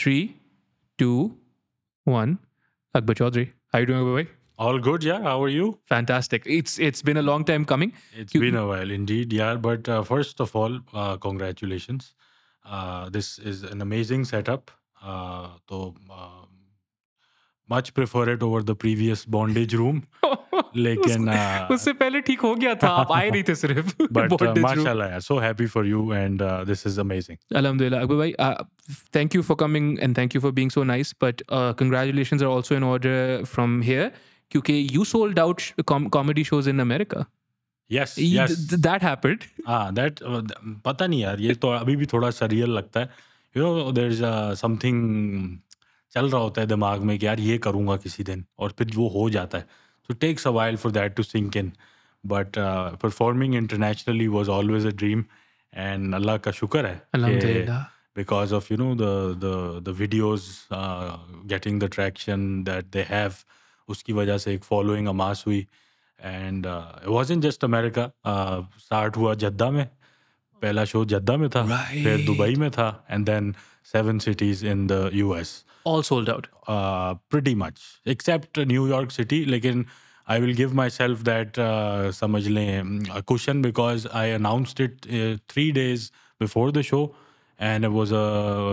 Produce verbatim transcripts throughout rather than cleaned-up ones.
Three, two, one. Akbar Chaudhary. How are you doing, Akbar bhai? All good, yeah. How are you? Fantastic. It's it's been a long time coming. It's You- been a while indeed, yeah. But uh, first of all, uh, congratulations. Uh, this is an amazing setup. Uh, so um, much prefer it over the previous bondage room. लेकिन uh, उससे पहले ठीक हो गया था. आप आए नहीं थे सिर्फ. but uh, Bondage room. mashallah, yeah, so happy for you, and uh, this is amazing. Alhamdulillah. Akbar bhai, uh, thank you for coming and thank you for being so nice. But uh, congratulations are also in order from here. Because you sold out sh- com- comedy shows in America. Yes, Ye- yes. th- th- that happened. हाँ that uh, th- पता नहीं यार ये तो अभी भी थोड़ा surreal लगता है. You know there's uh, something चल रहा होता है दिमाग में कि यार ये करूँगा किसी दिन और फिर वो हो जाता है. So it takes a while for that to sink in. But uh, performing internationally was always a dream, and Allah का शुक्र है कि Alhamdulillah. because of you know the the the videos uh, getting the traction that they have, उसकी वजह से एक following amass हुई. And uh, it wasn't just America. Uh, start हुआ जद्दा में. पहला शो जद्दा में था, फिर Right. दुबई में था, and then seven cities in the U S. All sold out. Uh, pretty much, except New York City. लेकिन I will give myself that uh, समझ लें a cushion because I announced it uh, three days before the show, and it was a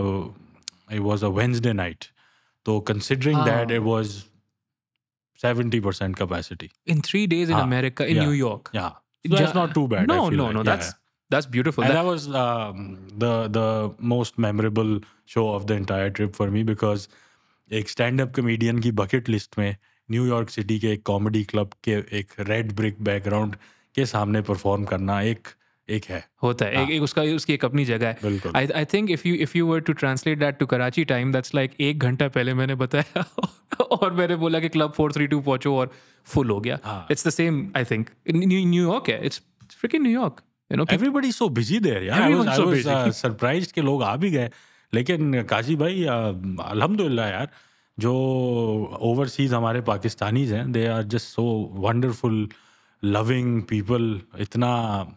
it was a Wednesday night. So considering that it was seventy percent capacity. In three days in Ah, America, in yeah. New York. Yeah, so that's Ja- not too bad. I No, feel no, like. no. Yeah, That's yeah. that's beautiful. And That- that was um, the the most memorable show of the entire trip for me because एक stand up comedian की bucket list में New York City के एक comedy club के एक red brick background के सामने perform करना एक एक है. होता है. एक, एक उसका उसकी एक अपनी जगह है. बिल्कुल. I I think if you if you were to translate that to Karachi time, that's like एक घंटा पहले मैंने बताया और मैंने बोला कि क्लब four three two पहुंचो और फुल हो गया. हाँ. It's the same, I think. New York है. It's freaking New York. You know, people- Everybody is so busy there. Yeah, I was, Everyone's I so was busy. uh, surprised कि लोग आ भी गए. लेकिन काजी भाई अल्हम्दुलिल्लाह यार जो ओवरसीज हमारे पाकिस्तानीज हैं they are just so wonderful loving people. इतना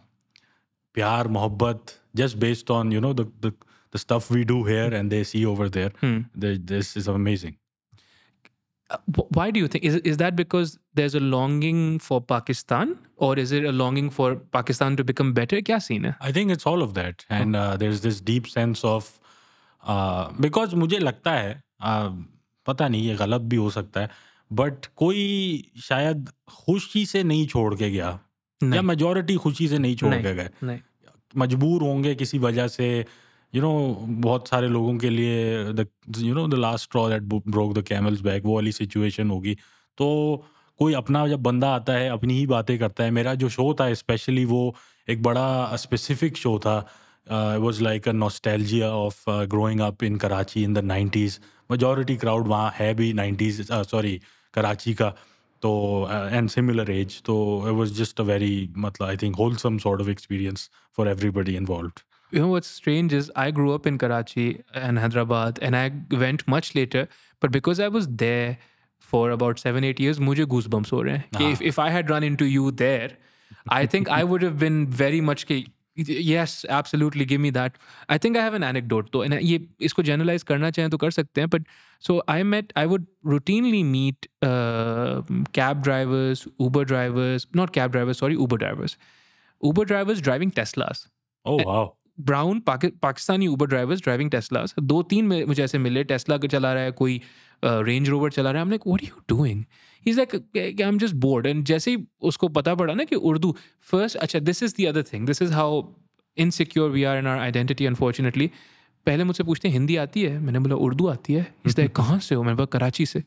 प्यार मोहब्बत just based on you know the the, the stuff we do here and they see over there. Hmm. They, this is amazing. Uh, wh- Why do you think? Is is that because there's a longing for Pakistan, or is it a longing for Pakistan to become better? क्या scene है? I think it's all of that, and uh, there's this deep sense of uh, because मुझे लगता है uh, पता नहीं ये गलत भी हो सकता है बट कोई शायद खुशी से नहीं छोड़ के गया या नहीं. मेजोरिटी खुशी से नहीं छोड़ नहीं. के गए. नहीं. मजबूर होंगे किसी वजह से. यू नो बहुत सारे लोगों के लिए the you know the last straw that broke the camel's back वो वाली सिचुएशन होगी. तो कोई अपना जब बंदा आता है अपनी ही बातें करता है. मेरा जो शो था स्पेशली वो एक बड़ा स्पेसिफिक शो था. It was like a nostalgia of growing up in Karachi in the nineties. Majority crowd वहाँ है भी नाइंटीज़ सॉरी कराची का. तो एंड सिमिलर एज. तो it was just a very मतलब I think wholesome sort of experience for everybody involved. You know what's strange is I grew up in Karachi and Hyderabad, and I went much later. But because I was there for about seven, eight years, मुझे goosebumps हो रहे हैं. कि If if I had run into you there, I think I would have been very much कि yes, absolutely, give me that. I think I have an anecdote though, and ये इसको generalize करना चाहें तो कर सकते हैं. But so I met, I would routinely meet uh, cab drivers, Uber drivers, not cab drivers, sorry, Uber drivers. Uber drivers driving Teslas. Oh wow. Brown Pakistani Uber drivers driving Teslas. दो तीन में मुझे ऐसे मिले. टेस्ला का चला रहा है, कोई रेंज रोवर चला रहा है. I'm like, what are you doing? He's like, I'm just bored. And जैसे ही उसको पता पड़ा ना कि उर्दू फर्स्ट. अच्छा, this is the other thing. This is how insecure we are in our identity, unfortunately. पहले मुझसे पूछते हैं हिंदी आती है. मैंने बोला उर्दू आती है. He's like, कहाँ से हो? मैंने बोला कराची से.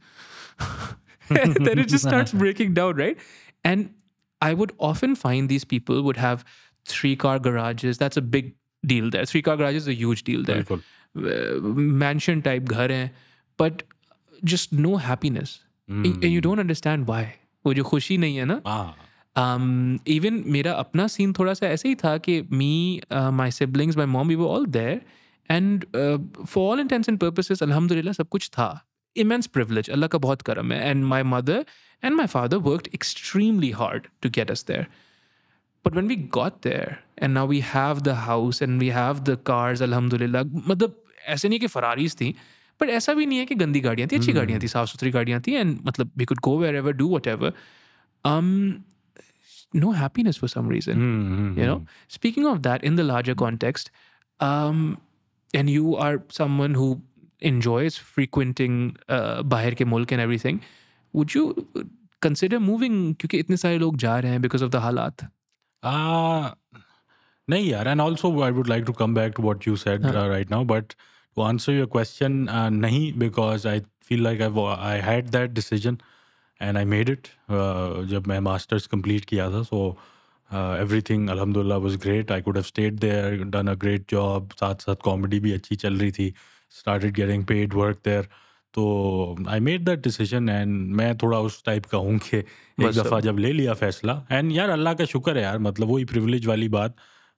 Then it just starts breaking down, right? And I would often find these people would have three car garages. That's a big deal there. Three car garage is a huge deal there. बिल्कुल. Uh, mansion type घर हैं, but just no happiness. And and you don't understand why. वो जो खुशी नहीं है ना. हाँ. Um, even मेरा अपना सीन थोड़ा सा ऐसे ही था कि me, uh, my siblings, my mom, we were all there. And uh, for all intents and purposes, alhamdulillah, सब कुछ था. Immense privilege. Allah का बहुत करम है. And my mother and my father worked extremely hard to get us there. But when we got there, and now we have the house and we have the cars, alhamdulillah, मतलब ऐसे नहीं कि Ferraris थी, but ऐसा भी नहीं है कि गंदी गाड़ियाँ थी, अच्छी गाड़ियाँ थी, साफ सुथरी गाड़ियाँ थी, एंड मतलब we could go wherever, do whatever. um no happiness for some reason, you know. Speaking of that, in the larger context, um and you are someone who enjoys frequenting uh, bahar ke mulk and everything, would you consider moving क्योंकि इतने सारे लोग जा रहे हैं because of the हालात? Uh, नहीं यार, and also I would like to come back to what you said हाँ. uh, right now, but to answer your question, uh, नहीं, because I feel like I've, I had that decision and I made it uh, जब मैं masters complete किया था, so uh, everything alhamdulillah was great. I could have stayed there, done a great job, साथ साथ comedy भी अच्छी चल रही थी, started getting paid work there. तो I made that decision, and मैं थोड़ा उस टाइप का हूँ कि एक बस दफ़ा अब. जब ले लिया फैसला, एंड यार अल्लाह का शुक्र है यार, मतलब वही प्रिविलेज वाली बात,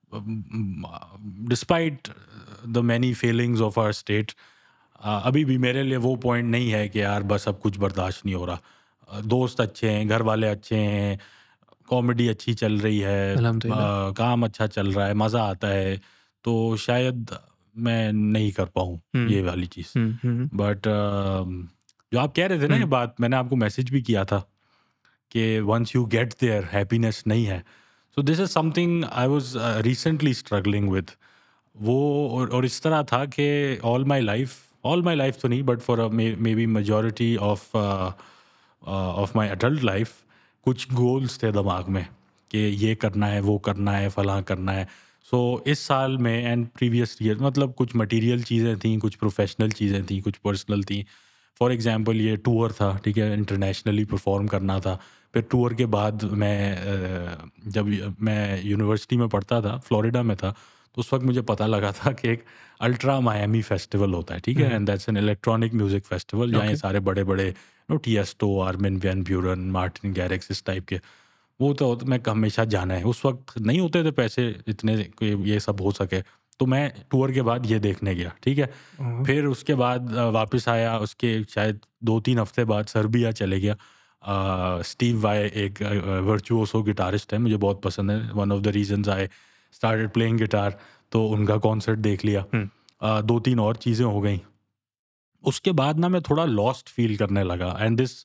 despite the many feelings of our state, अभी भी मेरे लिए वो पॉइंट नहीं है कि यार बस अब कुछ बर्दाश्त नहीं हो रहा. Uh, दोस्त अच्छे हैं, घर वाले अच्छे हैं, कॉमेडी अच्छी चल रही है, अल्हम्दुलिल्लाह. uh, काम अच्छा चल रहा है, मज़ा आता है, तो शायद मैं नहीं कर पाऊँ हम्म, ये वाली चीज़. हम्म, हम्म. बट जो आप कह रहे थे ना ये हम्म. बात, मैंने आपको मैसेज भी किया था कि once you get there happiness नहीं है. So this is something I was recently struggling with. वो और, और इस तरह था कि all my life, all my life तो नहीं, but for maybe majority of of my adult life कुछ गोल्स थे दिमाग में कि ये करना है, वो करना है, फलां करना है. सो so, इस साल में एंड प्रीवियस ईयर, मतलब कुछ मटेरियल चीज़ें थी, कुछ प्रोफेशनल चीज़ें थी, कुछ पर्सनल थी. फॉर एग्जांपल ये टूर था, ठीक है, इंटरनेशनली परफॉर्म करना था. फिर टूर के बाद मैं जब मैं यूनिवर्सिटी में पढ़ता था, फ्लोरिडा में था, तो उस वक्त मुझे पता लगा था कि एक अल्ट्रा मायामी फेस्टिवल होता है, ठीक है, and that's an electronic music festival, जहाँ ये सारे बड़े बड़े नो Tiesto, Armin van Buuren, Martin Garrix, इस टाइप के, वो तो मैं हमेशा जाना है. उस वक्त नहीं होते थे पैसे इतने कि ये सब हो सके, तो मैं टूर के बाद ये देखने गया, ठीक है. फिर उसके बाद वापस आया, उसके शायद दो तीन हफ्ते बाद सर्बिया चले गया. स्टीव वाई एक वर्चुओसो गिटारिस्ट है, मुझे बहुत पसंद है, one of the reasons I started playing guitar, तो उनका कॉन्सर्ट देख लिया. uh, दो तीन और चीज़ें हो गई. उसके बाद ना मैं थोड़ा लॉस्ट फील करने लगा, and this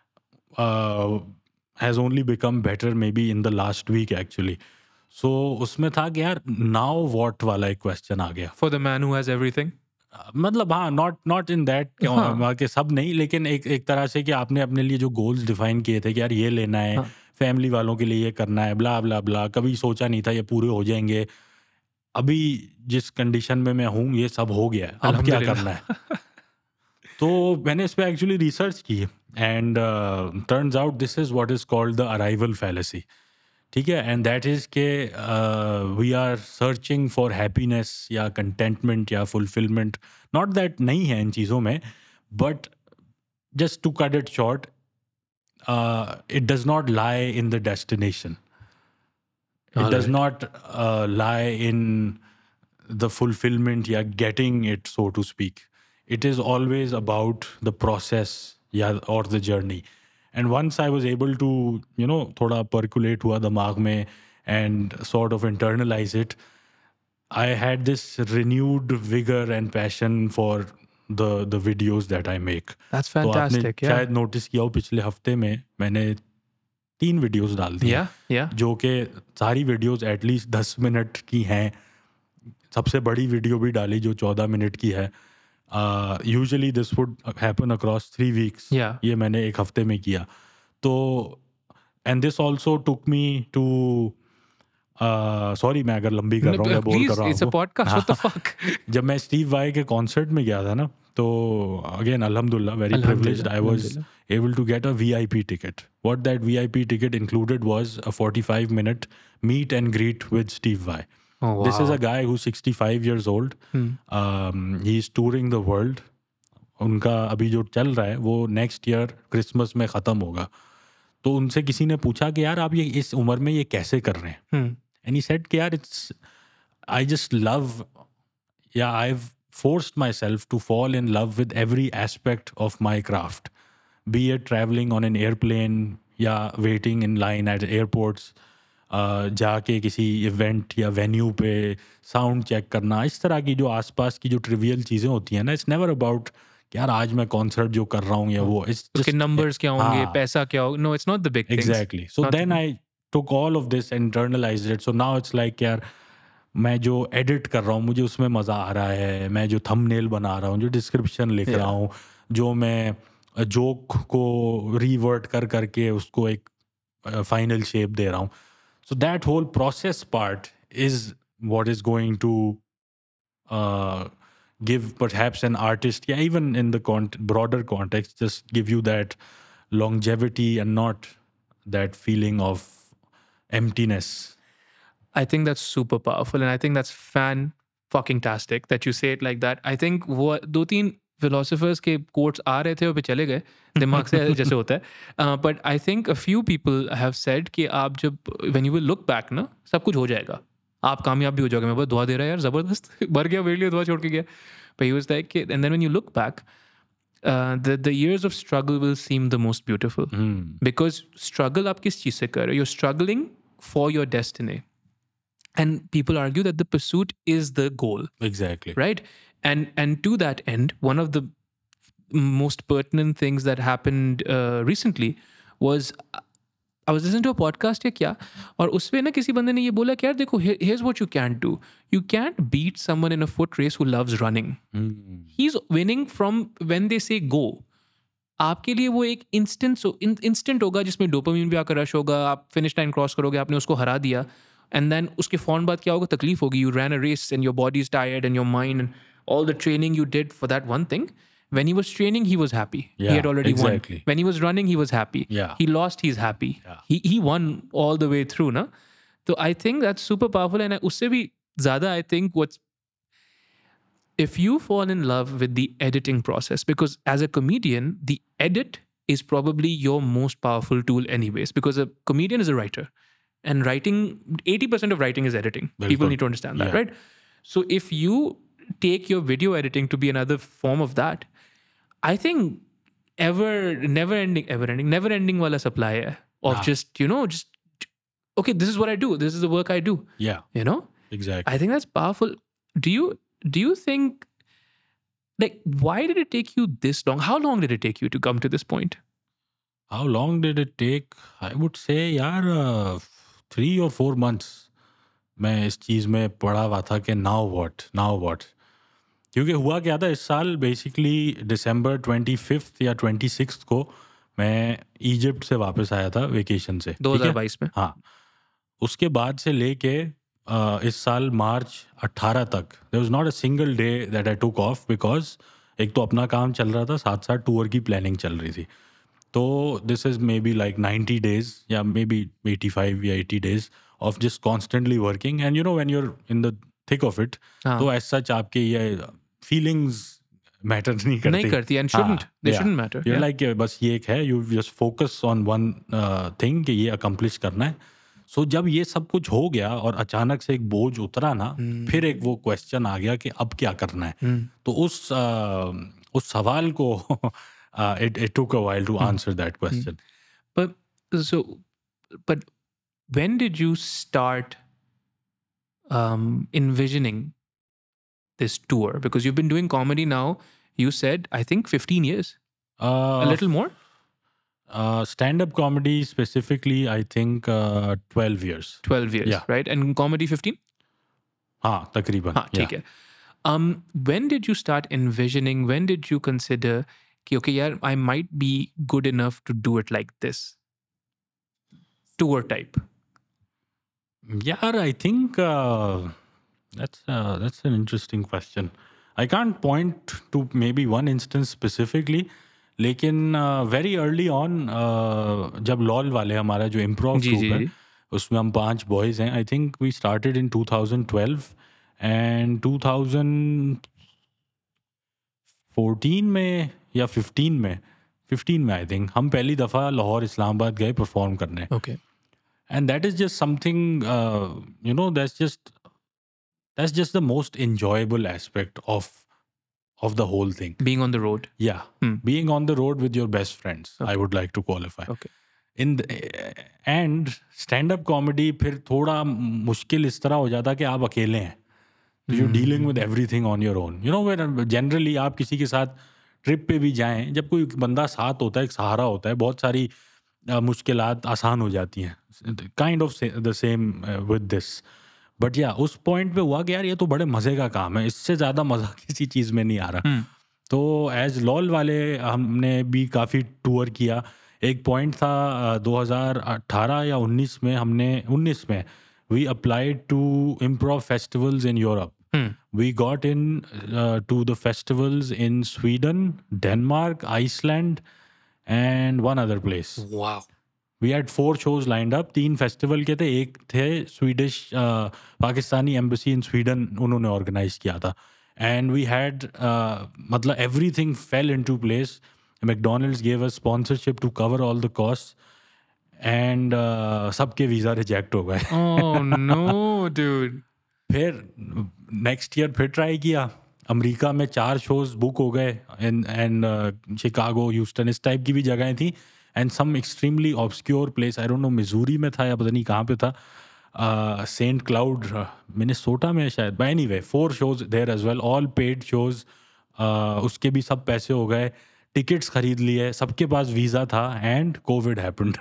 has only become better maybe in the last week actually. So उसमें था कि यार नाउ वॉट वाला एक क्वेश्चन आ गया. For the man who has everything, मतलब हाँ, नॉट नॉट इन दैट के सब नहीं, लेकिन एक एक तरह से कि आपने अपने लिए जो गोल्स डिफाइन किए थे कि यार ये लेना है, हाँ. फैमिली वालों के लिए ये करना है, ब्ला ब्ला ब्ला, कभी सोचा नहीं था ये पूरे हो जाएंगे. अभी जिस कंडीशन में मैं हूँ ये सब हो गया है, अब क्या करना है. तो मैंने इस पर एक्चुअली रिसर्च की, and turns out this is what is called the arrival fallacy, ठीक है. एंड दैट इज़ के we are searching for happiness या कंटेंटमेंट या फुलफिलमेंट. नॉट दैट नहीं है इन चीज़ों में, but just to cut it short, it does not lie in the destination. It does not uh, lie in the fulfillment, yeah, getting it, so to speak. It is always about the process, yeah, or the journey. And once I was able to, you know, thoda percolate hua dimag mein and sort of internalize it, I had this renewed vigor and passion for the the videos that I make. That's तो आपने fantastic. Yeah. शायद notice किया हो, पिछले हफ्ते में मैंने तीन वीडियोस डाल दी, Yeah, yeah. जो कि सारी वीडियोस एटलीस्ट दस मिनट की हैं. सबसे बड़ी वीडियो भी डाली जो चौदह मिनट की है. Usually this would happen across three weeks. Yeah. ये मैंने एक हफ्ते में किया. तो and this also took me to, sorry मैं अगर लंबी कर रहा हूँ या बोर Please, कर रहा it's a हूँ. podcast. What the fuck? जब मैं स्टीव वाई के कॉन्सर्ट में गया था ना, तो अगेन अल्हम्दुलिल्लाह very privileged, I was able to get a V I P ticket. What that V I P ticket included was a forty-five minute meet and greet with Steve Vai. Oh, wow. This is a guy who's sixty-five years old. Hmm. Um, he's touring the world. उनका अभी जो चल रहा है वो next year Christmas में ख़त्म होगा. तो उनसे किसी ने पूछा कि यार आप ये इस उम्र में ये कैसे कर रहे हैं. Hmm. And he said कि यार it's I just love, yeah, I've forced myself to fall in love with every aspect of my craft. Be it traveling on an airplane या waiting in line at airports, uh, जाके किसी event या venue पे sound check करना, इस तरह की जो आसपास की जो ट्रिवियल चीज़ें होती हैं ना, इट्स नेवर अबाउट कि यार आज मैं कॉन्सर्ट जो कर रहा हूँ या वो इट्स उसके numbers क्या होंगे, हाँ पैसा क्या होगा. No, it's not the big things. Exactly so Not the then I took all of this internalized it so now it's like यार मैं जो एडिट कर रहा हूँ मुझे उसमें मज़ा आ रहा है, मैं जो थंबनेल बना रहा हूँ, जो डिस्क्रिप्शन लिख Yeah. रहा हूँ, जो मैं जोक को रीवर्ट कर करके उसको एक फाइनल शेप दे रहा हूँ. So that whole process part is what is going to give perhaps an artist, yeah, even in the con- broader context, just give you that longevity and not that feeling of emptiness. I think that's super powerful, and I think that's fan fucking tastic that you say it like that. I think वो दो तीन philosophers के quotes आ रहे थे और पे चले गए दिमाग से जैसे होता है. Uh, but I think a few people have said कि आप जब when you will look back ना सब कुछ हो जाएगा, आप कामयाब भी हो जाओगे. मैं बस दुआ दे रहा यार जबरदस्त भर गया मेरे लिए दुआ छोड़ के गया. But he was like, and then when you look back, uh, the the years of struggle will seem the most beautiful Hmm. because struggle आप किस चीज से कर रहे हो? You're struggling for your destiny. And people argue that the pursuit is the goal, Exactly. right? And and to that end, one of the most pertinent things that happened uh, recently was I was listening to a podcast या क्या, और उसमें ना किसी बंदे ने ये बोला कि यार देखो, here- here's what you can't do. You can't beat someone in a foot race who loves running. Hmm. He's winning from when they say go. आपके लिए वो एक इंस्टेंट इंस्टेंट होगा जिसमें डोपामिन भी आकर रश होगा, आप फिनिश लाइन क्रॉस करोगे, आपने उसको हरा दिया, एंड देन उसके फौरन बाद क्या होगा, तकलीफ होगी. You ran a race and your body is tired and your mind and all the training you did for that one thing. When he was training, he was happy. he Yeah, had already exactly. won. When he was running, he was happy. Yeah. He lost, he's happy. Yeah. He he won all the way through, na? So I think that's super powerful. And usse bhi zyada, I think what's, if you fall in love with the editing process, because as a comedian, the edit is probably your most powerful tool anyways, because a comedian is a writer, and writing, eighty percent of writing is editing. Bilkul. People need to understand that, Yeah. right? So if you take your video editing to be another form of that, I think ever, never ending, ever ending, never ending wala supply hai of Ah. just, you know, just, okay, this is what I do. This is the work I do, Yeah, you know? exactly. I think that's powerful. Do you, do you think, like, why did it take you this long? How long did it take you to come to this point? How long did it take? I would say यार uh, three or four months मैं इस चीज़ में पड़ा हुआ था कि now what, now what. क्योंकि हुआ क्या था इस साल बेसिकली दिसंबर ट्वेंटी फिफ्थ या ट्वेंटी सिक्स को मैं इजिप्ट से वापस आया था वेकेशन से, दो ठीक है? हज़ार बाईस में. हाँ, उसके बाद से लेके अ, इस साल मार्च अट्ठारह तक there was not a single day that I took off, because एक तो अपना काम चल रहा था, साथ साथ टूर की प्लानिंग चल रही थी. तो this is maybe like ninety days या मे बी एटी फाइव या eighty days of just constantly working. And you know when you're in the thick of it, हाँ. तो एज सच आपके ये फीलिंग्स मैटर नहीं करती. नहीं करती, and shouldn't. हाँ, They yeah. shouldn't matter. You're Yeah. like uh, बस ये एक है, you just focus on one thing कि ये अकम्प्लिश करना है. सो so, जब ये सब कुछ हो गया और अचानक से एक बोझ उतरा ना, Hmm. फिर एक वो क्वेश्चन आ गया कि अब क्या करना है. Hmm. तो उस uh, उस सवाल को it it took a while to answer that question. But so, but when did you start um, envisioning this tour? Because you've been doing comedy now, you said, I think fifteen years, a little more. Stand up comedy specifically I think twelve years. twelve years, Yeah. right? And comedy fifteen? हाँ, तकरीबन. हाँ, ठीक है. Um, when did you start envisioning, when did you consider कि okay यार, I might be good enough to do it like this? Tour type. Yeah, I think uh, that's uh, that's an interesting question. I can't point to maybe one instance specifically, लेकिन very early on जब LOL वाले हमारा जो improv जी, group जी, है जी. उसमें हम पांच boys हैं. I think we started in twenty twelve and twenty fourteen में या फिफ्टीन में फिफ्टीन में आई थिंक हम पहली दफ़ा लाहौर इस्लामाबाद गए परफॉर्म करने. Okay. And that is just something, uh, you know, that's just that's just the most enjoyable aspect of of the whole thing. Being on the road. Yeah, Hmm. being on the road with your best friends. I Okay. would like to qualify. Okay. In the, and stand-up comedy फिर थोड़ा मुश्किल इस तरह हो जाता कि आप अकेले हैं. So you're dealing with everything on your own. You know, when generally आप किसी के साथ ट्रिप पे भी जाएं, जब कोई बंदा साथ होता है, एक सहारा होता है, बहुत सारी uh, मुश्किलात आसान हो जाती हैं. Kind of the same with this. But या उस पॉइंट पे हुआ कि यार ये तो बड़े मज़े का काम है, इससे ज़्यादा मज़ा किसी चीज़ में नहीं आ रहा. हम्म. तो एज लॉल वाले हमने भी काफ़ी टूर किया. एक पॉइंट था uh, दो हज़ार अठारह या उन्नीस में, हमने उन्नीस में we applied to improv festivals in Europe. Hmm. We got in uh, to the festivals in Sweden, Denmark, Iceland, and one other place. Wow. We had four shows lined up. तीन फेस्टिवल के थे. एक थे Swedish Pakistani embassy in Sweden, उन्होंने organize किया था. And we had मतलब everything fell into place. McDonald's gave us sponsorship to cover all the cost, and सबके वीज़ा रिजेक्ट हो गए. Oh no, dude. फिर नेक्स्ट ईयर फिर ट्राई किया. अमेरिका में चार शोज बुक हो गए, एंड एंड शिकागो, ह्यूस्टन, इस टाइप की भी जगहें थी. And some extremely obscure place, I don't know Missouri में था या पता नहीं कहाँ पे था, सेंट क्लाउड, मिनेसोटा में शायद. But anyway, four shows there as well, all paid shows. उसके भी सब पैसे हो गए, टिकट्स खरीद लिए, सबके पास वीज़ा था, and covid happened.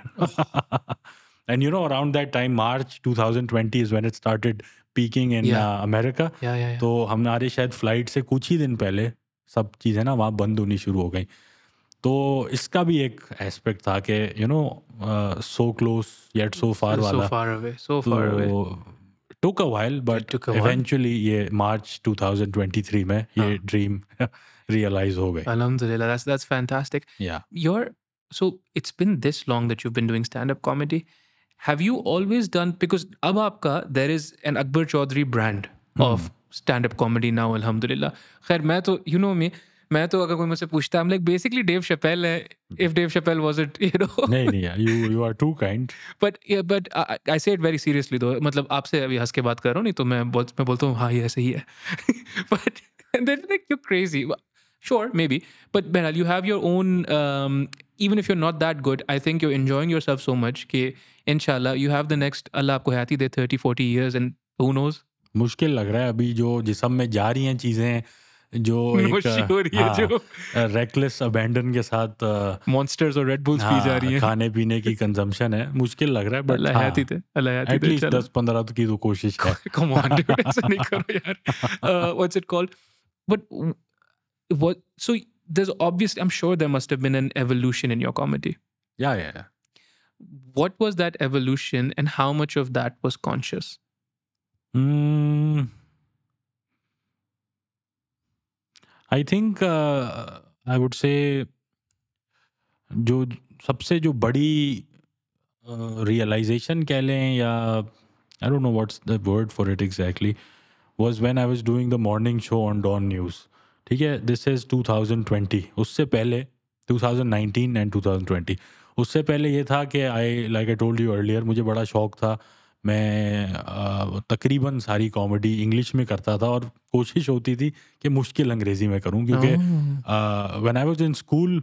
And you know around that time, March twenty twenty is when it started peaking in Yeah. uh, America. Yeah, yeah, yeah. तो हमारे शायद फ्लाइट से कुछ ही दिन पहले सब चीज़ें ना वहाँ बंद होनी शुरू हो गई. तो इसका भी एक एस्पेक्ट था कि you know so close yet so far वाला. So far away, so far away. तो took a while, but took a while. eventually ये मार्च twenty twenty-three में ये ड्रीम रियलाइज हो गई. Alhamdulillah, that's that's fantastic. Yeah. You're so it's been this long that you've been doing stand-up comedy. Have you always done, because अब आपका there is an Akbar Chaudhary brand of stand-up comedy now, alhamdulillah. खैर मैं तो you know me, मैं तो अगर कोई मुझसे पूछता है, I'm like basically Dave Chappelle है, if Dave Chappelle wasn't, you know. नहीं नहीं यार, you you are too kind. But yeah, but I, I say it very seriously though. मतलब आपसे अभी हंस के बात कर रहा हूँ, नहीं तो मैं बोल मैं बोलता हूँ हाँ ये ऐसे ही है. But and they're like, you're crazy. Sure, maybe. But Behral, you have your own, um, even if you're not that good, I think you're enjoying yourself so much कि inshallah you have the next, Allah आपको हयाती दे thirty forty years, and who knows. मुश्किल लग रहा है अभी जो जिसम में जा रही हैं चीज़ें, जो नोशी हो रही है, जो रेकलेस अबैंडन के साथ मॉन्स्टर्स और रेड बुल्स पी जा रही हैं, खाने पीने की कंजम्पशन है. मुश्किल लग रहा है, बट अल्लाह हयाती दे, अल्लाह हयाती दे. एटलीस्ट दस पंद्रह की तो कोशिश है. Come on, dude, ऐसा नहीं करो यार. Uh, what's it called? But what? So there's obviously, I'm sure there must have been an evolution in your comedy. Yeah, yeah, yeah. What was that evolution, and how much of that was conscious? Mm, I think uh, I would say जो सबसे जो बड़ी realisation uh, कह लें, या I don't know what's the word for it exactly, was when I was doing the morning show on Dawn News. ठीक है, this is twenty twenty. उससे पहले twenty nineteen and twenty twenty, उससे पहले ये था कि I like I told you earlier, मुझे बड़ा शौक था. मैं uh, तकरीबन सारी कॉमेडी इंग्लिश में करता था, और कोशिश होती थी कि मुश्किल अंग्रेज़ी में करूं, क्योंकि when I was in school,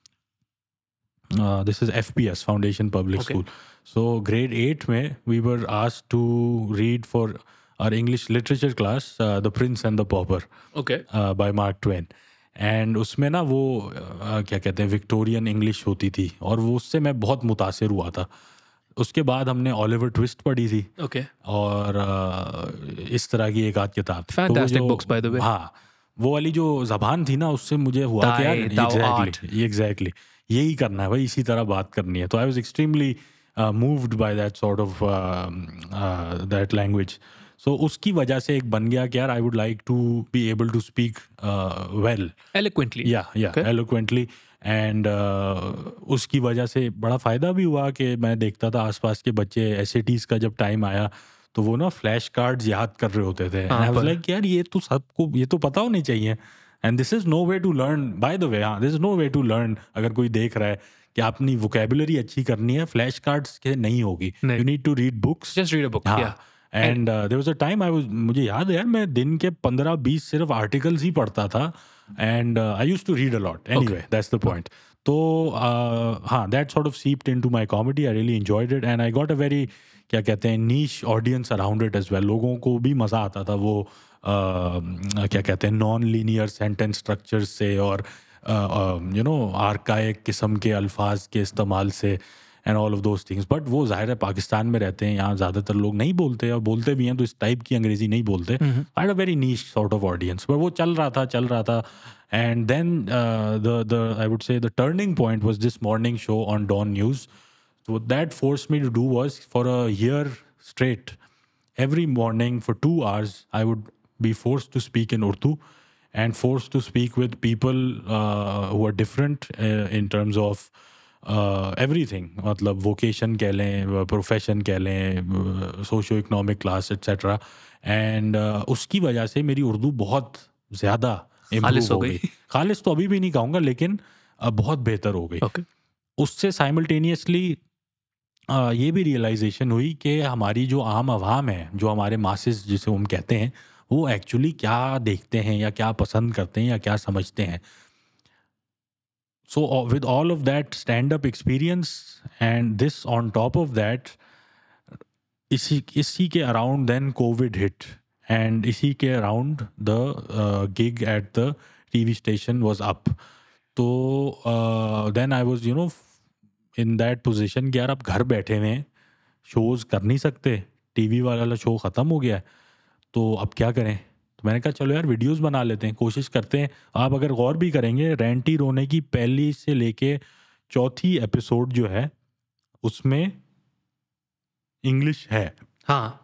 this is F P S, foundation public school. So grade eight में we were asked to read for our English literature class, uh, The Prince and the Pauper, okay, uh, by Mark Twain. And उसमें ना वो uh, क्या कहते हैं, Victorian English होती थी, और वो उससे मैं बहुत मुतासिर हुआ था. उसके बाद हमने ओलिवर ट्विस्ट पढ़ी थी, okay, और uh, इस तरह की एक आध किताब. fantastic तो books by the way. हाँ, वो वाली जो ज़बान थी ना, उससे मुझे हुआ कि यार एग्जैक्टली एग्जैक्टली यही करना है भाई, इसी तरह बात करनी है. तो I was extremely moved by that sort of that language. So उसकी वजह से एक बन गया कि यार I would like to be able to speak well, eloquently. या या एलोक्वेंटली. एंड उसकी वजह से बड़ा फ़ायदा भी हुआ कि मैं देखता था आसपास के बच्चे, एसएटीज़ का जब टाइम आया तो वो ना फ्लैश कार्ड्स याद कर रहे होते थे. आई वाज लाइक यार ये तो सबको ये तो पता होनी चाहिए. And this is no way to learn, by the way. हाँ, this is no way to learn. अगर कोई देख रहा है कि अपनी वोकेबुलरी अच्छी करनी है, फ्लैश कार्ड्स के नहीं होगी. You need to read books. Just read a book. Yeah. And there was a time I was, मुझे याद है यार, मैं दिन के पंद्रह बीस सिर्फ आर्टिकल्स ही पढ़ता था. And I used to read a lot. Anyway, that's the point. तो हाँ, that sort of seeped into my comedy. I really enjoyed it, and I got a very, क्या कहते हैं, niche audience around it as well. लोगों को भी मज़ा आता था वो uh, क्या कहते हैं, नॉन लीनियर सेंटेंस स्ट्रक्चर्स से, और यू नो आर्काइक किस्म के अल्फाज के इस्तेमाल से and all of those things. But वो ज़ाहिर है पाकिस्तान में रहते हैं, यहाँ ज़्यादातर लोग नहीं बोलते, और बोलते भी हैं तो इस टाइप की अंग्रेज़ी नहीं बोलते. I had a very niche sort of audience, but वो चल रहा था चल रहा था. And then the the I would say the turning point was this morning show on Dawn News. So what that forced me to do was, for a year straight, every morning for two hours, I would be forced to speak in Urdu and forced to speak with people uh, who are different uh, in terms of uh, everything. मतलब vocation कह लें, profession कह लें, socio economic class, et cetera. And uh, उसकी वजह से मेरी उर्दू बहुत ज़्यादा खालिस improve हो हो गई. गई. खालिस तो अभी भी नहीं कहूँगा, लेकिन uh, बहुत बेहतर हो गई. Okay. उससे साइमल्टेनियसली Uh, ये भी रियलाइजेशन हुई कि हमारी जो आम आवाम है, जो हमारे मासेस जिसे हम कहते हैं, वो एक्चुअली क्या देखते हैं या क्या पसंद करते हैं या क्या समझते हैं. So with all of that stand up experience and this on top of that, इसी इसी के around then covid hit, and इसी के around the gig at the TV station was up. तो then I was you know in that position कि यार आप घर बैठे हुए हैं, शोज़ कर नहीं सकते, टीवी वाला शो ख़त्म हो गया है, तो अब क्या करें. तो मैंने कहा चलो यार वीडियोस बना लेते हैं, कोशिश करते हैं. आप अगर गौर भी करेंगे, रेंटी रोने की पहली से लेके चौथी एपिसोड जो है उसमें इंग्लिश है. हाँ.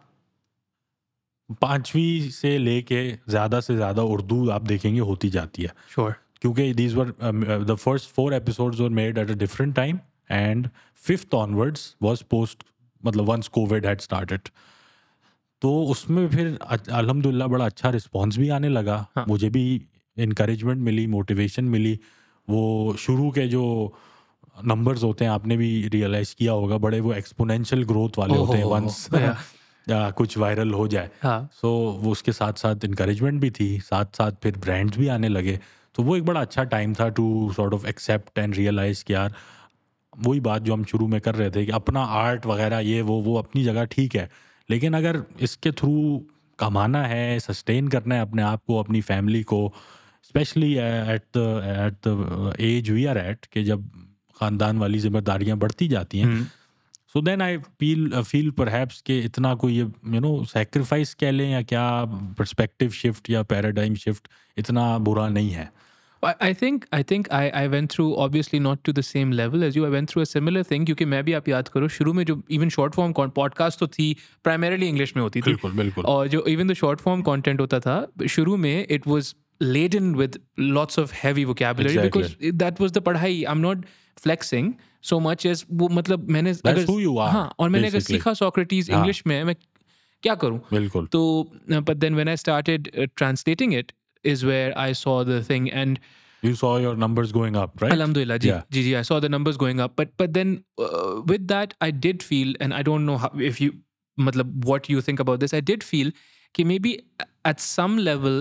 पांचवी से लेके ज़्यादा से ज़्यादा उर्दू आप देखेंगे होती जाती है. Sure. क्योंकि these were the first four episodes were made at a different time, and fifth onwards was post, मतलब वंस कोविड हैड स्टार्टेड. तो उसमें फिर अल्हम्दुलिल्लाह बड़ा अच्छा रिस्पांस भी आने लगा. हाँ. मुझे भी इनकरेजमेंट मिली, मोटिवेशन मिली. वो शुरू के जो नंबर्स होते हैं, आपने भी रियलाइज़ किया होगा, बड़े वो एक्सपोनेंशियल ग्रोथ वाले ओहो, होते हैं ओहो, वंस yeah. कुछ वायरल हो जाए. हाँ. सो वो उसके साथ साथ इनकरेजमेंट भी थी, साथ साथ फिर ब्रांड्स भी आने लगे. तो वो एक बड़ा अच्छा टाइम था to sort of accept and realise कि यार वही बात जो हम शुरू में कर रहे थे कि अपना आर्ट वगैरह ये वो वो अपनी जगह ठीक है, लेकिन अगर इसके थ्रू कमाना है, सस्टेन करना है अपने आप को, अपनी फैमिली को, specially at the at the age we are at, कि जब ख़ानदान वाली जिम्मेदारियां बढ़ती जाती हैं, so then I feel feel perhaps कि इतना कोई ये यू नो सेक्रीफाइस कह लें या क्या, पर्सपेक्टिव शिफ्ट या पैराडाइम शिफ्ट इतना बुरा नहीं है. I I think I think I I went through, obviously not to the same level as you. I went through a similar thing, क्योंकि मैं भी, आप याद करो, शुरू में जो even short form podcast तो थी, primarily English में होती थी. बिल्कुल बिल्कुल. और जो even the short form content होता था, शुरू में it was laden with lots of heavy vocabulary. Exactly. Because that was the पढ़ाई. I'm not flexing so much as वो, मतलब मैंने That's अगर who you are, हाँ, और मैंने अगर basically. सीखा Socrates हाँ. English में, मैं क्या करूँ. बिल्कुल. तो but then when I started uh, translating it is where I saw the thing, and you saw your numbers going up, right? Alhamdulillah, ji, Yeah. ji, ji, I saw the numbers going up. But but then uh, with that, I did feel, and I don't know how, if you, matlab, what you think about this. I did feel कि maybe at some level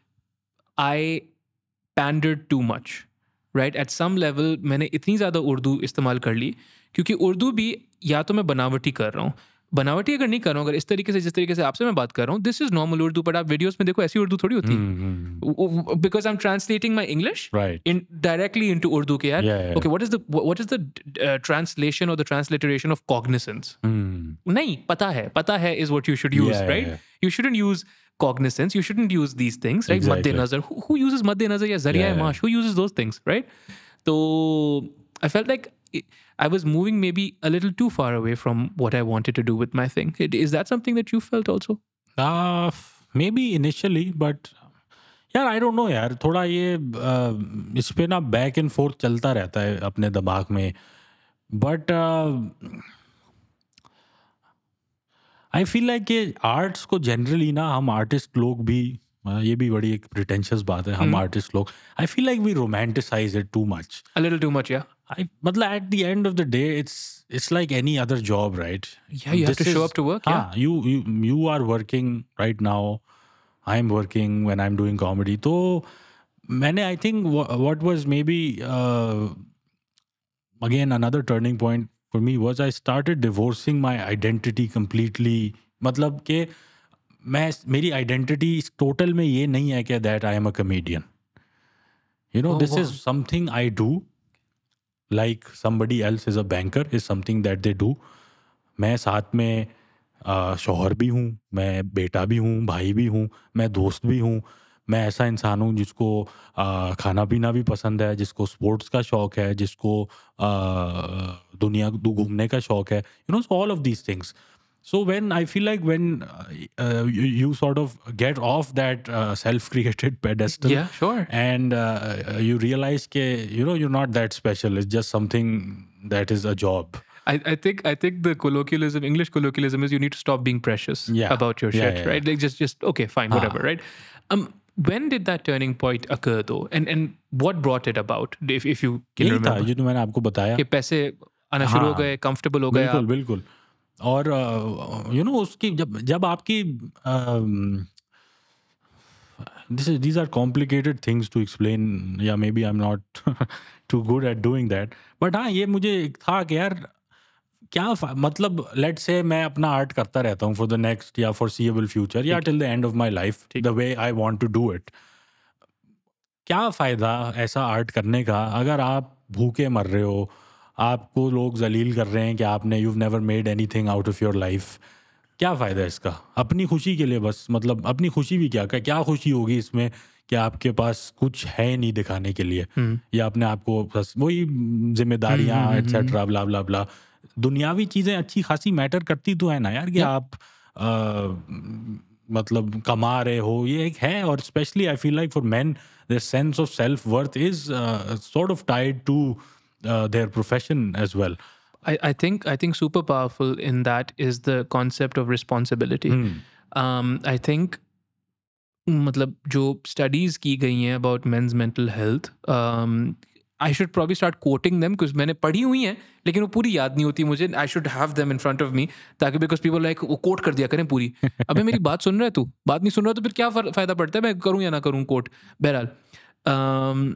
I pandered too much, right? At some level मैंने इतनी ज़्यादा उर्दू इस्तेमाल कर ली, क्योंकि उर्दू भी या तो मैं बनावटी कर रहा हूँ, बनावटी अगर नहीं कर रहा हूँ, अगर इस तरीके से, जिस तरीके से आपसे मैं बात कर रहा हूँ, this is normal Urdu, but आप वीडियोस में देखो ऐसी उर्दू थोड़ी होती है, because I am translating my English Right. In directly into Urdu के यार. Yeah, yeah, okay, what is the what is the translation और the transliteration of cognisance? Hmm. नहीं पता है, पता है is what you should use, Yeah, right? yeah. You shouldn't use cognizance, you shouldn't use these things, right? Exactly. Madde nazar, who, who uses madde nazar ya zariya Yeah, yeah. maash, who uses those things, right? So I felt like it, I was moving maybe a little too far away from what I wanted to do with my thing. It, is that something that you felt also? Uh, maybe initially, but यार आई don't no यार, थोड़ा ये uh, इस पे ना back and fourth चलता रहता है अपने दिमाग में. बट आई फील लाइक कि आर्ट्स को जनरली ना, हम आर्टिस्ट लोग भी, uh, ये भी बड़ी एक प्रिटेंशियस बात है, हम आर्टिस्ट लोग, I feel like we romanticise it too much. A little too much, yeah. I, मतलब at the end of the day, it's it's like any other job, right? Yeah, you have to show up to work, yeah. हाँ, you you you are working right now. I'm working when I'm doing comedy. तो मैंने, I think what, what was maybe uh, again another turning point for me was I started divorcing my identity completely. मतलब कि मैं, मेरी identity total में ये नहीं है कि that I am a comedian. You know, Oh, this is wow. something I do, like somebody else is a banker, is something that they do. मैं साथ में अ, शौहर भी हूँ, मैं बेटा भी हूँ, भाई भी हूँ, मैं दोस्त भी हूँ। मैं ऐसा इंसान हूँ जिसको अ, खाना-पीना भी पसंद है, जिसको स्पोर्ट्स का शौक है, जिसको अ, दुनिया दु घूमने का शौक है। You know, all of these things. So when I feel like when uh, uh, you, you sort of get off that uh, self-created pedestal Yeah, sure. and uh, you realize that you know you're not that special. It's just something that is a job. I, I think I think the colloquialism, English colloquialism, is you need to stop being precious Yeah, about your yeah, shit, yeah, right? yeah. Like just just okay, fine, whatever, हाँ, right? Um, when did that turning point occur though, and and what brought it about, if if you can यही था remember? जो तो मैंने आपको बताया. कि पैसे आना शुरू हो हाँ, गए, कंफर्टेबल हो गए बिल्कुल, आप. बिल्कुल. और यू नो उसकी जब जब आपकी this is these are complicated things to explain. Yeah, maybe I'm not too good at doing that. But हाँ, ये मुझे था कि यार क्या फा- मतलब लेट्स से मैं अपना आर्ट करता रहता हूँ फॉर द नेक्स्ट या फॉरसीएबल फ्यूचर या ठीक till the end of my life ठीक the way I want to do it. क्या फ़ायदा ऐसा आर्ट करने का अगर आप भूखे मर रहे हो, आपको लोग जलील कर रहे हैं कि आपने you never made anything out of your life. क्या फ़ायदा है इसका? अपनी खुशी के लिए बस, मतलब अपनी खुशी भी क्या, क्या खुशी होगी इसमें कि आपके पास कुछ है नहीं दिखाने के लिए, हम्म या अपने आप को बस वही हम्म जिम्मेदारियाँ हम्म, हम्म, हम्म. एटसेट्रा ब्ला ब्ला ब्ला. दुनियावी चीज़ें अच्छी खासी मैटर करती तो है ना यार कि Yeah. आप अ, मतलब कमा रहे हो, ये एक है. और specially I feel like for man their sense of self worth is uh, sort of tied to uh, their profession as well. I, I think I think super powerful in that is the concept of responsibility. Hmm. Um, I think मतलब जो studies की गई हैं about men's mental health, I should probably start quoting them because मैंने पढ़ी हुई हैं लेकिन वो पूरी याद नहीं होती मुझे. I should have them in front of me ताकि बिकॉज पीपल लाइक वो कोट कर दिया करें पूरी. अबे मेरी बात सुन रहा है तू, बात नहीं सुन रहा तो फिर क्या फर- फ़ायदा पड़ता है मैं करूँ या ना करूँ कोट. बहरहाल um,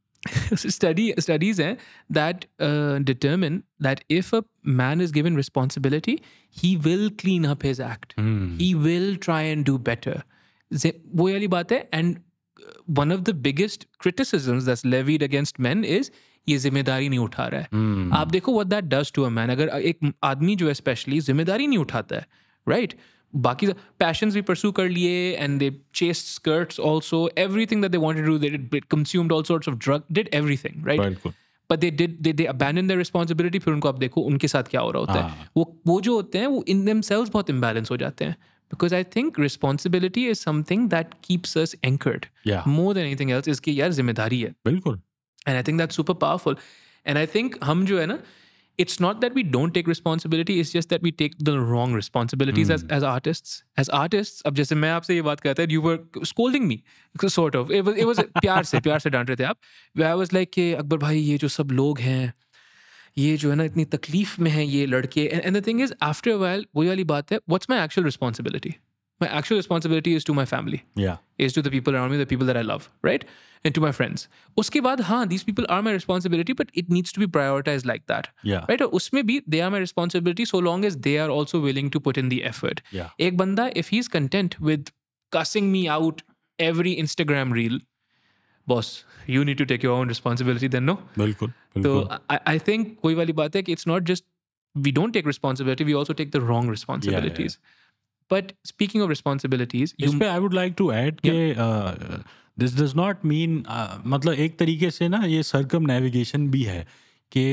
study studies हैं that uh, determine that if a man is given responsibility, he will clean up his act. Hmm. He will try and do better. जे- वो वाली बात है. And one of the biggest criticisms that's levied against men is ये जिम्मेदारी नहीं उठा रहा है. Hmm. आप देखो what that does to a man. अगर एक आदमी जो है स्पेशली जिम्मेदारी नहीं उठाता है, राइट, बाकी पैशंस भी परस्यू कर लिए and they chased skirts also, everything that they wanted to do, they did, consumed all sorts of drug, did everything, right. बिल्कुल. But they did they they abandon their responsibility. फिर उनको आप देखो उनके साथ क्या हो रहा होता है. हाँ. वो वो जो होते हैं वो इन देमसेल्व्स बहुत इम्बैलेंस हो जाते हैं. Because I think responsibility is something that keeps us anchored Yeah. more than anything else. इसकी यार जिम्मेदारी है. बिल्कुल. And I think that's super powerful. And I think हम जो है ना, it's not that we don't take responsibility, it's just that we take the wrong responsibilities as, as artists. As artists, अब जैसे मैं आपसे ये बात करता है, you were scolding me, sort of. It was, it was प्यार से, प्यार से डांट रहे थे आप. Where I was like कि अकबर भाई ये जो सब लोग हैं, ये जो है ना इतनी तकलीफ में है ये लड़के. And the thing is after a while वही वाली बात है, what's my actual responsibility? My actual responsibility is to my family, Yeah. is to the people around me, the people that I love, right? And to my friends. उसके बाद हाँ, these people are my responsibility, but it needs to be prioritized like that. Yeah. Right? और उसमें भी they are my responsibility so long as they are also willing to put in the effort. Yeah. एक बंदा, if he's content with cussing me out every Instagram reel, boss, you need to take your own responsibility then, no? बिल्कुल. So बिल्कुल. I, I think कोई वाली बात है कि it's not just we don't take responsibility, we also take the wrong responsibilities. But speaking of responsibilities, इस you पे I would like to add कि दिस डज नॉट मीन, मतलब एक तरीके से ना ये सर्कम नेविगेशन भी है कि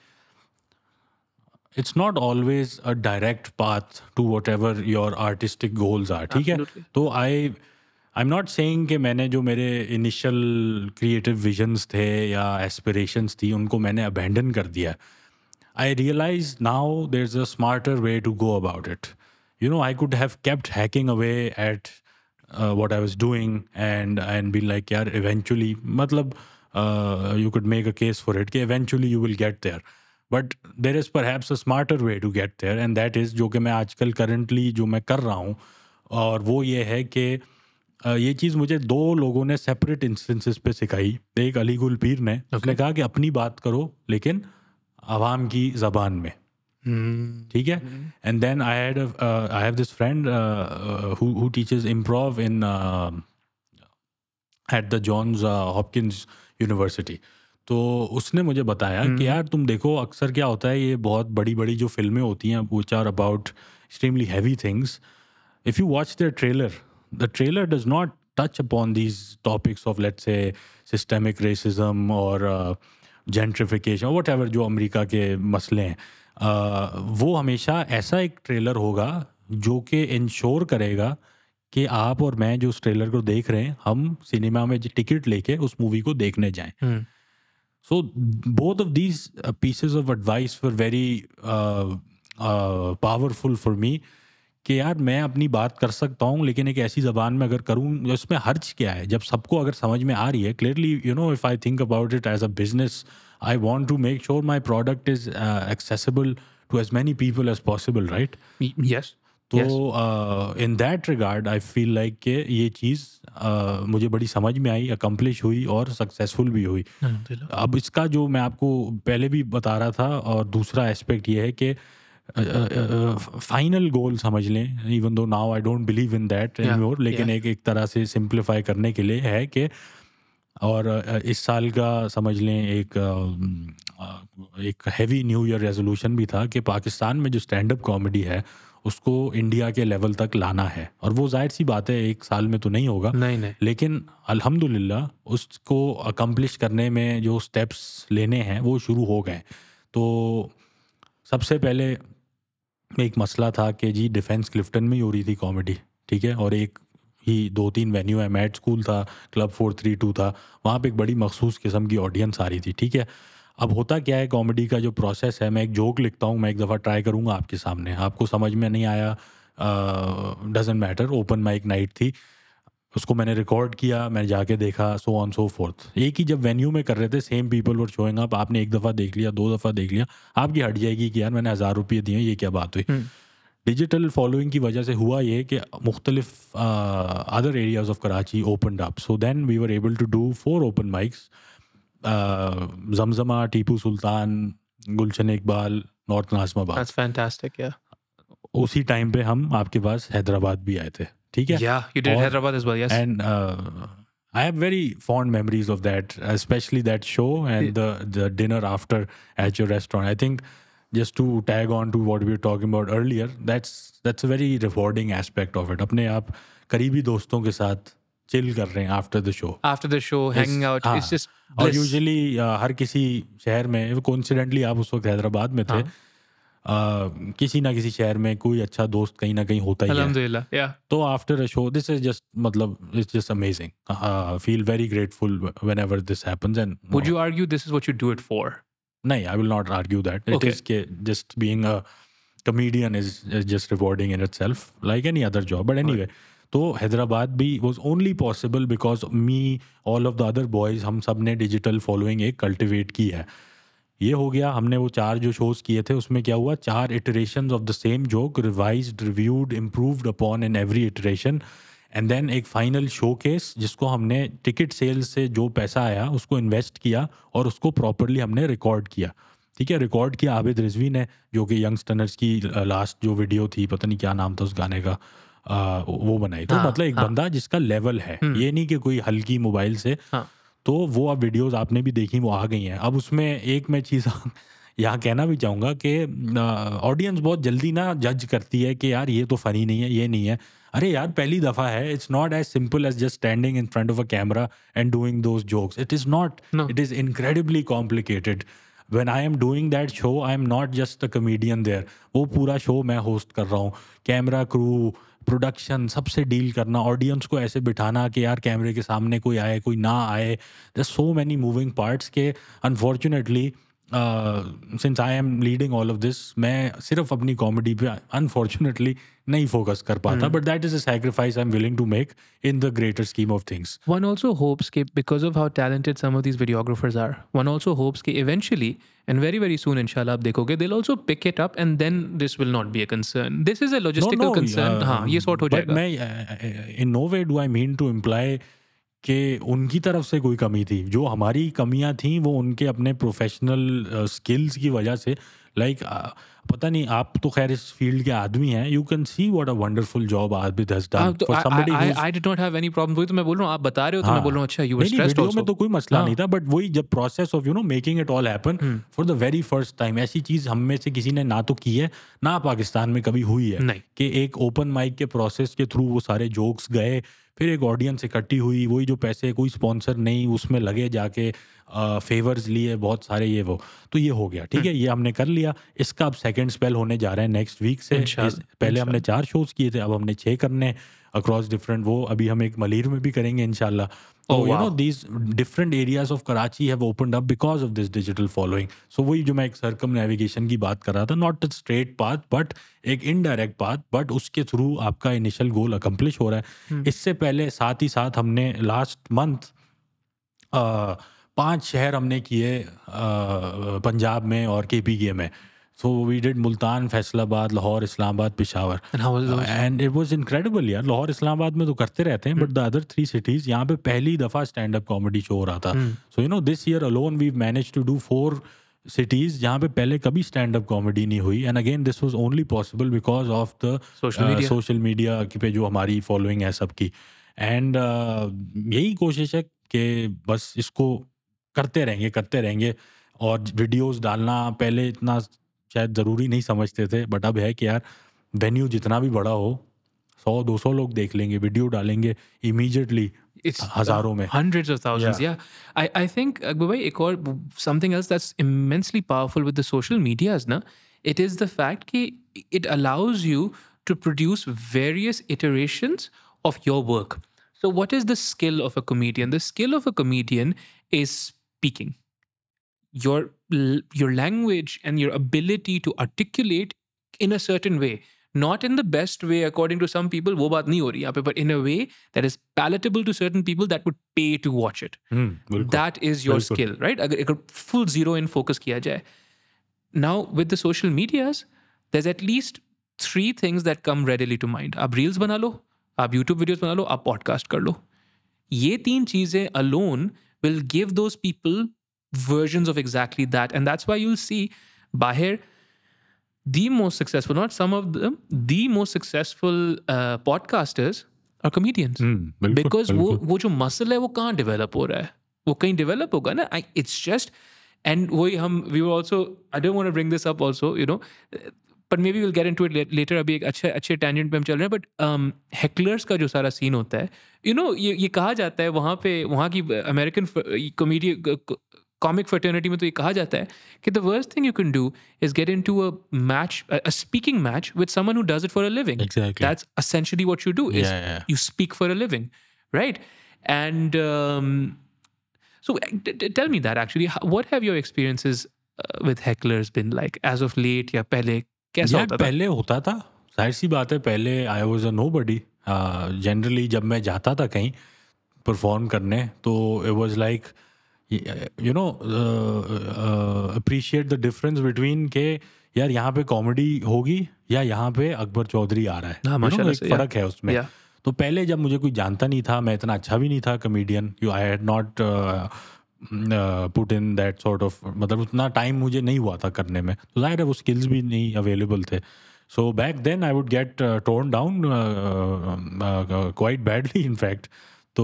it's not always a direct path to whatever your artistic goals are. ठीक है. Absolutely. तो I I am not saying कि मैंने जो मेरे इनिशियल क्रिएटिव विजन्स थे या एस्पिरेशंस थी उनको मैंने अबैंडन कर दिया. I realize now there's a smarter way to go about it. You know, I could have kept hacking away at uh, what I was doing and and be like, yeah, eventually, matlab, uh, you could make a case for it. कि eventually you will get there. But there is perhaps a smarter way to get there, and that is जो कि मैं आजकल currently जो मैं कर रहा हूँ, और वो ये है कि uh, ये चीज़ मुझे दो लोगों ने separate instances पे सिखाई. एक अली गुल पीर ने, उसने कहा कि अपनी बात करो लेकिन आवाम की ज़बान में. ठीक है. And then I had I have this friend who who teaches improv in uh, at the Johns uh, Hopkins university. तो उसने मुझे बताया कि यार तुम देखो अक्सर क्या होता है, ये बहुत बड़ी बड़ी जो फिल्में होती हैं which are about extremely heavy things, if you watch their trailer, the trailer does not touch upon these topics of let's say systemic racism or uh, gentrification or whatever जो अमेरिका के मसले हैं, uh, वो हमेशा ऐसा एक trailer होगा जो कि इंश्योर करेगा कि आप और मैं जो उस ट्रेलर को देख रहे हैं, हम सिनेमा में टिकट लेके उस मूवी को देखने जाएं। So both of these pieces of advice were very powerful for me कि यार मैं अपनी बात कर सकता हूँ, लेकिन एक ऐसी ज़बान में अगर करूँ उसमें हर्ज क्या है, जब सबको अगर समझ में आ रही है clearly, you know, if I think about it as a business, I want to make sure my product is accessible to as many people as possible, right? Yes. तो in that regard I feel like कि ये चीज़ uh, मुझे बड़ी समझ में आई, accomplish हुई और successful भी हुई। अब इसका जो मैं आपको पहले भी बता रहा था, और दूसरा एस्पेक्ट ये है कि फाइनल गोल समझ लें, even though now I don't believe in that anymore, लेकिन yeah. एक एक तरह से सिंप्लीफाई करने के लिए है कि, और uh, इस साल का समझ लें एक uh, एक हैवी न्यू ईयर रेजोल्यूशन भी था कि पाकिस्तान में जो स्टैंड अप कॉमेडी है उसको इंडिया के लेवल तक लाना है। और वो जाहिर सी बात है एक साल में तो नहीं होगा, नहीं नहीं लेकिन अल्हम्दुलिल्लाह उसको अकम्प्लिश करने में जो स्टेप्स लेने हैं वो शुरू हो गए। तो सबसे पहले एक मसला था कि जी डिफेंस क्लिफ्टन में ही हो रही थी कॉमेडी, ठीक है, और एक ही दो तीन वेन्यू है, मैट स्कूल था, क्लब फोर थ्री टू था, वहाँ पे एक बड़ी मखसूस किस्म की ऑडियंस आ रही थी, ठीक है। अब होता क्या है, कॉमेडी का जो प्रोसेस है, मैं एक जोक लिखता हूँ, मैं एक दफ़ा ट्राई करूँगा आपके सामने, आपको समझ में नहीं आया, doesn't matter, open mic night थी, उसको मैंने रिकॉर्ड किया, मैंने जाके देखा, सो ऑन सो फोर्थ। एक ही जब वेन्यू में कर रहे थे, same people were showing up, आपने एक दफ़ा देख लिया, दो दफ़ा देख लिया, आपकी हट जाएगी कि यार मैंने हज़ार रुपये दिए, ये क्या बात हुई। डिजिटल फॉलोइंग की वजह से हुआ ये कि मुख्तलिफ other areas of Karachi opened up, so then we were able to do four open mics, Zamzama, Tipu Sultan, Gulshan Iqbal, North Nazimabad. That's fantastic, yeah. उसी टाइम पे हम आपके पास हैदराबाद भी आए थे, ठीक है। Yeah, you did Hyderabad as well, yes. And uh, I have very fond memories of that, especially that show and the the dinner after at your restaurant. I think just to tag on to what we were talking about earlier, that's that's a very rewarding aspect of it. अपने आप करीबी दोस्तों के साथ chill कर रहे हैं after the show. After the show, hanging out, हाँ, it's just और bliss. यूजुअली हर किसी शहर में, कोइंसिडेंटली आप उस वक्त हैदराबाद में थे, Uh, किसी ना किसी शहर में कोई अच्छा दोस्त कहीं ना कहीं होता ही है। Alhamdulillah, yeah. तो after a show this is just मतलब it's just amazing, feel very grateful whenever this happens. And Would you argue this is what you do it for? नहीं, I will not argue that, it Okay. Is के just being a comedian is just rewarding in itself like any other job. But anyway, तो हैदराबाद भी was only possible because me, all of the other boys, हम सब ने digital following एक cultivate की है। ये हो गया, हमने वो चार जो शोज़ किए थे उसमें क्या हुआ, चार iterations of the same joke, revised, reviewed, improved upon in every iteration, and then एक फाइनल शो केस जिसको हमने टिकट सेल्स से जो पैसा आया उसको इन्वेस्ट किया और उसको प्रॉपरली हमने रिकॉर्ड किया, ठीक है। रिकॉर्ड किया आबिद रिजवी ने, जो कि यंगस्टर्स की लास्ट जो वीडियो थी, पता नहीं क्या नाम था उस गाने का, आ, वो बनाई। तो हाँ, मतलब एक हाँ. बंदा जिसका लेवल है, ये नहीं कि कोई हल्की मोबाइल से, हाँ. तो वो अब वीडियोस आपने भी देखी, वो आ गई हैं। अब उसमें एक मैं चीज़ यहाँ कहना भी चाहूँगा कि ऑडियंस बहुत जल्दी ना जज करती है कि यार ये तो फ़नी नहीं है, ये नहीं है। अरे यार पहली दफ़ा है, it's not as simple as just standing in front of a camera and doing those jokes, it is not, it is incredibly complicated. When I am doing that show, I am not just a comedian there. वो पूरा show मैं host कर रहा हूँ, camera crew, production, सबसे deal करना, audience को ऐसे बिठाना कि यार कैमरे के सामने कोई आए कोई ना आए, there so many moving parts के unfortunately since I am leading all of this, मैं सिर्फ अपनी कॉमेडी पे अनफॉर्चुनेटली नहीं फोकस कर पाता, but that is a sacrifice I am willing to make in the greater scheme of things. One also hopes कि because of how talented some of these videographers are, one also hopes कि eventually and very very soon inshallah आप देखोगे they'll also pick it up and then this will not be a concern. This is a logistical No, no, concern. uh, हाँ, ये sort हो but जाएगा। मैं in no way do I mean to imply कि उनकी तरफ से कोई कमी थी। जो हमारी कमियां थी वो उनके अपने प्रोफेशनल स्किल्स की वजह से, लाइक पता नहीं, आप तो खैर इस फील्ड के आदमी हैं, you can see what a wonderful job Abid has done तो for somebody I whose I did not have any problem, वही तो मैं बोल रहा हूँ, आप बता रहे हो तो मैं बोल रहा हूँ अच्छा यू वर नहीं नहीं स्ट्रेस्ड वीडियो आल्सो। में तो कोई मसला हाँ. नहीं था, बट वही जब process of you know making it all happen for the very first time, ऐसी चीज हम में से किसी ने ना तो की है ना पाकिस्तान में कभी हुई है नहीं. कि एक ओपन माइक के प्रोसेस के थ्रू वो सारे जोक्स गए, फिर एक ऑडियंस इकट्ठी हुई, वही जो पैसे, कोई स्पॉन्सर नहीं, उसमें लगे जाके फेवर्स लिए बहुत सारे, ये वो, तो ये हो गया ठीक है, ये हमने कर लिया। इसका अब सेकंड स्पेल होने जा रहा है नेक्स्ट वीक से। इंशाल्लाह, इस, पहले हमने चार शोज किए थे, अब हमने छः करने अक्रॉस डिफरेंट, वो अभी हम एक मलीर में भी करेंगे इंशाल्लाह। तो Oh, you know wow. These different areas of Karachi have opened up because of this digital following. So वही जो मैं एक सर्कम नेविगेशन की बात कर रहा था, not a straight path but एक इनडायरेक्ट पाथ, बट उसके थ्रू आपका इनिशियल गोल अकम्प्लिश हो रहा है। इससे पहले साथ ही साथ हमने लास्ट मंथ पांच शहर हमने किए पंजाब में और के पी के में। So we did Multan, Faisalabad, Lahore, Islamabad, Peshawar, And how was those? And it was incredible यार। लाहौर इस्लामाबाद में तो करते रहते हैं, but the other three cities, यहाँ पे पहली दफ़ा स्टैंड अप कॉमेडी शो हो रहा था। So you know this year alone we manage to do four cities जहाँ पे पहले कभी स्टैंड अप कॉमेडी नहीं हुई, and again this was only possible because of the Social media. Social media पे जो हमारी फॉलोइंग है सबकी। एंड uh, यही कोशिश है कि बस इसको करते रहेंगे करते रहेंगे और वीडियोस डालना पहले इतना शायद ज़रूरी नहीं समझते थे, बट अब है कि यार वेन्यू जितना भी बड़ा हो, सौ दो सौ लोग देख लेंगे, वीडियो डालेंगे इमीडिएटली It's हज़ारों में, hundreds of thousands. Yeah, I I think uh, bhai, ek aur something else that's immensely powerful with the social medias, na, it is the fact that it allows you to produce various iterations of your work. So, what is the skill of a comedian? The skill of a comedian is speaking. Your your language and your ability to articulate in a certain way, not in the best way according to some people, wo baat nahi ho rahi yahan pe, but in a way that is palatable to certain people that would pay to watch it. That is your skill, right? Agar ek full zero in focus kiya jaye. Now with the social medias, there's at least three things that come readily to mind. Aap reels bana lo, aap YouTube videos bana lo, aap podcast kar lo. Ye teen cheezein alone will give those people versions of exactly that, and that's why you'll see bahir the most successful, not some of them, the most successful uh, podcasters are comedians. बिल्कुल, because बिल्कुल. वो वो जो muscle है वो कहाँ develop हो रहा है, वो कहीं डेवलप होगा ना. I, it's just, and वही हम we were also, I don't want to bring this up also, you know, but maybe we'll get into it later. अभी एक अच्छे अच्छे tangent पे हम चल रहे हैं, but um, hecklers का जो सारा सीन होता है, you know, ये ये कहा जाता है वहाँ पे, वहाँ की अमेरिकन कॉमेडी कॉमिक फर्टर्निटी में तो ये कहा जाता है कि the worst thing you can do is get into a match, a speaking match with someone who does it for a living. Exactly. That's essentially what you do, is Yeah, yeah. you speak for a living, right? And um, so t- t- tell me that actually, how- what have your experiences uh, with hecklers been like as of late, या पहले कैसा यार होता था? पहले होता था, जाहिर सी बात है, पहले I was a nobody. Generally जब मैं जाता था कहीं परफॉर्म करने, तो it was like you know appreciate the difference between के यार यहाँ पे कॉमेडी होगी या यहाँ पे अकबर चौधरी आ रहा है। हाँ, You know, माशाल्लाह एक से, फ़र्क है उसमें। Yeah. तो पहले जब मुझे कोई जानता नहीं था, मैं इतना अच्छा भी नहीं था comedian, you I had not put in that sort of, मतलब उतना टाइम मुझे नहीं हुआ था करने में, तो जाहिर है वो स्किल्स भी नहीं अवेलेबल थे। So back then I would get torn down quite badly in fact. तो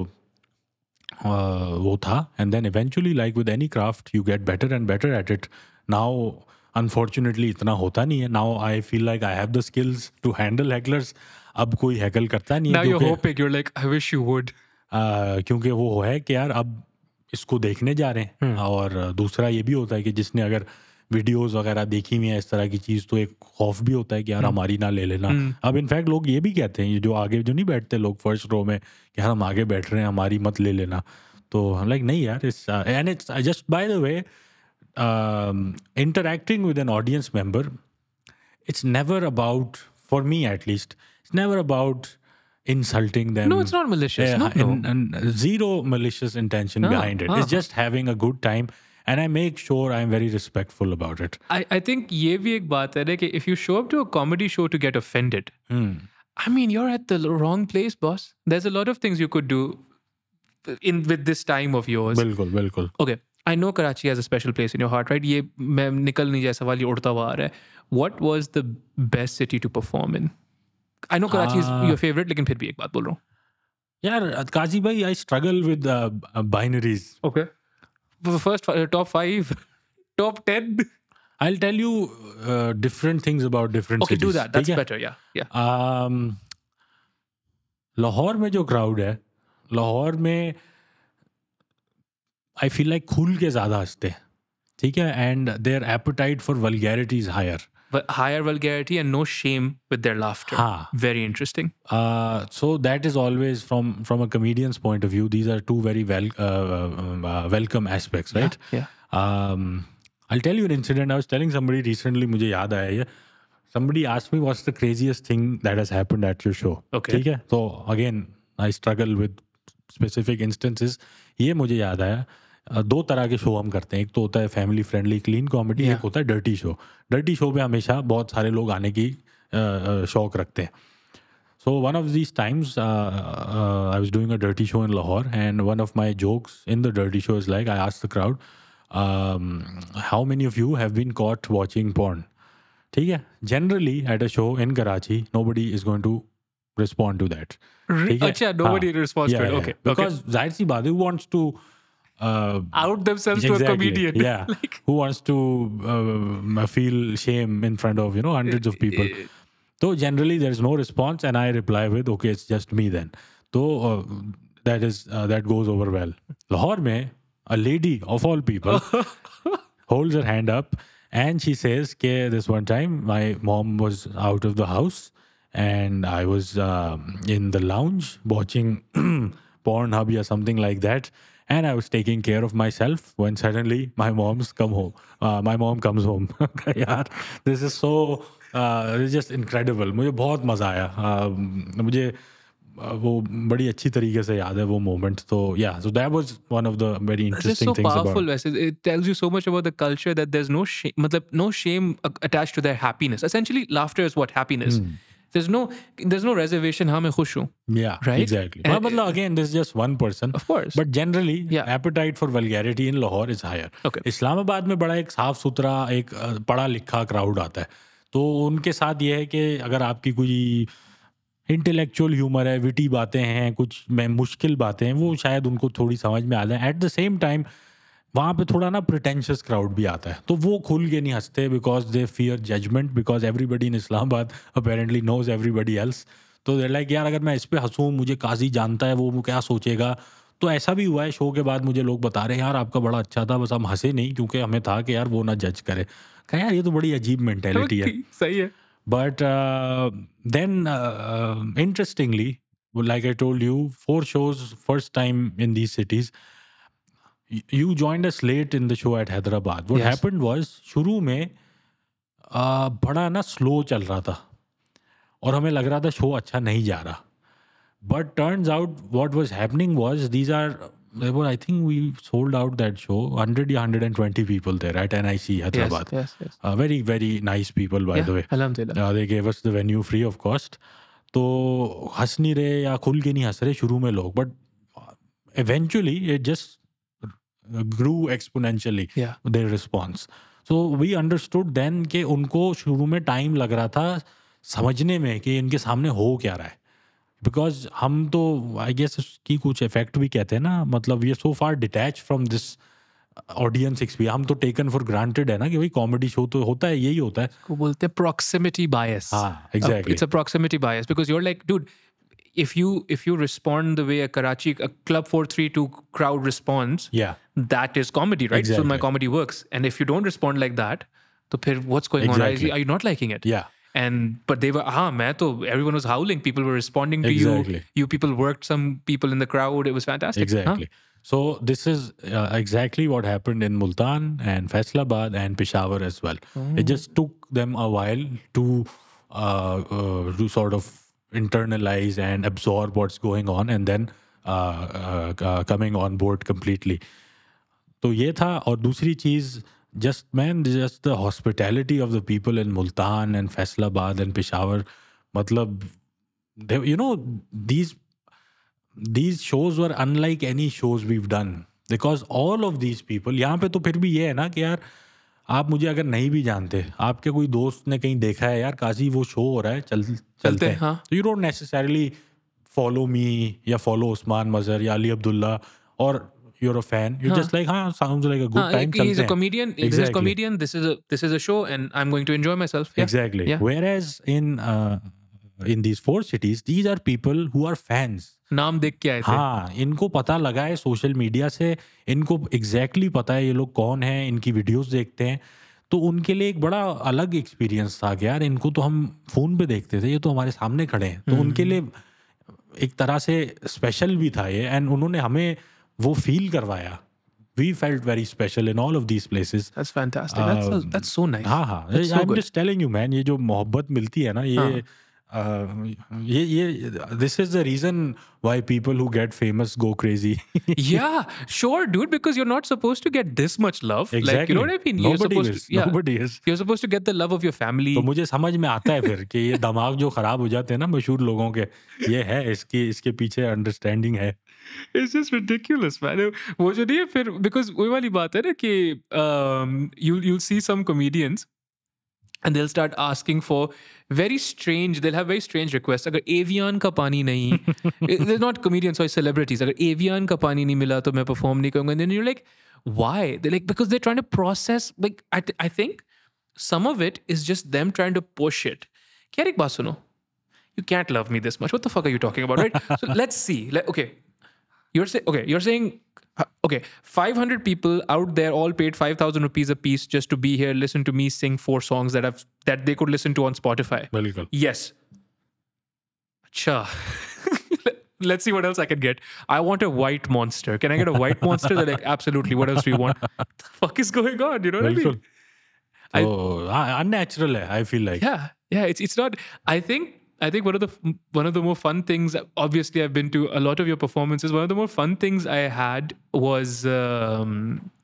uh, वो था, and then eventually like with any craft you get better and better at it. Now unfortunately इतना होता नहीं है। Now I feel like I have the skills to handle hecklers. अब कोई हैकल करता नहीं Now है, you're क्योंकि hoping, you're like, I wish you would. uh, क्योंकि वो है कि यार अब इसको देखने जा रहे हैं। और दूसरा ये भी होता है कि जिसने अगर वीडियोस वगैरह देखी हुई है इस तरह की चीज़, तो एक खौफ भी होता है कि यार हमारी ना ले लेना। अब इनफैक्ट लोग ये भी कहते हैं, ये जो आगे जो नहीं बैठते लोग फर्स्ट रो में, कि यार हम आगे बैठ रहे हैं, हमारी मत ले लेना। तो हम लाइक नहीं यार, इस and it's just by the way interacting with an audience member, it's never about, for me at least, it's never about insulting them. No, it's not malicious. Yeah, No, no. and, and zero malicious intention Ah, behind it. ah. It's just having a good time, and I make sure I'm very respectful about it. I, I think ये भी एक बात है ना कि if you show up to a comedy show to get offended, I mean, you're at the wrong place, boss. There's a lot of things you could do in with this time of yours. बिल्कुल बिल्कुल Okay, I know Karachi has a special place in your heart, right? ये मैं निकल नहीं जाए सवाल ये उड़ता हुआ आ रहा है. What was the best city to perform in? I know Karachi is Ah. your favorite, लेकिन फिर भी एक बात बोल रहा हूँ. यार काजी भाई, I struggle with uh, uh, binaries. Okay. First uh, top five, top ten. I'll tell you uh, different things about different Okay, cities. do that. That's ठीक है? better. Yeah, yeah. um, Lahore में जो क्राउड है, लाहौर में आई feel like खुल के ज़्यादा हंसते हैं, ठीक है, and their appetite for vulgarity is higher. But higher vulgarity and no shame with their laughter. हाँ. Very interesting. Uh, so that is always from from a comedian's point of view. These are two very well uh, uh, welcome aspects, right? Yeah. Um, I'll tell you an incident. I was telling somebody recently. मुझे याद आया ये. Somebody asked me what's the craziest thing that has happened at your show. Okay. ठीक है. So again, I struggle with specific instances. ये मुझे याद आया. Uh, दो तरह के शो हम करते हैं. एक तो होता है family friendly clean comedy, Yeah. एक होता है डर्टी शो. डर्टी शो पे हमेशा बहुत सारे लोग आने की uh, शौक रखते हैं. So one of these times, uh, uh, I was doing a dirty show in Lahore, and one of my jokes in the dirty show is like, I asked the crowd, um, how many of you have been caught watching porn? ठीक है? Generally, at a show in Karachi, nobody is going to respond to that. ठीक है? अच्छा, nobody हाँ. responds Yeah, to it. yeah. Okay. Because जाहिर सी बात है, who wants to uh, Out themselves to a exactly, comedian. Yeah. Like, Who wants to uh, feel shame in front of, you know, hundreds of people? So generally there is no response, and I reply with, okay, it's just me then. So uh, that is uh, that goes over well. Lahore mein, a lady of all people holds her hand up and she says, "Ke this one time my mom was out of the house and I was um, in the lounge watching Pornhub or something like that, and I was taking care of myself when suddenly my mom's come home. Uh, my mom comes home." यार, this is so uh, it's just incredible. मुझे बहुत मजा आया. uh, मुझे uh, वो बड़ी अच्छी तरीके से याद है वो मोमेंट. तो yeah, so that was one of the very This is interesting so things powerful. about. वैसे. It tells you so much about the culture that there's no shame, मतलब no shame a- attached to their happiness. Essentially, laughter is what happiness. There's no there's no reservation. हाँ मैं खुश हूँ. Yeah, Right? exactly. And- हाँ, मतलब again, this is just one person. Of course. But generally, Yeah. appetite for vulgarity in Lahore is higher. Okay. Islamabad में बड़ा एक साफ सुथरा, एक अ, पढ़ा लिखा क्राउड आता है. तो उनके साथ ये है कि अगर आपकी कोई इंटेलेक्चुअल ह्यूमर है, विटी बातें हैं, कुछ में मुश्किल बातें हैं, वो शायद उनको थोड़ी समझ में आ जाए. एट द सेम टाइम वहाँ पे थोड़ा ना प्रिटेंशियस क्राउड भी आता है, तो वो खुल के नहीं हंसते because they fear judgment, because everybody in Islamabad apparently knows everybody else. तो दे लाइक, यार अगर मैं इस पे हंसूँ, मुझे काजी जानता है, वो क्या सोचेगा. तो ऐसा भी हुआ है शो के बाद, मुझे लोग बता रहे हैं यार आपका बड़ा अच्छा था, बस हम हंसे नहीं क्योंकि हमें था कि यार वो ना जज करे. कहा यार ये तो बड़ी अजीब मेंटेलिटी है. सही है. But uh, then, uh, interestingly, well, like I told you, four shows, first time in these cities. Y- You joined us late in the show at Hyderabad. What Yes. happened was, शुरू में uh, बड़ा ना slow चल रहा था और हमें लग रहा था शो अच्छा नहीं जा रहा. But turns out what was happening was, these are, there were, I think we sold out that show, one hundred or one hundred twenty people there at N I C Yes, Hyderabad. yes, yes. Uh, very, very nice people, by Yeah, the way. alhamdulillah. Uh, they gave us the venue free of cost. तो हंस नहीं रहे या खुल के नहीं हंस रहे शुरू में लोग, but eventually it just grew exponentially, Yeah. their response. So we understood then कि उनको शुरू में टाइम लग रहा था समझने में कि इनके सामने हो क्या रहा है. बिकॉज हम तो आई गेस उसकी कुछ इफेक्ट भी कहते हैं ना, मतलब we are so far detach from this audience experience. हम तो टेकन फॉर ग्रांटेड है ना कि भाई कॉमेडी शो तो होता है, यही होता है. को बोलते हैं proximity bias. हाँ, Uh, exactly. It's a proximity bias because you're like, dude, if you if you respond the way a Karachi a Club four thirty-two crowd responds, Yeah, that is comedy, right? So my Exactly. comedy works. And if you don't respond like that, तो फिर what's going on? Exactly. Are you not liking it? yeah, And but they were ah मैं तो everyone was howling. People were responding to Exactly. you. You people worked some people in the crowd. It was fantastic. exactly. So this is uh, exactly what happened in Multan and Faisalabad and Peshawar as well. It just took them a while to uh, uh, to sort of internalize and absorb what's going on, and then uh, uh, uh, coming on board completely. तो ये था. और दूसरी चीज़, just man, just the hospitality of the people in Multan and Faisalabad and Peshawar. मतलब, they, you know, these these shows were unlike any shows we've done because all of these people, यहाँ पे तो फिर भी ये है ना कि यार आप मुझे अगर नहीं भी जानते, आपके कोई दोस्त ने कहीं देखा है यार काजी वो शो हो रहा है, चल चलते हैं, हाँ। तो you don't necessarily follow me या फॉलो उस्मान मजहर या अली अब्दुल्ला और you're a fan, you're हाँ. just like हाँ sounds like a good हाँ, time, like, he's चलते a हैं. comedian, this is a Exactly. comedian, this is a this is a show and I'm going to enjoy myself. Yeah. Exactly. Yeah. Whereas in uh, in these four cities, these are people who are fans. नाम देख के आए थे. हाँ, इनको पता लगा है सोशल मीडिया से, इनको एग्जैक्टली exactly पता है ये लोग कौन हैं, इनकी वीडियोस देखते हैं, तो उनके लिए एक बड़ा अलग एक्सपीरियंस था कि यार इनको तो हम फोन पे देखते थे, ये तो हमारे सामने खड़े हैं, तो उनके लिए एक तरह से स्पेशल भी था ये, एंड उन्होंने हमें वो फील करवाया. We felt very special in all of these places. That's fantastic. That's Uh, that's so nice. हाँ हाँ, That's so I'm good. just telling you man, ये जो मोहब्बत मिलती है ना, ये हाँ. uh, ये ये this is the reason why people who get famous go crazy. Yeah, sure, dude. Because you're not supposed to get this much love. Exactly. Like, you know what I mean? You're Nobody supposed is. to, yeah. Nobody is. You're supposed to get the love of your family. तो मुझे समझ में आता है फिर कि ये दिमाग जो खराब हो जाते हैं ना मशहूर लोगों के, ये है इसकी इसके पीछे अंडरस्टैंडिंग है. It's just ridiculous, man. वो जो नहीं है फिर, because वही वाली बात है ना कि um, you'll you'll see some comedians and they'll start asking for very strange, they'll have very strange requests. अगर एवियन का पानी नहीं, they're not comedians, sorry, celebrities. अगर एवियन का पानी नहीं मिला तो मैं perform नहीं करूँगा. And then you're like, why? They're like, because they're trying to process, like, I, th- I think some of it is just them trying to push it. क्या एक बात सुनो, you can't love me this much. What the fuck are you talking about, right? So let's see. Like, okay. You're saying, okay, you're saying, uh, okay, five hundred people out there all paid five thousand rupees a piece just to be here, listen to me sing four songs that I've, that they could listen to on Spotify. बिल्कुल. Yes. Acha. Let's see what else I can get. I want a white monster. Can I get a white monster? They're like, absolutely. What else do you want? What the fuck is going on? You know what I mean? I, तो unnatural है, I feel like. Yeah, yeah. It's it's not. I think I think one of the one of the more fun things. Obviously, I've been to a lot of your performances. One of the more fun things I had was um,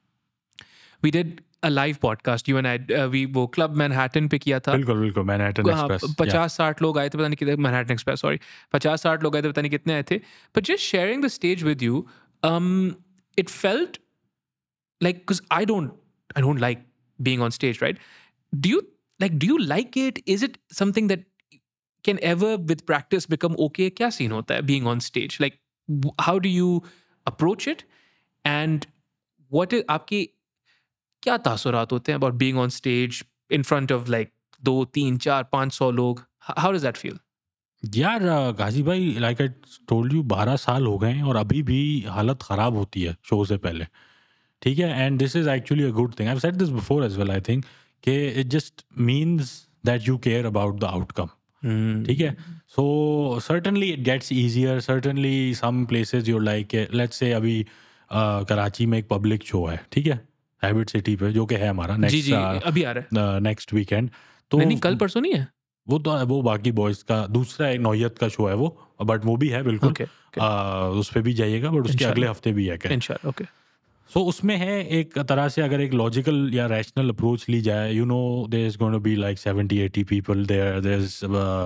we did a live podcast. You and I, uh, we वो Club Manhattan पे किया था. बिल्कुल बिल्कुल Manhattan Express. पचास साठ लोग आए थे, पता नहीं कितने. Manhattan Express, sorry. पचास साठ लोग आए थे, पता नहीं कितने आए थे. But just sharing the stage with you, um, it felt like, because I don't I don't like being on stage, right? Do you like? Do you like it? Is it something that can ever with practice become okay? क्या scene होता है being on stage? Like, how do you approach it? And what is आपके क्या तासुरात होते हैं about being on stage in front of like दो तीन चार पाँच सौ लोग? How does that feel? यार गाजी भाई, like I told you, बारह साल हो गए हैं और अभी भी हालत ख़राब होती है शो से पहले, ठीक है. And this is actually a good thing. I have said this before as well. I think कि it just means that you care about the outcome, ठीक है. So certainly it gets easier. Certainly some places you're like, let's say अभी कराची में एक public show है, ठीक है, habit city पे, जो कि है हमारा जी जी नेक्स्ट अभी आ रहा है. Next weekend. तो नहीं, कल परसों नहीं है वो तो वो बाकी बॉयज़ का दूसरा एक नौयत का शो है वो, बट वो भी है बिल्कुल. Okay, okay. आ, उस पर भी जाइएगा, बट उसके इंशाल्लाह. अगले हफ्ते भी है क्या. इंशाल्लाह. ओके. सो उसमें है एक तरह से, अगर एक लॉजिकल या रैशनल अप्रोच ली जाए, you know there is going to be like seventy eighty people there. There is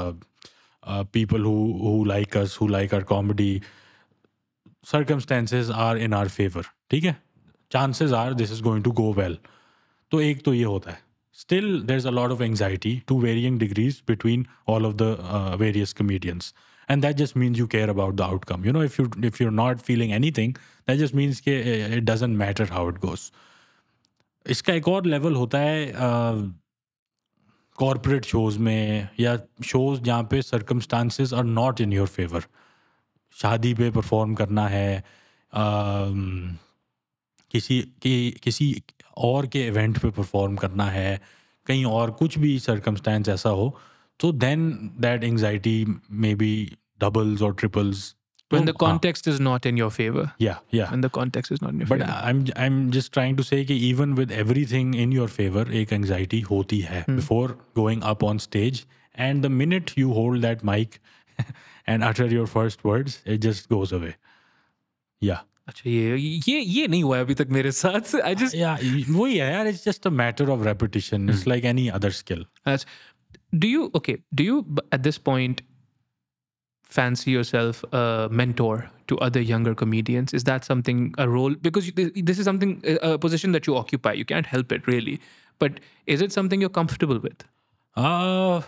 people who who like us, who like our comedy. Circumstances are in our favour, ठीक है. Chances are this is going to go well. तो एक तो ये होता है. Still, there's a lot of anxiety to varying degrees between all of the uh, various comedians, and that just means you care about the outcome. You know, if you if you're not feeling anything, that just means कि it doesn't matter how it goes. इसका एक और level होता है corporate shows में, या shows जहाँ पे circumstances are not in your favor. शादी पे perform करना है, um, किसी की किसी और के इवेंट पे परफॉर्म करना है, कहीं और कुछ भी सर्कमस्टेंस ऐसा हो, तो then that anxiety may be doubles और triples when the context is not in your favor. Yeah, yeah. When the context is not in your But favor. I'm I'm just trying to say कि even with everything in your favor, एक anxiety होती है Hmm. before going up on stage, and the minute you hold that mic and utter your first words, it just goes away. Yeah. अच्छा, ये ये ये नहीं हुआ है अभी तक मेरे साथ. I just Yeah, वही है यार. It's just a matter of repetition. It's like any other skill. as do you okay do you b- at this point fancy yourself a mentor to other younger comedians? Is that something, a role? Because you- this is something, a position that you occupy. You can't help it, really. But is it something you're comfortable with? Uh,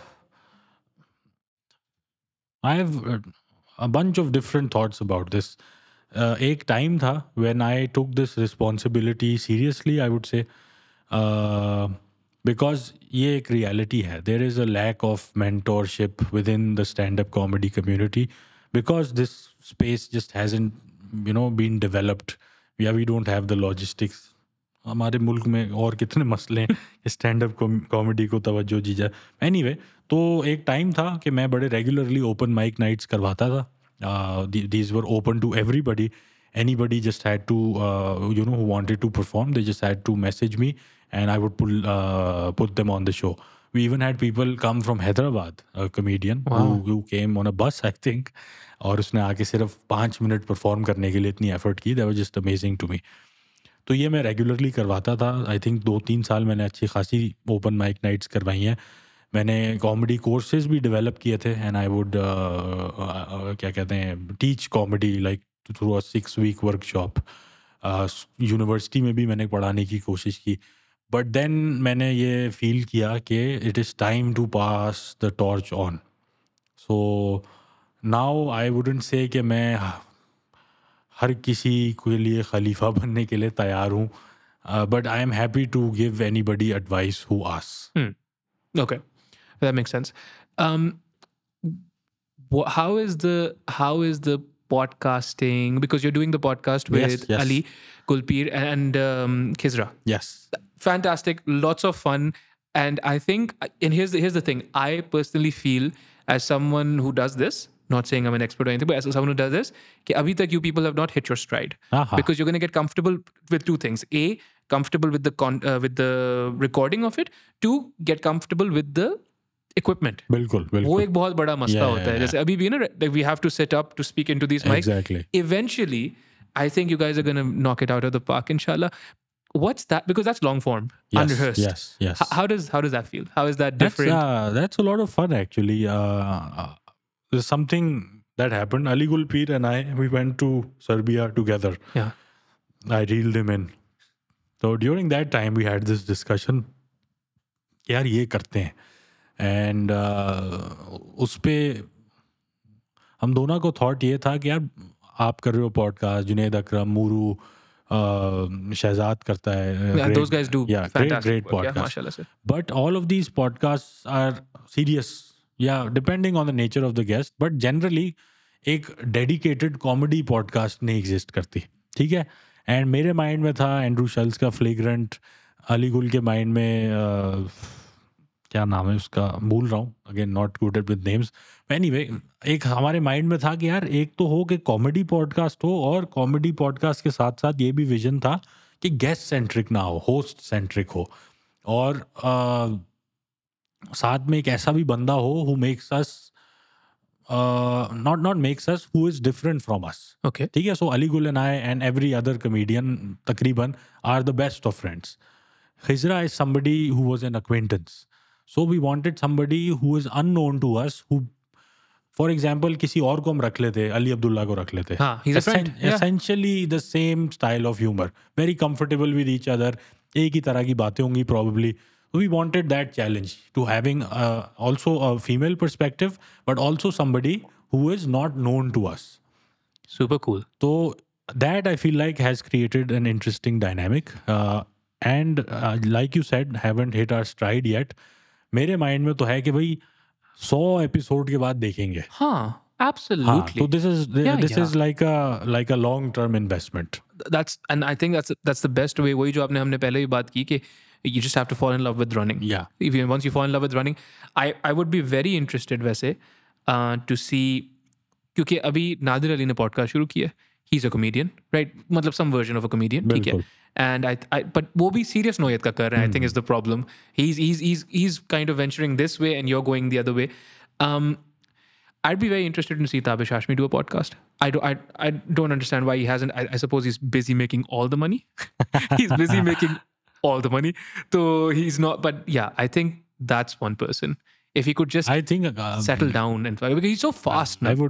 I have uh, a bunch of different thoughts about this. Uh, एक time था when I took this responsibility seriously, I would say, uh, because ये एक reality है. There is a lack of mentorship within the stand-up comedy community because this space just hasn't, you know, been developed. Yeah, we don't have the logistics. हमारे मुल्क में और कितने मसले हैं स्टैंड अप कॉमेडी को तवज्जो दी जाए. एनीवे, तो एक टाइम था कि मैं बड़े रेगुलरली ओपन माइक नाइट्स करवाता था. These were open to everybody. Anybody just had to, uh, you know, who wanted to perform, they just had to message me and I would pull, uh, put them on the show. We even had people come from Hyderabad, a comedian, Wow. who, who came on a bus, I think. और उसने आके सिर्फ पाँच minute perform करने के लिए इतनी effort की. That was just amazing to me. तो ये मैं रेगुलरली करवाता था. आई थिंक दो तीन साल मैंने अच्छी खासी ओपन माइक नाइट्स करवाई हैं. मैंने कॉमेडी कोर्सेज भी डेवलप किए थे एंड आई वुड क्या कहते हैं teach comedy like through a six week workshop. University में भी मैंने पढ़ाने की कोशिश की. बट देन मैंने ये फील किया कि it is time to pass the torch on. So now I wouldn't say कि मैं हर किसी के लिए खलीफा बनने के लिए तैयार हूँ. But I am happy to give anybody advice who asks. Hmm. Okay, that makes sense. Um, wh- how is the how is the podcasting? Because you're doing the podcast with Yes, yes. Ali, Kulpir, and um, Khizra. Yes. Fantastic, lots of fun, and I think. And here's the, here's the thing. I personally feel, as someone who does this, not saying I'm an expert or anything, but as someone who does this, कि अभी तक you people have not hit your stride. Aha. Because you're going to get comfortable with two things. A, comfortable with the con- uh, with the recording of it. Two, get comfortable with the equipment. बिल्कुल वो बिल्कुल. एक बहुत बड़ा मसला Yeah, होता है. yeah, जैसे अभी भी ना, like we have to set up to speak into these mics. Exactly. Eventually, I think you guys are going to knock it out of the park, inshallah. What's that? Because that's long form, Yes, unrehearsed. yes, yes. H- how does how does that feel? How is that That's, different? uh, that's a lot of fun actually. Uh, uh, there's something that happened. Ali Gulpir and I, we went to Serbia together. Yeah. I reeled him in. So during that time, we had this discussion. यार ये करते हैं. And uh, उस पे हम दोनों को thought ये था कि यार आप कर रहे हो पॉडकास्ट, जुनेद अकरम, मूरू, शहजाद करता है. Yeah, great- those guys do yeah, great, fantastic great work. Yeah, podcast. mashallah, sir. But all of these podcasts are serious. Yeah, depending on the nature of the guest. But generally, एक dedicated comedy podcast नहीं exist करती. ठीक है. And मेरे mind में था Andrew शल्स का flagrant. Ali गुल के माइंड में uh, क्या नाम है उसका, भूल रहा हूँ. Again not good at with names. Anyway, एक हमारे माइंड में था कि यार एक तो हो कि कॉमेडी पॉडकास्ट हो, और कॉमेडी पॉडकास्ट के साथ साथ ये भी विजन था कि गेस्ट सेंट्रिक ना हो, होस्ट सेंट्रिक हो. और uh, साथ में एक ऐसा भी बंदा हो who makes us not not makes us who is different from us. Okay. ठीक है. So Ali Gul and I and every other comedian तकरीबन are the best of friends. Khizra is somebody who was an acquaintance. So we wanted somebody who is unknown to us, who, for example, किसी और को हम रख लेते, अली अब्दुल्ला को रख लेते. हाँ, he's a friend. Essen- Yeah. Essentially the same style of humor. Very comfortable with each other. एक ही तरह की बातें होंगी probably. We wanted that challenge to having uh, also a female perspective, but also somebody who is not known to us. Super cool. So that I feel like has created an interesting dynamic. Uh, and uh, like you said, haven't hit our stride yet. मेरे mind में तो है कि भाई सौ episode के बाद देखेंगे. Huh. हाँ, Absolutely. तो this is Yeah, this yeah. is like a like a long term investment. That's and I think that's that's the best way. वही जो आपने हमने पहले भी बात की कि you just have to fall in love with running. Yeah. If you, once you fall in love with running, I I would be very interested वैसे uh, to see, क्योंकि अभी नादिर अली ने पॉडकास्ट शुरू किया. He's a comedian, right? मतलब some version of a comedian. ठीक है. बिल्कुल. And I, I but वो भी serious नोयत का कर रहे हैं. I think is the problem. He's he's he's he's kind of venturing this way and you're going the other way. Um, I'd be very interested to see Tabish Hashmi do a podcast. I don't, I, I don't understand why he hasn't. I, I suppose he's busy making all the money. He's busy making all the money. So he's not. But yeah, I think that's one person. If he could just I think uh, settle down and because he's so fast I now. would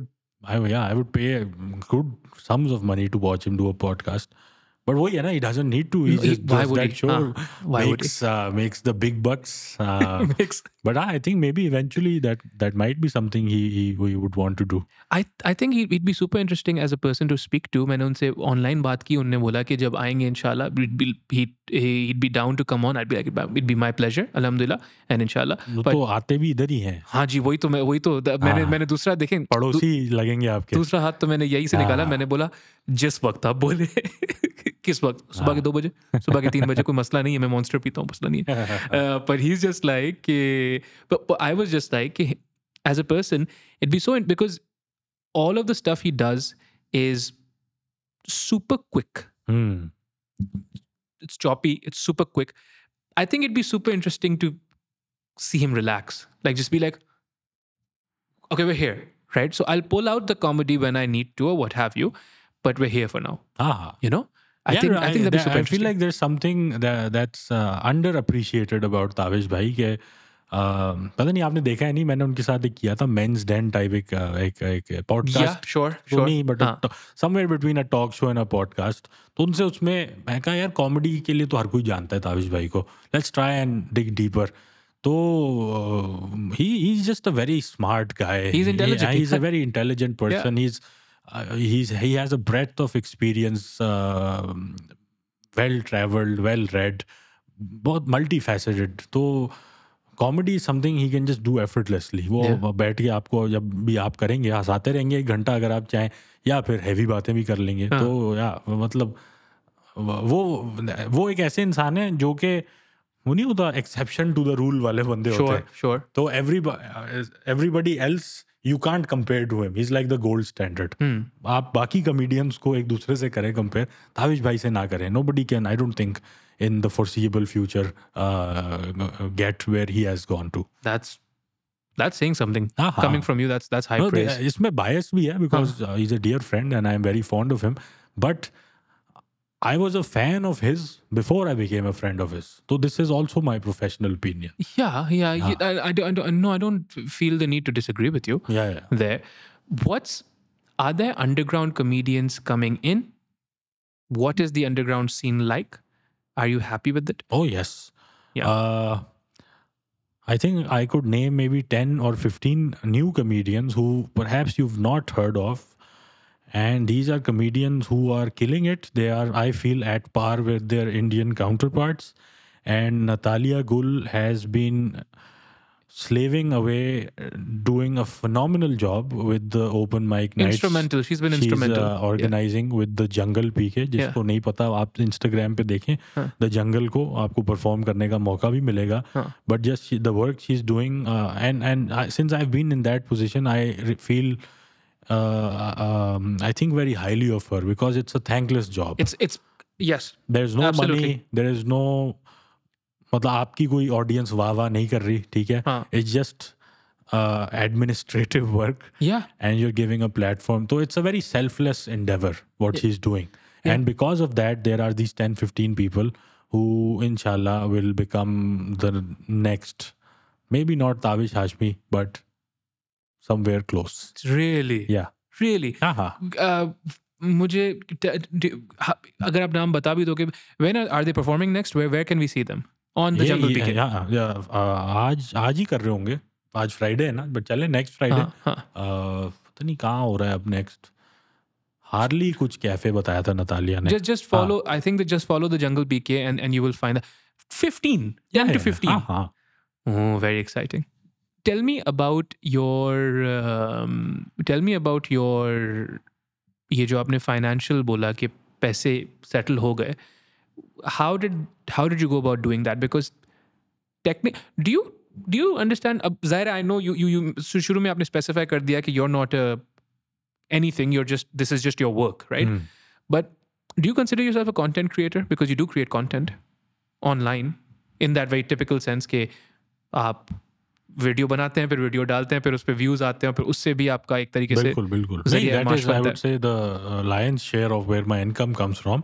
I, yeah, I would pay good sums of money to watch him do a podcast. But वही है ना, he doesn't need to. He No, he- just why does would that he? show, हाँ, why would he? makes uh, makes the big bucks. Uh, Makes- but I think maybe eventually that that might be something he he, he would want to do. I I think he'd, he'd be super interesting as a person to speak to. मैंने उनसे online बात की, उन्होंने बोला कि जब आएंगे इंशाल्लाह he'd be he'd, he'd be down to come on. I'd be like it'd be my pleasure, alhamdulillah, and inshallah. वो But तो आते भी इधर ही हैं, हाँ जी, वही तो मैं वही तो द- मैंने हाँ। मैंने दूसरा देखें दू- पड़ोसी लगेंगे आपके. दूसरा हाथ तो मैंने यही से निकाला. हाँ। मैंने बोला जिस वक्त आप बोले किस वक्त, सुबह के दो बजे, सुबह के तीन बजे, कोई मसला नहीं है, मैं मॉन्स्टर पीता हूँ, मसला नहीं है. But he's just like कि but, but I was just like कि as a person it'd be so in, because all of the stuff he does is super quick. Hmm. It's choppy, it's super quick. I think it'd be super interesting to see him relax, like just be like, okay, we're here, right? So I'll pull out the comedy when I need to or what have you, but we're here for now, हाँ. you know. I Yeah, think I, I think that'd be that- super I interesting. feel like there's something that that's uh, underappreciated about Tavish भाई के uh, पता नहीं आपने देखा है नहीं, मैंने उनके साथ एक किया था मेंस डेन टाइप एक uh, एक एक पॉडकास्ट. Yeah, sure, तो sure. नहीं, बट हाँ. Somewhere between a talk show and a podcast. तो उनसे उसमें मैं कहा यार कॉमेडी के लिए तो हर कोई जानता है ताविश भाई को, let's try and dig deeper. तो he is just a very smart guy. He's intelligent. He is a very intelligent person. He is he's he has a breadth of experience, uh, well traveled, well read, बहुत multifaceted. तो comedy is something he can just do effortlessly. वो Yeah. बैठ के आपको जब भी आप करेंगे हंसाते रहेंगे एक घंटा अगर आप चाहें, या फिर हैवी बातें भी कर लेंगे. हाँ. तो या मतलब वो वो एक ऐसे इंसान है जो कि वो नहीं होता एक्सेप्शन टू द रूल वाले बंदे होते Sure, हैं. sure. तो every everybody else you can't compare to him. He is like the gold standard. Hmm. आप बाकी कॉमेडियंस को एक दूसरे से करें कंपेयर, ताविश भाई से ना करें. Nobody can, I don't think in the foreseeable future uh, get where he has gone to. That's that's saying something. हाँ, हाँ. Coming from you, that's that's high No, praise. they- इसमें bias भी है because uh, he's a dear friend and I am very fond of him. But I was a fan of his before I became a friend of his. So this is also my professional opinion. Yeah, yeah. Ah. you- I, I, don't, I don't. No, I don't feel the need to disagree with you Yeah, yeah. there. What's are there underground comedians coming in? What is the underground scene like? Are you happy with it? Oh yes. Yeah. Uh, I think I could name maybe ten or fifteen new comedians who perhaps you've not heard of. And these are comedians who are killing it. They are, I feel, at par with their Indian counterparts. And Natalia Gul has been slaving away, uh, doing a phenomenal job with the open mic nights. Instrumental. She's been She's instrumental. uh, organizing with the Jungle P K. जिसको नहीं पता आप Instagram पे देखें, हाँ. the Jungle को आपको perform करने का मौका भी मिलेगा. हाँ. But just she, the work she's doing, uh, and and I, since I've been in that position, I re- feel. Uh, um, I think very highly of her because it's a thankless job. It's it's yes. There's no absolutely. money. There is no. मतलब आपकी कोई audience वाह वाह नहीं कर रही, ठीक है. हाँ. It's just uh, administrative work. Yeah. And you're giving a platform. So it's a very selfless endeavor what she's doing. Yeah. And because of that, there are these ten, fifteen people who, inshallah, will become the next, maybe not Tavish Hashmi, but somewhere close. Really. Yeah. Really. हाँ हाँ. Uh, मुझे ट- ट- हा- अगर आप नाम बता भी दोगे, when are, are they performing next? Where where can we see them? On the ये- Jungle ये- P K. yeah, yeah, uh, आज आज ही कर रहे होंगे. आज फ्राइडे है ना, बट चले नेक्स्ट फ्राइडे. हाँ, हाँ. पता नहीं कहाँ हो रहा है अब नेक्स्ट. हार्ली कुछ कैफे बताया था नतालिया ने. Just just follow. I think that just follow the Jungle P K and and you will find that fifteen, ten to fifteen. हाँ हाँ. Oh, very exciting. Tell me about your. Um, tell me about your. ये जो आपने financial बोला कि पैसे settle हो गए. How did how did you go about doing that? Because technic. Do you do you understand? अब ज़ाहिर है, I know you you you शुरू में आपने specify कर दिया कि you're not a anything. You're just this is just your work, right? Hmm. But do you consider yourself a content creator? Because you do create content online in that very typical sense कि आप video बनाते हैं, फिर video डालते हैं, फिर उस पे व्यूज आते हैं, फिर उससे भी आपका एक तरीके से बिल्कुल बिल्कुल. जरिया That माश is, I बनता would say, the lion's share of where my income comes from.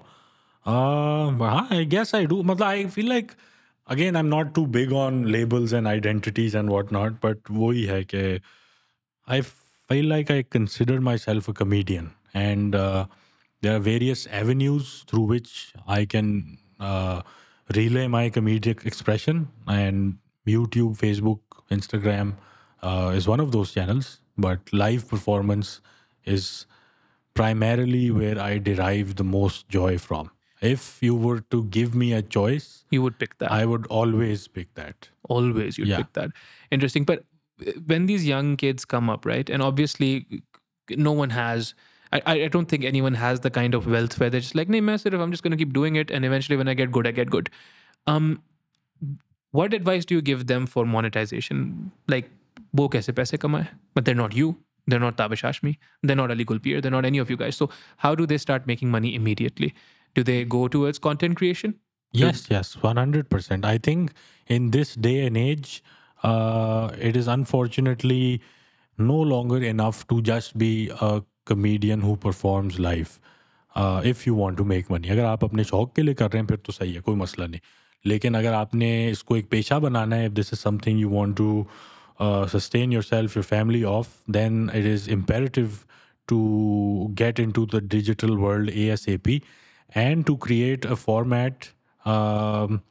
Uh, हाँ, I guess I do. मतलब I feel like, again, I'm not too big on labels and identities and whatnot, but वही है कि I feel like I consider myself a comedian, and uh, there are various avenues through which I can uh, relay my comedic expression. And YouTube, Facebook, Instagram uh, is one of those channels. But live performance is primarily where I derive the most joy from. If you were to give me a choice, You would pick that. I would always pick that. Always you'd Yeah. pick that. Interesting. But uh, when these young kids come up, right? And obviously no one has, I, I I don't think anyone has the kind of wealth where they're just like, nee, main sirf, I'm just going to keep doing it. And eventually when I get good, I get good. Um, what advice do you give them for monetization? Like, wo kaise paise kamaye? But they're not you. They're not Tabish Hashmi. They're not Ali Gulpir. They're not any of you guys. So how do they start making money immediately? Do they go towards content creation? Yes, yes, one hundred percent. I think in this day and age, uh, it is unfortunately no longer enough to just be a comedian who performs live. Uh, if you want to make money, अगर आप अपने शौक के लिए कर रहे हैं फिर तो सही है, कोई मसला नहीं. लेकिन अगर आपने इसको एक पेशा बनाना है, if this is something you want to uh, sustain yourself, your family off, then it is imperative to get into the digital world ASAP and to create a format, um,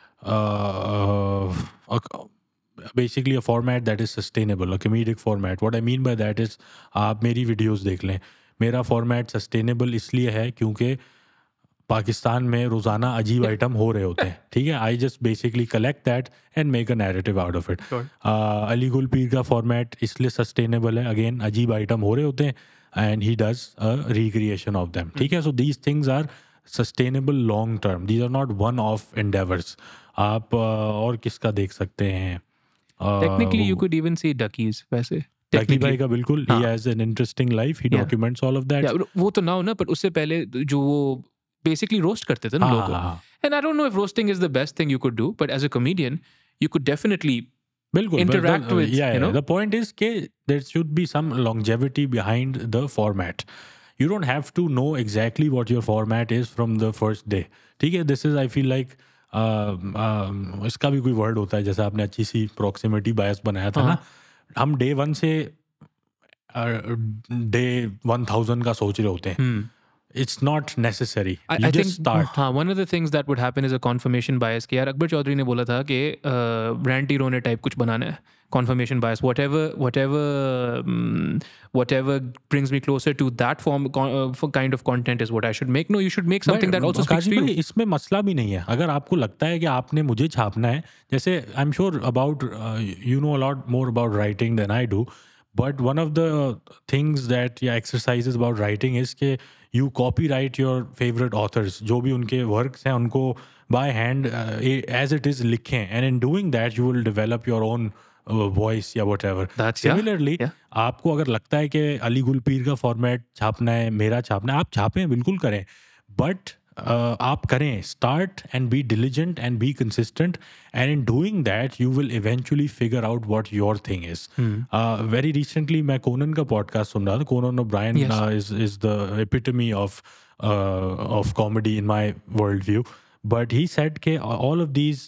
uh, uh, basically a format that is sustainable, a comedic format. What I mean by that is, आप मेरी videos देख लें. मेरा format sustainable इसलिए है क्योंकि पाकिस्तान में रोज़ाना अजीब आइटम हो रहे होते हैं, ठीक है. I just basically collect that and make a narrative out of it. Ali Gul Pir का फॉर्मेट इसलिए सस्टेनेबल है, अगेन अजीब आइटम हो रहे होते हैं and he does a recreation of them, ठीक है. So these things are sustainable long term, these are not one off endeavours. आप uh, और किसका देख सकते हैं? Technically, you could even see Duckies, वैसे. डकी Technically. भाई का बिल्कुल, he has an interesting life, he Yeah. documents all of that. Yeah, वो तो ना हो ना, पर उससे पहले जो वो basically roast करते थे ना हाँ, लोगों को. हाँ, हाँ. And I don't know if roasting is the best thing you could do, but as a comedian, you could definitely बिल्कुल, but interact the- with, yeah, you yeah. know? The point is कि there should be some longevity behind the format. You don't have to know exactly what your format is from the first day, ठीक है. This is, I feel like, um, um, इसका भी कोई word होता है, जैसे आपने अच्छी सी proximity bias बनाया था ना. हम डे वन से डे वन थाउजेंड का सोच रहे होते हैं. Hmm. It's not necessary. I, You I just think start. हाँ, one of the things that would happen is a confirmation bias कि यार अकबर चौधरी ने बोला था कि रैंटी रोने टाइप कुछ बनाना है. Confirmation bias, whatever, whatever, um, whatever brings me closer to that form con, uh, for kind of content is what I should make. No, you should make something But, that also speaks Qazi to भाई, you. इसमें मसला भी नहीं है. अगर आपको लगता है कि आपने मुझे छापना है, जैसे I am sure about you know a lot more about writing than I do, but one of the things that या एक्सरसाइजेज अबाउट राइटिंग इज के you copy right your favourite authors, जो भी उनके वर्क्स हैं उनको by hand as it is लिखें, and in doing that you will develop your own voice या whatever. That's- yeah, similarly yeah. आपको अगर लगता है कि अली गुल पीर का फॉर्मेट छापना है, मेरा छापना है, आप छापें, बिल्कुल करें. बट आप करें, start and be diligent and be consistent, and in doing that you will eventually figure out what your thing is. Very recently मैं कोनन का पॉडकास्ट सुन रहा था. Conan O'Brien Yes. Is is the epitome of of comedy in my world view. But he said के all of these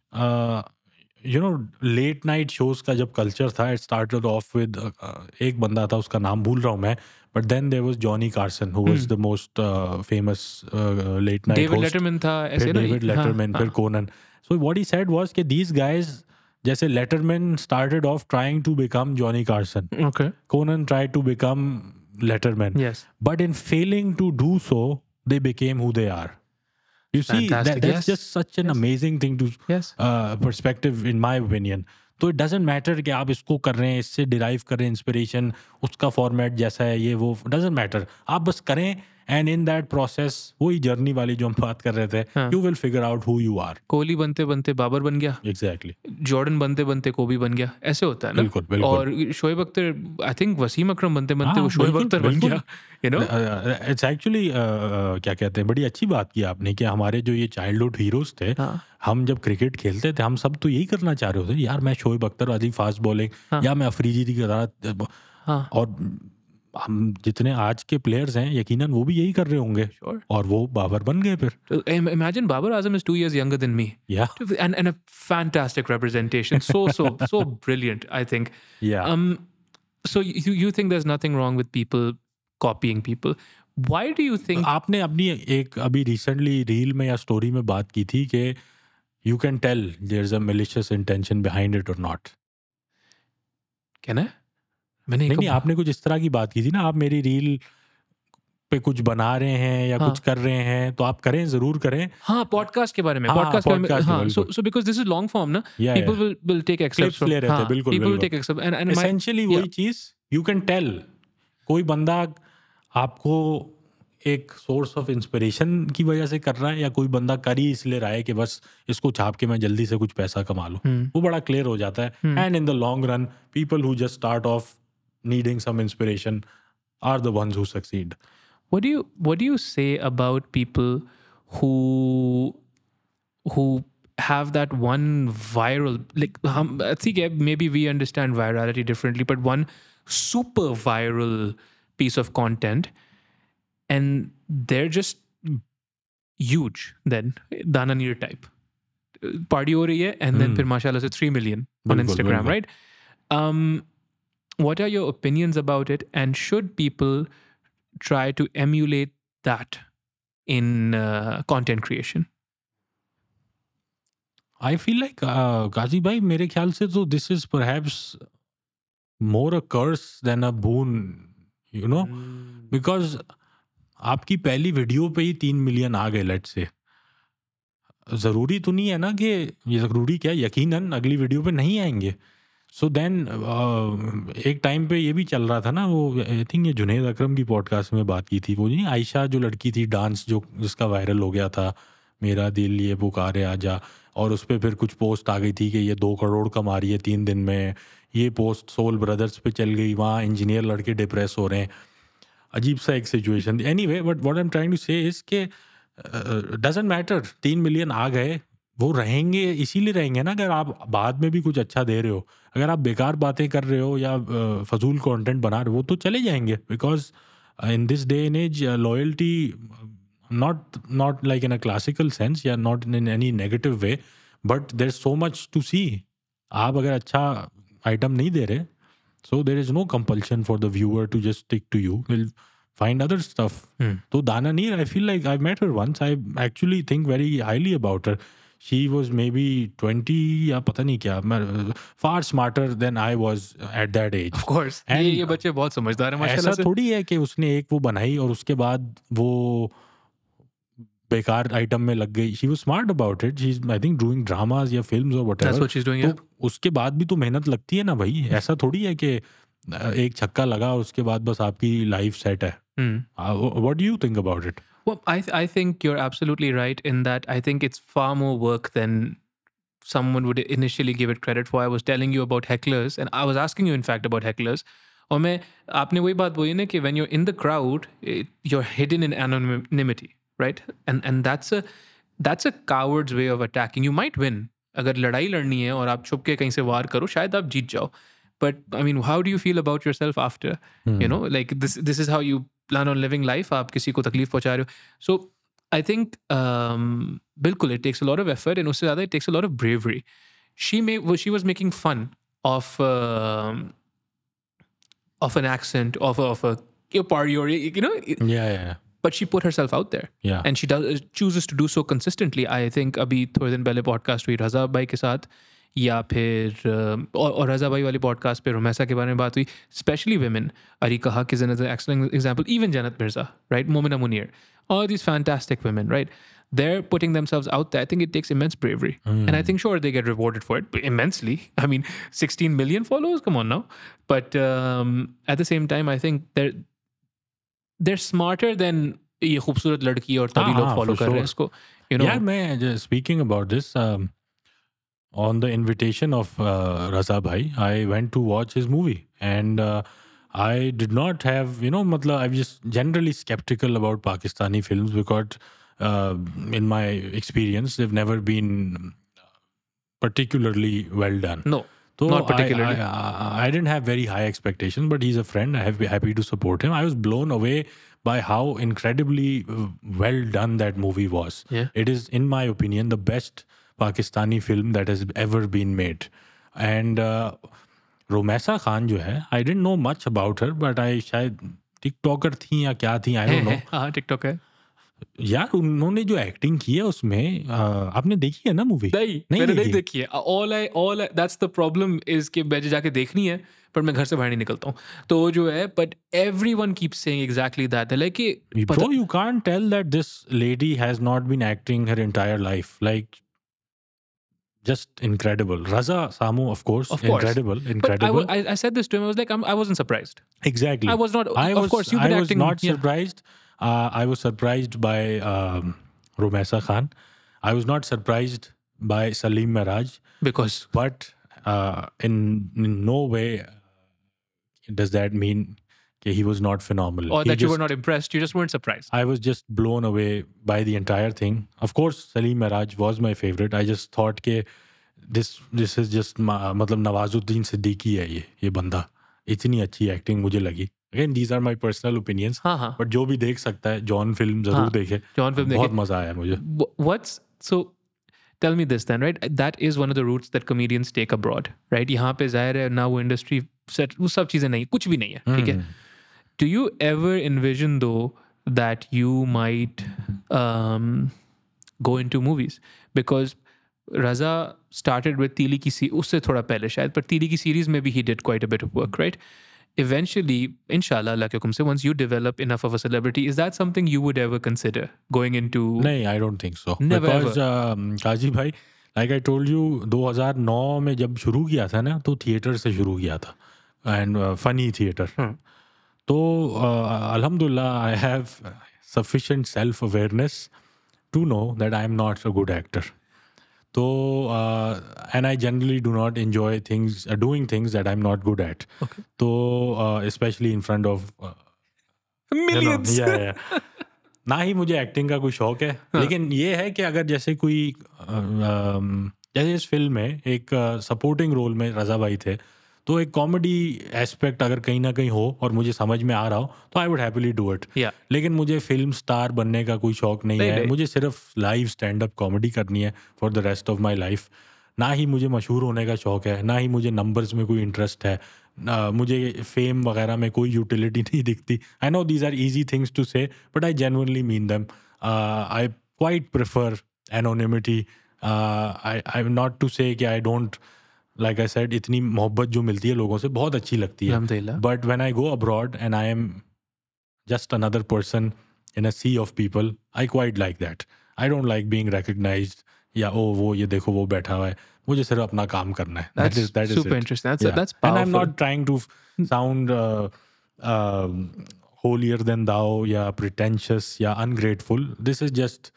you know late night shows का जब culture था, it started off with एक बंदा था, उसका नाम भूल रहा हूँ मैं, but then there was Johnny Carson who was the most famous late night David host. Letterman था ऐसे फिर ना. डेविड हाँ, लेटरमैन, हाँ. फिर Conan. So what he said was कि दीज गाइज, जैसे Letterman started off trying to become Johnny Carson, Okay. Conan tried to become Letterman, Yes. but in failing to do so, they became who they are. You see, that, Fantastic, that's yes. just such an Yes. amazing thing to Yes. uh, perspective, in my opinion. तो it doesn't matter कि आप इसको कर रहे हैं, इससे derive कर रहे हैं इंस्पिरेशन, उसका फॉर्मेट जैसा है, ये वो डजेंट मैटर. आप बस करें, एंड इन दैट प्रोसेस, वही जर्नी वाली जो हम बात कर रहे थे, हाँ. You will figure out who you are. Kohli बनते बनते बाबर बन गया, एग्जैक्टली. जॉर्डन बनते बनते कोबी बन गया, ऐसे होता है ना. बिल्कुल, बिल्कुल. और शोएब अख्तर, आई थिंक वसीम अकरम बनते बनते हाँ, वो शोएब बिल्कुल, अख्तर बन बिल्कुल. गया, यू नो. इट्स एक्चुअली क्या कहते हैं, बड़ी अच्छी बात की आपने कि हमारे जो ये चाइल्डहुड हीरोज थे, हाँ. हम जब क्रिकेट खेलते थे, हम सब तो यही करना चाह रहे होते, यार मैं शोएब अख्तर वाली फास्ट बॉलिंग, हाँ. या मैं अफरीदी की तरह. हाँ. और हम जितने आज के प्लेयर्स हैं, यकीनन वो भी यही कर रहे होंगे, Sure. और वो बाबर बन गए फिर. So, im- imagine Babar Azam is two years younger than me. या And, and a fantastic representation. So, so, so brilliant, I think. या Um, so you you think there's nothing wrong with people copying people? Why do you think? आपने अपनी एक अभी recently reel में या story में बात की थी कि you can tell there is a malicious intention behind it or not. Can I? मैंने नहीं कब- नहीं आपने कुछ इस तरह की बात की थी ना, आप मेरी रील पे कुछ बना रहे हैं या हाँ. कुछ कर रहे हैं तो आप करें, जरूर करें. हाँ, पॉडकास्ट के बारे में. हाँ, पॉडकास्ट के बारे में. podcast के हाँ, so बिल्कुल. so because this is long form ना, Yeah, people yeah. will will take excerpts Clips from. ले रहे थे, हाँ, बिल्कुल, people will बिल्कुल. take excerpts and and my Essentially yeah. वही चीज यू कैन टेल. कोई बंदा आपको एक सोर्स ऑफ इंस्पिरेशन की वजह से कर रहा है या कोई बंदा कर ही इसलिए रहा है कि बस इसको छाप के मैं जल्दी से कुछ पैसा कमा लूं, Hmm. वो बड़ा क्लियर हो जाता है. And in the long run people who just start off needing some inspiration are the ones who succeed. What do you what do you say about people who who have that one viral, like hum, I think eh, maybe we understand virality differently, but one super viral piece of content and they're just huge then Dana Neer type party ho rahi hai and then Hmm. फिर माशाल्लाह से three million on बिल्कुल, Instagram, बिल्कुल. right? Um, what are your opinions about it, and should people try to emulate that in uh, content creation? I feel like Ghazi भाई, मेरे ख्याल से तो this is perhaps more a curse than a boon, you know, because आपकी पहली video पे ही तीन million आ गए लेट्स से. ज़रूरी तो नहीं है ना कि ये ज़रूरी क्या, यकीनन अगली वीडियो पे नहीं आएंगे. सो देन एक टाइम पे ये भी चल रहा था ना, वो आई थिंक ये जुनैद अकरम की पॉडकास्ट में बात की थी, वो नहीं आयशा जो लड़की थी डांस जो जिसका वायरल हो गया था, मेरा दिल ये पुकारे आजा, और उस पर फिर कुछ पोस्ट आ गई थी कि ये दो करोड़ कमा रही है तीन दिन में. ये पोस्ट सोल ब्रदर्स पे चल गई, वहाँ इंजीनियर लड़के डिप्रेस हो रहे हैं. अजीब सा एक situation. Anyway, but what I am trying to say is के डजंट मैटर, तीन मिलियन आ गए, वो रहेंगे इसीलिए रहेंगे ना अगर आप बाद में भी कुछ अच्छा दे रहे हो. अगर आप बेकार बातें कर रहे हो या uh, फजूल कंटेंट बना रहे हो, वो तो चले जाएंगे. Because in this day and age loyalty, not not like in a classical sense, yeah, not in any negative way, but there's so much to see. आप अगर अच्छा आइटम नहीं दे रहे, so there is no compulsion for the viewer to just stick to you. They'll find other stuff. Hmm. So Dana Neer, I feel like I've met her once. I actually think very highly about her. She was maybe twenty या पता नहीं क्या, far smarter than I was at that age. Of course. And ये ये बच्चे बहुत समझदार हैं माशाल्लाह ऐसा से. थोड़ी है कि उसने एक वो बनाई और उसके बाद वो बेकार आइटम में लग गई. She was smart about it. She is I think doing dramas या फिल्म्स और That's whatever. what she's doing. तो Yeah. उसके बाद भी तो मेहनत लगती है ना भाई. ऐसा थोड़ी है कि अ, एक छक्का लगा और उसके बाद बस आपकी लाइफ सेट है. Hmm. What do you think about it? Well, I th- I think you're absolutely right in that. I think it's far more work than someone would initially give it credit for. I was telling you about hecklers, and I was asking you, in fact, about hecklers. और मैं आपने वही बात बोली ना कि when you're in the crowd, it, you're hidden in anonymity, right? And and that's a that's a coward's way of attacking. You might win. अगर लड़ाई लड़नी है और आप छुप के कहीं से वार करो, शायद आप जीत जाओ. But I mean, how do you feel about yourself after? Hmm. You know, like this this is how you plan on living life. आप किसी को तकलीफ पहुंचा रहे हो. So I think um, बिल्कुल it takes a lot of effort, and उससे ज़्यादा it takes a lot of bravery. She may well, she was making fun of um, of an accent of a, of a your party or you know, या या but she put herself out there. या And she does chooses to do so consistently. I think अभी थोड़े दिन पहले podcast हुई रजा भाई के साथ, या फिर uh, और, और रजा भाई वाली पॉडकास्ट पे रुमैसा के बारे में बात हुई. स्पेशली वुमेन, अरी कहा कि is an excellent example. Even Jannat Mirza, right, Momina Munir, all these fantastic women, right? They're putting themselves out there. I think it takes immense bravery. And I think, sure, they get rewarded for it immensely. I mean, sixteen million followers, come on now. But um, at the same time, I think they're they're smarter than ये खूबसूरत लड़की और तभी हाँ, लोग हाँ, follow for कर रहे हैं sure. इसको. You know, Yeah, मैं speaking about this, um, on the invitation of uh, Raza Bhai, I went to watch his movie, and uh, I did not have, you know, मतलब I'm just generally skeptical about Pakistani films because, uh, in my experience, they've never been particularly well done. no. So Not particularly. I, I, I didn't have very high expectations, but he's a friend. I have been happy to support him. I was blown away by how incredibly uh, well done that movie was. Yeah. It is, in my opinion, the best Pakistani film that has ever been made. And uh, Romesa Khan जो है, I didn't know much about her, but I शायद TikToker थी या क्या थी, I don't know. हाँ TikTok है। यार उन्होंने जो एक्टिंग की है उसमें, आ, आपने देखी है ना मूवी? नहीं, मैंने नहीं देखी है। All I all that's the problem is कि मुझे जाके देखनी है पर मैं घर से बाहर नहीं निकलता हूँ। तो जो है, but everyone keeps saying exactly that, like कि Bro, you can't tell that this lady has not been acting her entire life. Like, just incredible. Raza Samu, of course, Of course. incredible, But I, incredible. wa- I, I said this to him. I was like, I'm, I wasn't surprised. Exactly. I was not. I of was, course, you've I been was acting. not yeah. surprised. Uh, I was surprised by um, Rumesa Khan. I was not surprised by Salim Miraj. Because But uh, in, in no way does that mean that he was not phenomenal. or He that you were just- not impressed. You just weren't surprised. I was just blown away by the entire thing. Of course, Salim Miraj was my favorite. I just thought कि this this is just ma- मतलब नवाजुद्दीन सिद्दीकी है ये ये बंदा, इतनी अच्छी acting मुझे लगी. Again, these are my personal opinions. हाँ हाँ. But जो भी देख सकता है, जॉन फिल्म जरूर हाँ, देखे. जॉन फिल्म बहुत देखे. मजा आया मुझे. Wh- What's so? Tell me this then, right? That is one of the routes that comedians take abroad, right? यहाँ पे जाहिर है ना वो इंडस्ट्री सेट, वो सब चीजें नहीं, कुछ भी नहीं है, ठीक है? Do you ever envision though that you might um, go into movies? Because Raza started with Tili ki se- उससे थोड़ा पहले शायद, पर Tili की series में भी he did quite a bit of work, right? Eventually, inshallah, Allah ke hukum se, once you develop enough of a celebrity, is that something you would ever consider going into? नहीं, I don't think so. Never Because um, काजी भाई, like I told you, दो हज़ार नौ में जब शुरू किया था ना, तो थिएटर से शुरू किया था, and uh, funny theater. Hmm. तो अल्हम्दुलिल्लाह I have sufficient self awareness to know that I am not a good actor. तो and I generally do not enjoy things doing things that I am not good at. Okay. तो specially in front of Millions. ना ही मुझे acting का कोई शौक है. लेकिन ये है कि अगर जैसे कोई अ, अम, जैसे इस फिल्म में एक सपोर्टिंग रोल में रजा भाई थे, तो एक कॉमेडी एस्पेक्ट अगर कहीं ना कहीं हो और मुझे समझ में आ रहा हो तो I would happily do it. Yeah. लेकिन मुझे फिल्म स्टार बनने का कोई शौक नहीं नहीं, है. नहीं. मुझे सिर्फ लाइव स्टैंड अप कॉमेडी करनी है for the rest of my life. ना ही मुझे मशहूर होने का शौक है, ना ही मुझे नंबर्स में कोई इंटरेस्ट है, ना मुझे फेम वगैरह में कोई यूटिलिटी नहीं दिखती. I know these are easy things to say, but I genuinely mean them. I quite prefer anonymity. I I not to say कि I don't, like I said, इतनी मोहब्बत जो मिलती है लोगों से बहुत अच्छी लगती है. Alhamdulillah. But when I go abroad and I am just another person in a sea of people, I quite like that. I don't like being recognized. या ओ वो ये देखो वो बैठा हुआ है. मुझे सिर्फ अपना काम करना है. That's that is, that is super it. interesting. That's- Yeah. that's And I'm powerful. not trying to f- sound uh, um holier than thou या pretentious या ungrateful. This is just,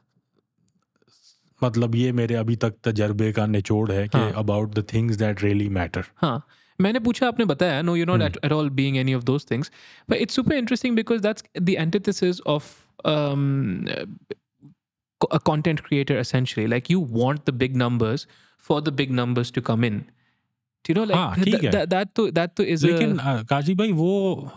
मतलब ये मेरे अभी तक तजर्बे का निचोड़ है कि हाँ. about the things that really matter. हाँ, मैंने पूछा, आपने बताया, no, you're not at, at all being any of those things, but it's super interesting because that's the antithesis of um, co- a content creator essentially. Like you want the big numbers for the big numbers to come in. Do you know, like हाँ, th- ठीक है. that that to that to is लेकिन a, अ, काजी भाई वो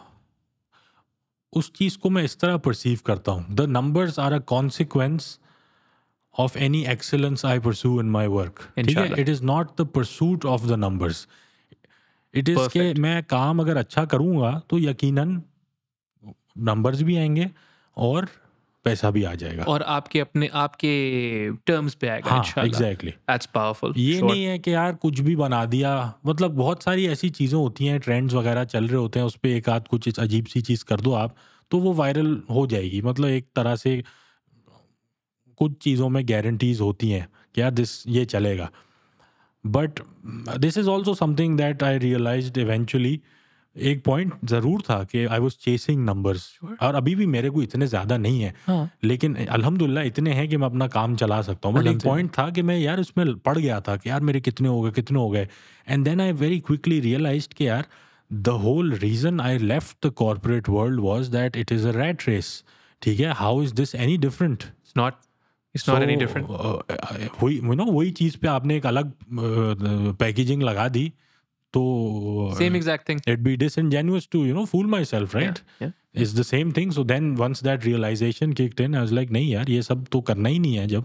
उस चीज को मैं इस तरह परसीव करता हूँ. The numbers are a consequence of any excellence I pursue in my work. ठीक है. Inshallah. It is not the pursuit of the numbers. It is के Perfect. मैं काम अगर अच्छा करूंगा तो यकीनन नंबर्स भी आएंगे और पैसा भी आ जाएगा. और आपके अपने आपके टर्म्स पे आएगा. हाँ, इंशाल्लाह. एग्जैक्टली. That's powerful. ये Sure. नहीं है कि यार कुछ भी बना दिया. मतलब बहुत सारी ऐसी चीज़ें होती हैं, ट्रेंड्स वगैरह चल रहे होते हैं, उस पर एक आध कुछ इस अजीब सी चीज़ कर दो आप, तो वो वायरल हो जाएगी. मतलब एक तरह से कुछ चीज़ों में गारंटीज होती हैं कि यार दिस ये चलेगा. But this is also something that I realised eventually. एक पॉइंट ज़रूर था कि आई वॉज चेसिंग नंबर्स. और अभी भी मेरे को इतने ज़्यादा नहीं है, हाँ. लेकिन अल्हम्दुलिल्लाह इतने हैं कि मैं अपना काम चला सकता हूँ. बट एक अल्हम्दुलिल्लाह. पॉइंट था कि मैं यार उसमें पड़ गया था कि यार मेरे कितने हो गए कितने हो गए. And then I very quickly realised कि यार the whole reason I left the corporate world was that it is a rat race. ठीक है. How is this any different? It's not. It's not any different. वही you know वही चीज़ पे आपने एक अलग पैकेजिंग लगा दी तो Same exact thing. it'd be disingenuous to you know fool myself, right? Yeah. yeah. It's the same thing. So then once that realization kicked in, I was like, नहीं यार ये सब तो करना ही नहीं है. जब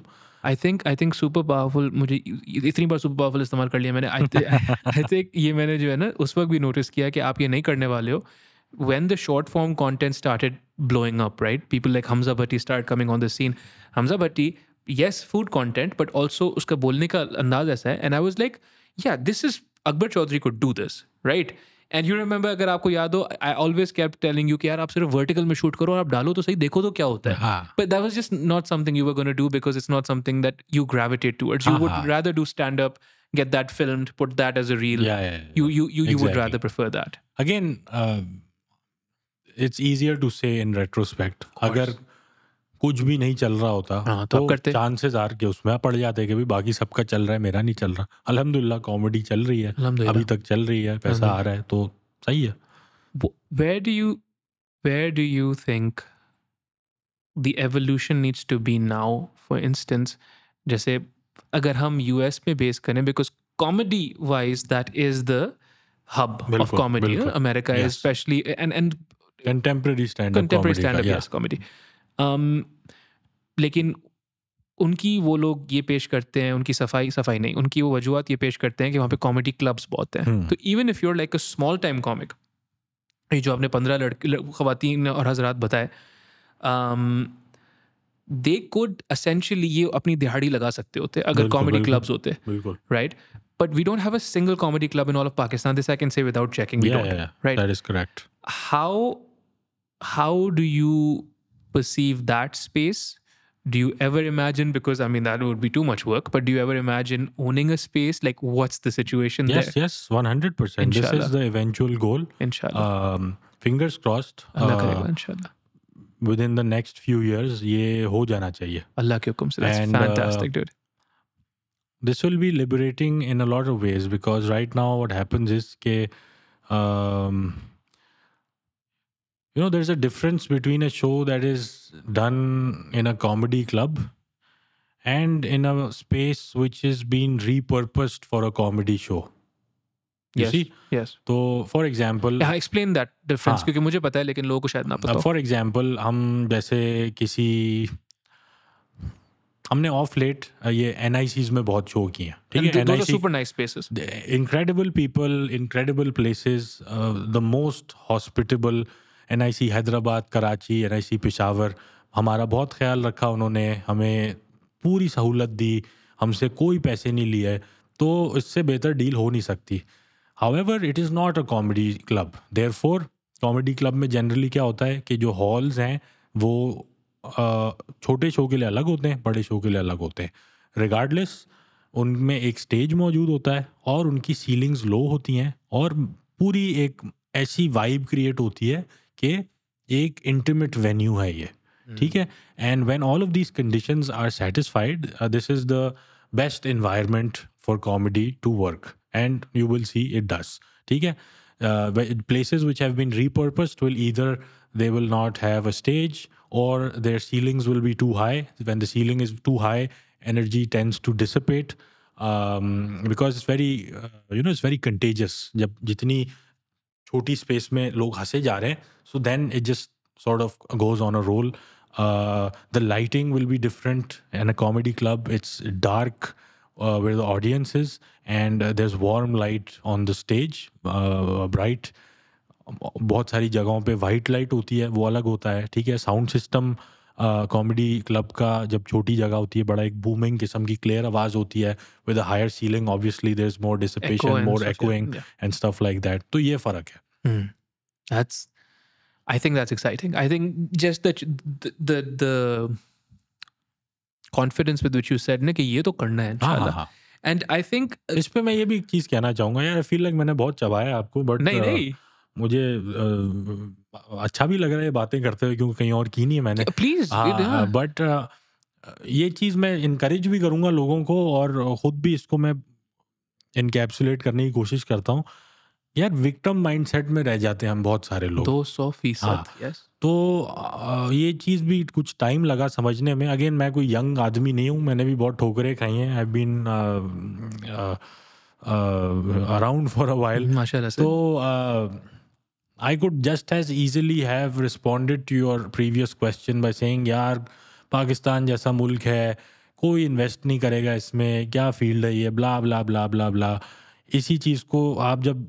I think I think super powerful, मुझे इतनी बार सुपर पावरफुल इस्तेमाल कर लिया मैंने। आई थिंक ये मैंने जो है ना उस वक्त भी नोटिस किया कि आप ये नहीं करने वाले हो। When the short form content started blowing up, right? People like Hamza Bhatti started coming on the scene. Hamza Bhatti, yes, food content, but also उसका बोलने का अंदाज ऐसा है. And I was like, yeah, this is Akbar Chaudhary could do this, right? And you remember, अगर आपको याद हो, I always kept telling you कि यार आप सिर्फ vertical में shoot करो और आप डालो तो सही, देखो तो क्या होता है. हाँ But that was just not something you were going to do because it's not something that you gravitate towards. You हाँ would हाँ rather do stand up, get that filmed, put that as a reel. yeah, yeah, yeah. You you you you would Exactly. rather prefer that. Again, uh, it's easier to say in retrospect. course. अगर कुछ भी नहीं चल रहा होता हाँ, तो आप तो करते। चांसेस आर के उसमें आप पड़ जाते कि भाई बाकी सबका चल रहा है, मेरा नहीं चल रहा। अल्हम्दुलिल्लाह कॉमेडी चल रही है, अल्हम्दुलिल्लाह। अभी तक चल रही है, पैसा आ रहा है, तो सही है। Wh- Where do you where do you think the evolution needs to be now? For instance, जैसे अगर हम U S में बेस करें, because comedy wise that is the hub of बिल्कुल, comedy. बिल्कुल। uh, America is Yes. especially and and contemporary stand up contemporary comedy stand-up, का, yes, comedy. Um, लेकिन उनकी वो लोग ये पेश करते हैं, उनकी सफाई सफाई नहीं, उनकी वो वजूहत ये पेश करते हैं कि वहाँ पे कॉमेडी क्लब्स बहुत हैं। हम्म। तो even if you're like a small time comic, ये जो आपने पंद्रह लड़के ख़वातीन और हजरात बताए, दे कुड एसेंशियली ये अपनी दिहाड़ी लगा सकते होते अगर बिल्कुल, कॉमेडी बिल्कुल। क्लब्स होते, बिल्कुल। Right? But we don't have a single comedy club in all of Pakistan. This I can say without checking. We Yeah, don't, yeah, yeah. right? That is correct. How how do you perceive that space? Do you ever imagine, because I mean that would be too much work, but do you ever imagine owning a space? Like, what's the situation Yes, there? yes, one hundred percent. This Inshallah. is the eventual goal. Inshallah. Um, fingers crossed. Allah uh, करेगा inshallah. within the next few years ये हो जाना चाहिए. Allah के हुक्म से. That's And, uh, fantastic, dude. This will be liberating in a lot of ways, because right now what happens is ke, um, you know, there's a difference between a show that is done in a comedy club and in a space which is being repurposed for a comedy show. You Yes. see? Yes. So, for example, Yeah, explain that difference, हाँ. क्योंकि मुझे पता है लेकिन लोगों को शायद ना पता हो. फॉर एग्जाम्पल हम जैसे किसी हमने ऑफ लेट ये एन आई सीज में बहुत शो किए हैं, ठीक And है? th- those are N I C super nice spaces. incredible people, incredible places, uh, the most hospitable. N I C Hyderabad, Karachi, N I C Peshawar, हमारा बहुत ख्याल रखा उन्होंने, हमें पूरी सहूलत दी, हमसे कोई पैसे नहीं लिए, तो इससे बेहतर डील हो नहीं सकती. However, it is not a comedy club. Therefore, comedy club में जनरली क्या होता है कि जो हॉल्स हैं वो uh, छोटे शो के लिए अलग होते हैं, बड़े शो के लिए अलग होते हैं. रिगार्डलेस उनमें एक स्टेज मौजूद होता है और उनकी सीलिंग्स लो होती हैं और पूरी एक ऐसी वाइब क्रिएट होती है कि एक इंटीमेट वेन्यू है ये, ठीक है? And when all of these conditions are satisfied, this is the best environment for comedy to work, and you will see it does, ठीक है? Places which have been repurposed will either they will not have a stage or their ceilings will be too high. When the ceiling is too high, energy tends to dissipate, um, because it's very uh, you know it's very contagious. जब जितनी छोटी space में लोग हंसे जा रहे हैं, so then it just sort of goes on a roll. Uh, the lighting will be different in a comedy club. It's dark uh, where the audience is, and uh, there's warm light on the stage, uh, bright. बहुत सारी जगहों पे white light होती है, वो अलग होता है, ठीक है? साउंड सिस्टम कॉमेडी क्लब का जब छोटी जगह होती है, बड़ा एक बूमिंग किस्म की क्लियर आवाज़ होती है with a higher ceiling, obviously there is more dissipation, and more such, echoing yeah. And stuff like that. तो ये फ़र्क है. Hmm. That's, I think that's exciting. I think just the the the, the confidence with which you said ना कि ये तो करना है हाँ हाँ इंशाल्लाह. हाँ. And I think uh, इस पे मैं ये भी एक चीज़ कहना चाहूँगा यार, आई फील लाइक मैंने बहुत चबाया आपको, बट नहीं नहीं मुझे uh, अच्छा भी लग रहा है ये बातें करते हुए, क्योंकि कहीं और की नहीं है मैंने. प्लीज. हाँ, बट ये चीज़ मैं इनकरेज भी करूँगा लोगों को, और ख़ुद भी इसको मैं इनकैप्सुलेट करने की कोशिश करता हूँ. यार विक्टिम माइंडसेट में रह जाते हैं हम बहुत सारे लोग. दो सौ फीसद. हाँ. यस. तो अ, ये चीज़ भी कुछ टाइम लगा समझने में. अगेन मैं कोई यंग आदमी नहीं हूँ, मैंने भी बहुत ठोकरें खाई हैं. I been around for a while. माशाल्लाह से. तो I could just as easily have responded to your previous question by saying यार पाकिस्तान जैसा मुल्क है, कोई इन्वेस्ट नहीं करेगा इसमें, क्या फील्ड है ये, ब्ला ब्ला ब्ला ब्ला ब्ला। इसी चीज़ को आप जब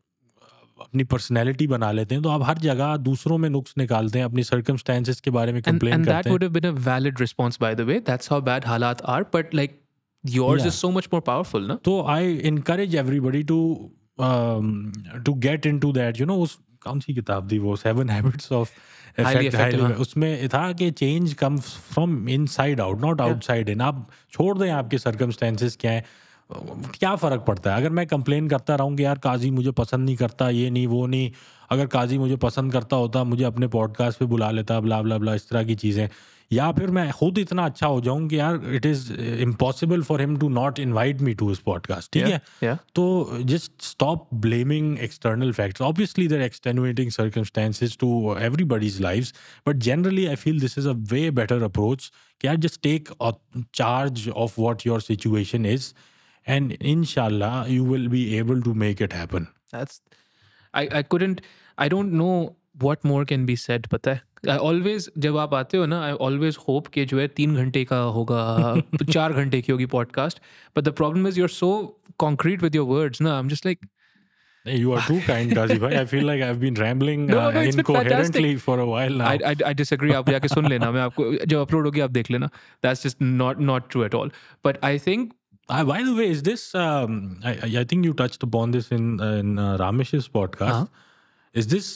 अपनी पर्सनैलिटी बना लेते हैं तो आप हर जगह दूसरों में नुक्स निकालते हैं, अपनी सर्कमस्टेंसेस के बारे में And कंप्लेन and that करते हैं। would have been a valid response, by the way. That's how bad halat are. But like yours Yeah. is so much more powerful, no? तो आई encourage everybody to um, to get into that, you know, उस कौन सी किताब थी वो, seven habits of Highly effective, हाँ. उसमें था कि change comes from inside out, not outside in. आप छोड़ दें आपके सर्कमस्टेंसेस क्या है, क्या फ़र्क पड़ता है। अगर मैं कंप्लेन करता रहूँ कि यार काजी मुझे पसंद नहीं करता, ये नहीं वो नहीं, अगर काजी मुझे पसंद करता होता मुझे अपने पॉडकास्ट पे बुला लेता, ब्ला ब्ला ब्ला, इस तरह की चीज़ें। या फिर मैं खुद इतना अच्छा हो जाऊं कि यार it is impossible for him to not invite me to his podcast, ठीक है। Yeah. तो just stop blaming external factors. Obviously there extenuating circumstances to everybody's lives, but generally I feel this is a way better approach कि यार just take charge of what your situation is and inshallah you will be able to make it happen. That's I I couldn't I don't know what more can be said. पता है, I always जब आप आते हो ना, I always hope कि जो है तीन घंटे का होगा, चार घंटे की होगी podcast. But the problem is you're so concrete with your words. ना, I'm just like, Hey, you are too kind, Kazi bhai. I feel like I've been rambling No, uh, no, it's been incoherently fantastic. for a while now. I, I, I disagree. आप जाके सुन लेना, मैं आपको जब upload होगी आप देख लेना. That's just not not true at all. But I think Uh, by the way, is this? Um, I, I I think you touched upon this in uh, in uh, Ramesh's podcast. Uh-huh. Is this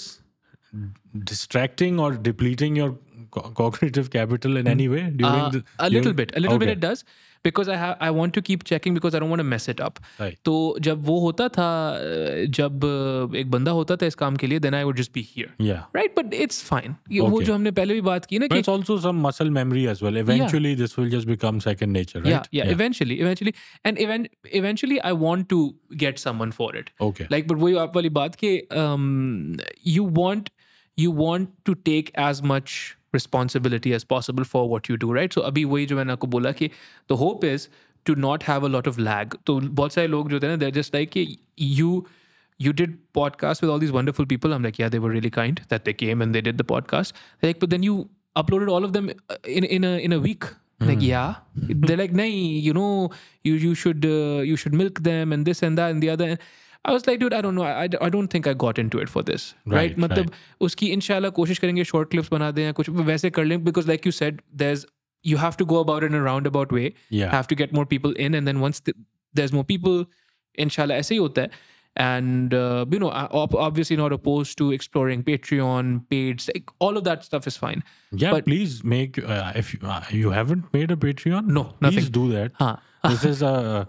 distracting or depleting your co- cognitive capital in any way during Uh, the? a little during- bit, a little bit Okay. it does, because I have I want to keep checking because I don't want to mess it up. Right. तो जब वो होता था, जब एक बंदा होता था इस काम के लिए, then I would just be here, Yeah. right? But it's fine. ये वो Okay. जो हमने पहले भी बात की ना But कि it's also some muscle memory as well. Eventually, this will just become second nature, right? yeah, yeah, eventually, eventually, and even eventually, I want to get someone for it. Okay. Like, but वही आप वाली बात कि um, you want you want to take as much responsibility as possible for what you do, right? So अभी वही जो मैंने आपको बोला कि the hope is to not have a lot of lag. तो बहुत सारे लोग जो थे ना, they're just like कि you you did podcast with all these wonderful people. I'm like, yeah, they were really kind that they came and they did the podcast. They're like, but then you uploaded all of them in in a in a week. Like, yeah. They're like, nahi, you know, you you should uh, you should milk them and this and that and the other. And I was like, dude, I don't know. I, I don't think I got into it for this. Right? Right, मतलब उसकी इंशाल्लाह कोशिश करेंगे short clips बना दें या कुछ वैसे कर लें, because like you said, there's you have to go about it in a roundabout way. Yeah. Have to get more people in, and then once the, there's more people, inshallah ऐसे ही होता है. And uh, you know, I- ob- obviously not opposed to exploring Patreon, paids, like all of that stuff is fine. Yeah, But- please make uh, if you, uh, you haven't made a Patreon, No, nothing. please do that. Huh. This is a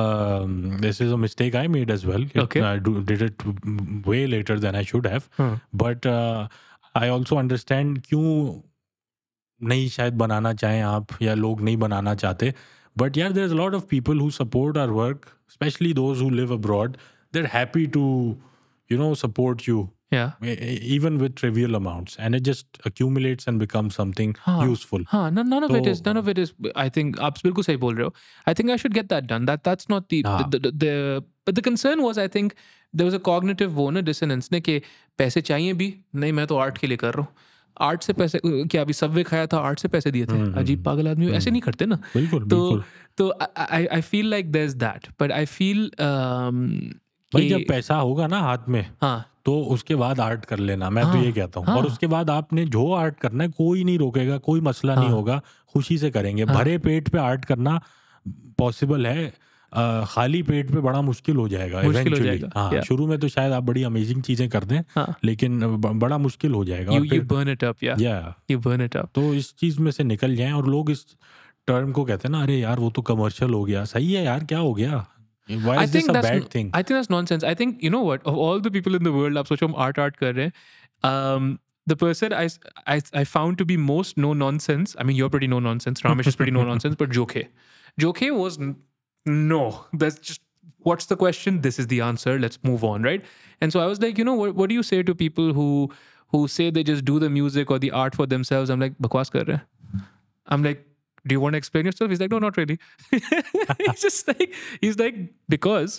um, this is a mistake I made as well. It- Okay. I do, did it way later than I should have. Hmm. But uh, I also understand क्यों नहीं शायद बनाना चाहें आप या लोग नहीं बनाना चाहते. But yeah, there's a lot of people who support our work, especially those who live abroad. They're happy to, you know, support you. Yeah. e- e- even with trivial amounts, and it just accumulates and becomes something Huh. useful. Huh, none, none of it So- is none of it is I think आप बिल्कुल सही बोल रहे हो. I think I should get that done. That that's not the, हाँ. the, the, the but the concern was, I think there was a cognitive वो ना dissonance ने कि पैसे चाहिए भी नहीं, मैं तो आर्ट के लिए कर रहा हूँ. आर्ट से पैसे क्या अभी सबवे खाया था, आर्ट से पैसे दिए थे. अजीब पागल आदमी ऐसे नहीं करते ना. बिल्कुल तो बिल्कुल. तो I I I feel like there's that, but I feel um, भाई कि- जब पैसा होगा ना हाथ में हाँ तो उसके बाद आर्ट कर लेना, मैं तो हाँ, ये कहता हूँ. हाँ. और उसके बाद आपने जो आर्ट करना है कोई नहीं रोकेगा, कोई मसला नहीं हाँ. होगा, खुशी से करेंगे. भरे पेट पे आर्ट करना पॉसिबल है, अ, खाली पेट पे बड़ा मुश्किल हो जाएगा मुश्किल हो eventually. जाएगा, हाँ, yeah. शुरू में तो शायद आप बड़ी अमेजिंग चीजें कर दें, हाँ. लेकिन ब- बड़ा मुश्किल हो जाएगा. you और you फिर burn it up, yeah. yeah, You burn it up. तो इस चीज में से निकल जाएं. और लोग इस टर्म को कहते हैं ना, अरे यार वो तो कमर्शियल हो गया. सही है यार, क्या हो गया? Why I is this think a that's bad thing? I think that's nonsense. I think, you know what, of all the people in the world, आप सोचो हम art art कर रहे हैं, um, the person I, I I found to be most no nonsense. I mean, you're pretty no nonsense. Ramesh is pretty no nonsense, but Jokhe, Jokhe was n- no. That's just what's the question? This is the answer. Let's move on, right? And so I was like, you know, what what do you say to people who who say they just do the music or the art for themselves? I'm like, bakwas kar rahe hain. I'm like, do you want to explain yourself? He's like, no, not really. He's just like, he's like, because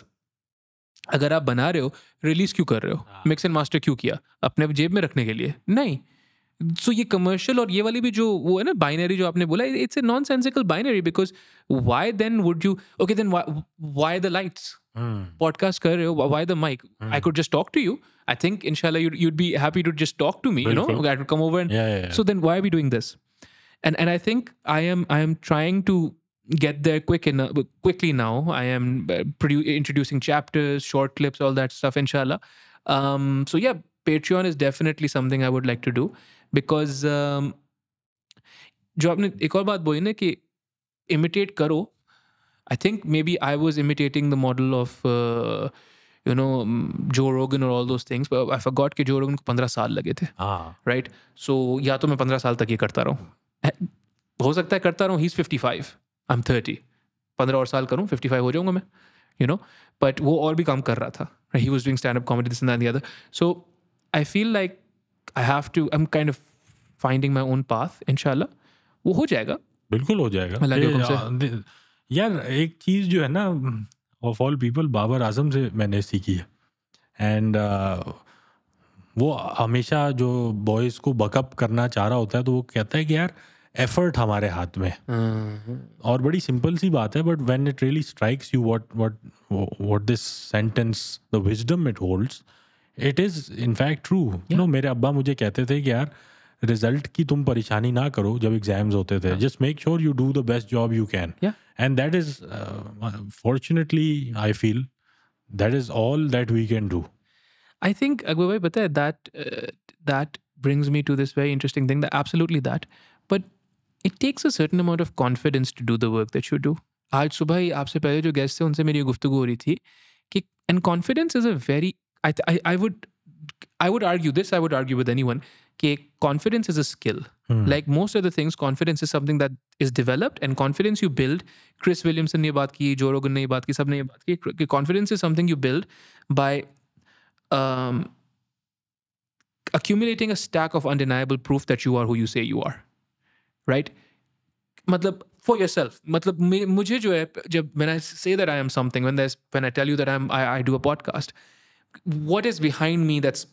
अगर आप बना रहे हो, release क्यों कर रहे हो? Mix and master क्यों किया? अपने जेब में रखने के लिए नहीं. सो ये कमर्शियल और ये वाली भी जो वो है ना बाइनरी जो आपने बोला, it's a nonsensical binary because why then would you okay then why the lights Hmm. podcast कर रहे हो, why the mic? Hmm. I could just talk to you. I think inshallah you'd, you'd be happy to just talk to me, you know, Bilkul. I could come over and Yeah, yeah, yeah. so then why are we doing this? And and I think I am I am trying to get there quick enough, quickly now. I am uh, produ- introducing chapters, short clips, all that stuff inshallah. Um, so yeah, Patreon is definitely something I would like to do because um, जो आपने एक और बात बोली ना कि imitate करो. I think maybe I was imitating the model of, uh, you know, mm, Joe Rogan or all those things. But I forgot कि Joe Rogan को पंद्रह साल लगे थे, हाँ. right? So या तो मैं पंद्रह साल तक ये करता रहूँ. हो सकता है करता रहूँ. He's fifty-five, I'm thirty. पंद्रह और साल करूँ, fifty-five हो जाऊँगा मैं, you know. But वो और भी काम कर रहा था. Right? He was doing stand-up comedy, this and that and the other. So I feel like I have to. I'm kind of finding my own path. Inshallah, वो हो जाएगा. बिल्कुल हो जाएगा. अल्लाह के हुक्म से. ये, दे- यार एक चीज जो है ना, of all people Babar Azam से मैंने सीखी है. एंड वो हमेशा जो बॉयज को बकअप करना चाह रहा होता है तो वो कहता है कि यार एफर्ट हमारे हाथ में है. Uh, और बड़ी सिंपल सी बात है, but when it really strikes you what what what this sentence, the wisdom it holds, it is in fact true. You know, मेरे अब्बा मुझे कहते थे कि यार रिजल्ट की तुम परेशानी ना करो जब एग्जाम्स होते थे. Just make sure you do the best job you can. Yeah. And that is fortunately I feel that is all that we can do. I think Akbar bhai, pata hai, that uh, that brings me to this very interesting thing. That absolutely that, but it takes a certain amount of confidence to do the work that you do. आज सुबह ही आपसे पहले जो guest थे उनसे मेरी गुफ्तगू हो रही थी कि and confidence is a very I I I would I would argue this. I would argue with anyone कि confidence is a skill. Like most of the things, confidence is something that is developed, and confidence you build. Chris Williamson ने ये बात की, Joe Rogan ने ये बात की, सब ने ये बात की कि confidence is something you build by um, accumulating a stack of undeniable proof that you are who you say you are, right? मतलब for yourself. मतलब मे- मुझे जो है जब when I say that I am something, when there's when I tell you that I'm I, I do a podcast, what is behind me that's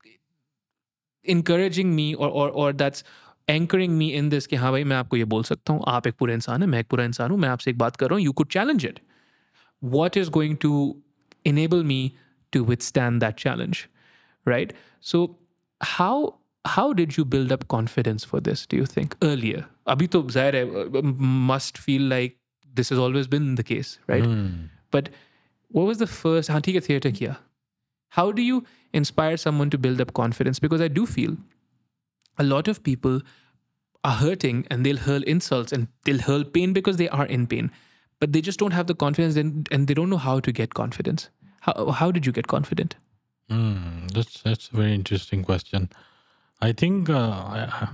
encouraging me or or or that's anchoring me in this कि हाँ भाई मैं आपको ये बोल सकता हूँ, आप एक पूरा इंसान है, मैं एक पूरा इंसान हूँ, मैं आपसे एक बात कर रहा हूँ, you could challenge it. What is going to enable me to withstand that challenge, right? So how how did you build up confidence for this, do you think, earlier? Abhi to zahir hai, must feel like this has always been the case, right? But what was the first, haan theek hai theater kiya. How do you inspire someone to build up confidence? Because I do feel a lot of people are hurting and they'll hurl insults and they'll hurl pain because they are in pain, but they just don't have the confidence and, and they don't know how to get confidence. How, how did you get confident? Hmm, that's that's a very interesting question. I think uh, I,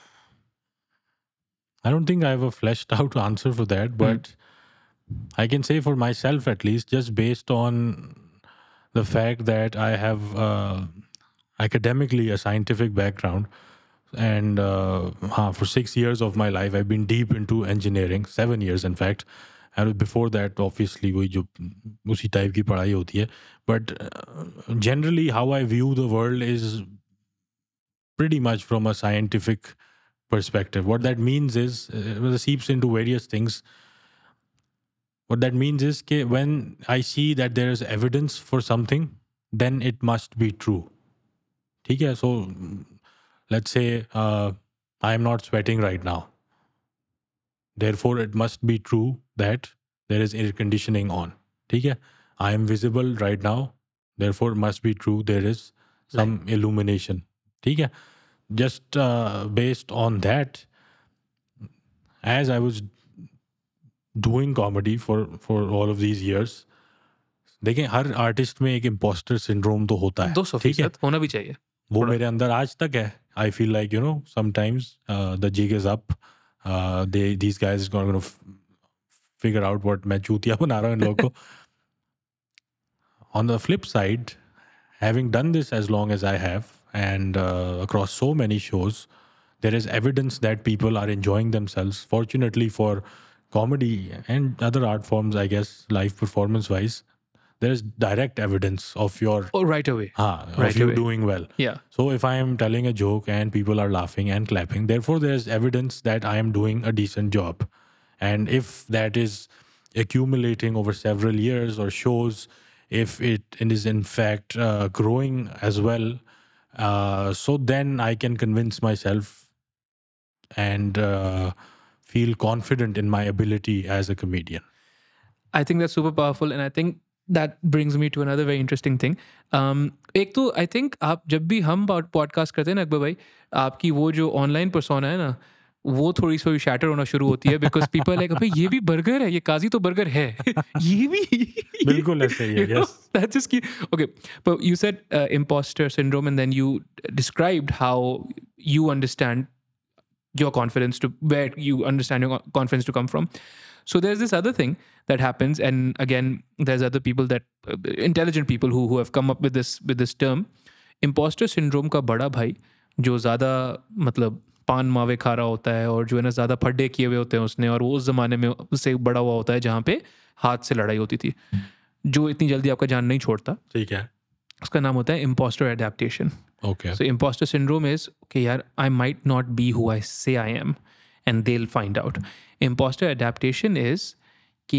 I don't think I have a fleshed out answer for that, but I can say for myself at least, just based on the fact that I have uh, academically a scientific background, and uh, हाँ, for six years of my life I've been deep into engineering, seven years in fact. And before that, obviously, वही जो उसी type की पढ़ाई होती है. But uh, generally, how I view the world is pretty much from a scientific perspective. What that means is, uh, it seeps into various things. What that means is that when I see that there is evidence for something, then it must be true. ठीक है? So, let's say uh, I am not sweating right now. Therefore, it must be true that there is air conditioning on. ठीक है? I am visible right now. Therefore, it must be true there is some illumination. ठीक है? Just uh, based on that, as I was doing comedy for for all of these years, देखें हर artist में एक impostor syndrome तो होता है. दो सौ ठीक है? फीसद होना भी चाहिए. वो मेरे अंदर आज तक है. I feel like, you know, sometimes uh, the jig is up. Uh, they these guys are going to f- figure out what मैं चूतिया बना रहा हूँ इन लोगों को. On the flip side, having done this as long as I have, and uh, across so many shows, there is evidence that people are enjoying themselves. Fortunately for comedy and other art forms, I guess, live performance wise, there's direct evidence of your Oh, right away. हाँ, of Right you away. doing well. Yeah. So if I am telling a joke and people are laughing and clapping, therefore there's evidence that I am doing a decent job. And if that is accumulating over several years or shows if it, it is in fact uh, growing as well, uh, so then I can convince myself and uh, feel confident in my ability as a comedian. I think that's super powerful, and I think that brings me to another very interesting thing. Um, एक तो I think आप जब भी हम podcast करते हैं ना अकबर भाई, आपकी वो जो ऑनलाइन पर्सोना है ना, वो थोड़ी सी शैटर होना शुरू होती है बिकॉज पीपल लाइक भाई ये भी बर्गर है, ये काजी तो बर्गर है ये भी बिल्कुल ऐसे ही है. Yes. That's just key. Okay, but you said uh, imposter syndrome, and then you described how you understand your confidence to where you understand your confidence to come from. So there's this other thing that happens, and again, there's other people that uh, intelligent people who who have come up with this with this term, imposter syndrome का बड़ा भाई जो ज़्यादा मतलब पान मावे खा रहा होता है और जो है ना ज़्यादा फड्डे किए हुए होते हैं उसने, और वो उस ज़माने में उससे बड़ा हुआ होता है जहाँ पे हाथ से लड़ाई होती थी, जो इतनी जल्दी आपका जान नहीं छोड़ता. ठीक है. उसका नाम होता है imposter adaptation. Okay. So imposter syndrome is, okay, yaar, I might not be who I say I am, and they'll find out. Imposter adaptation is कि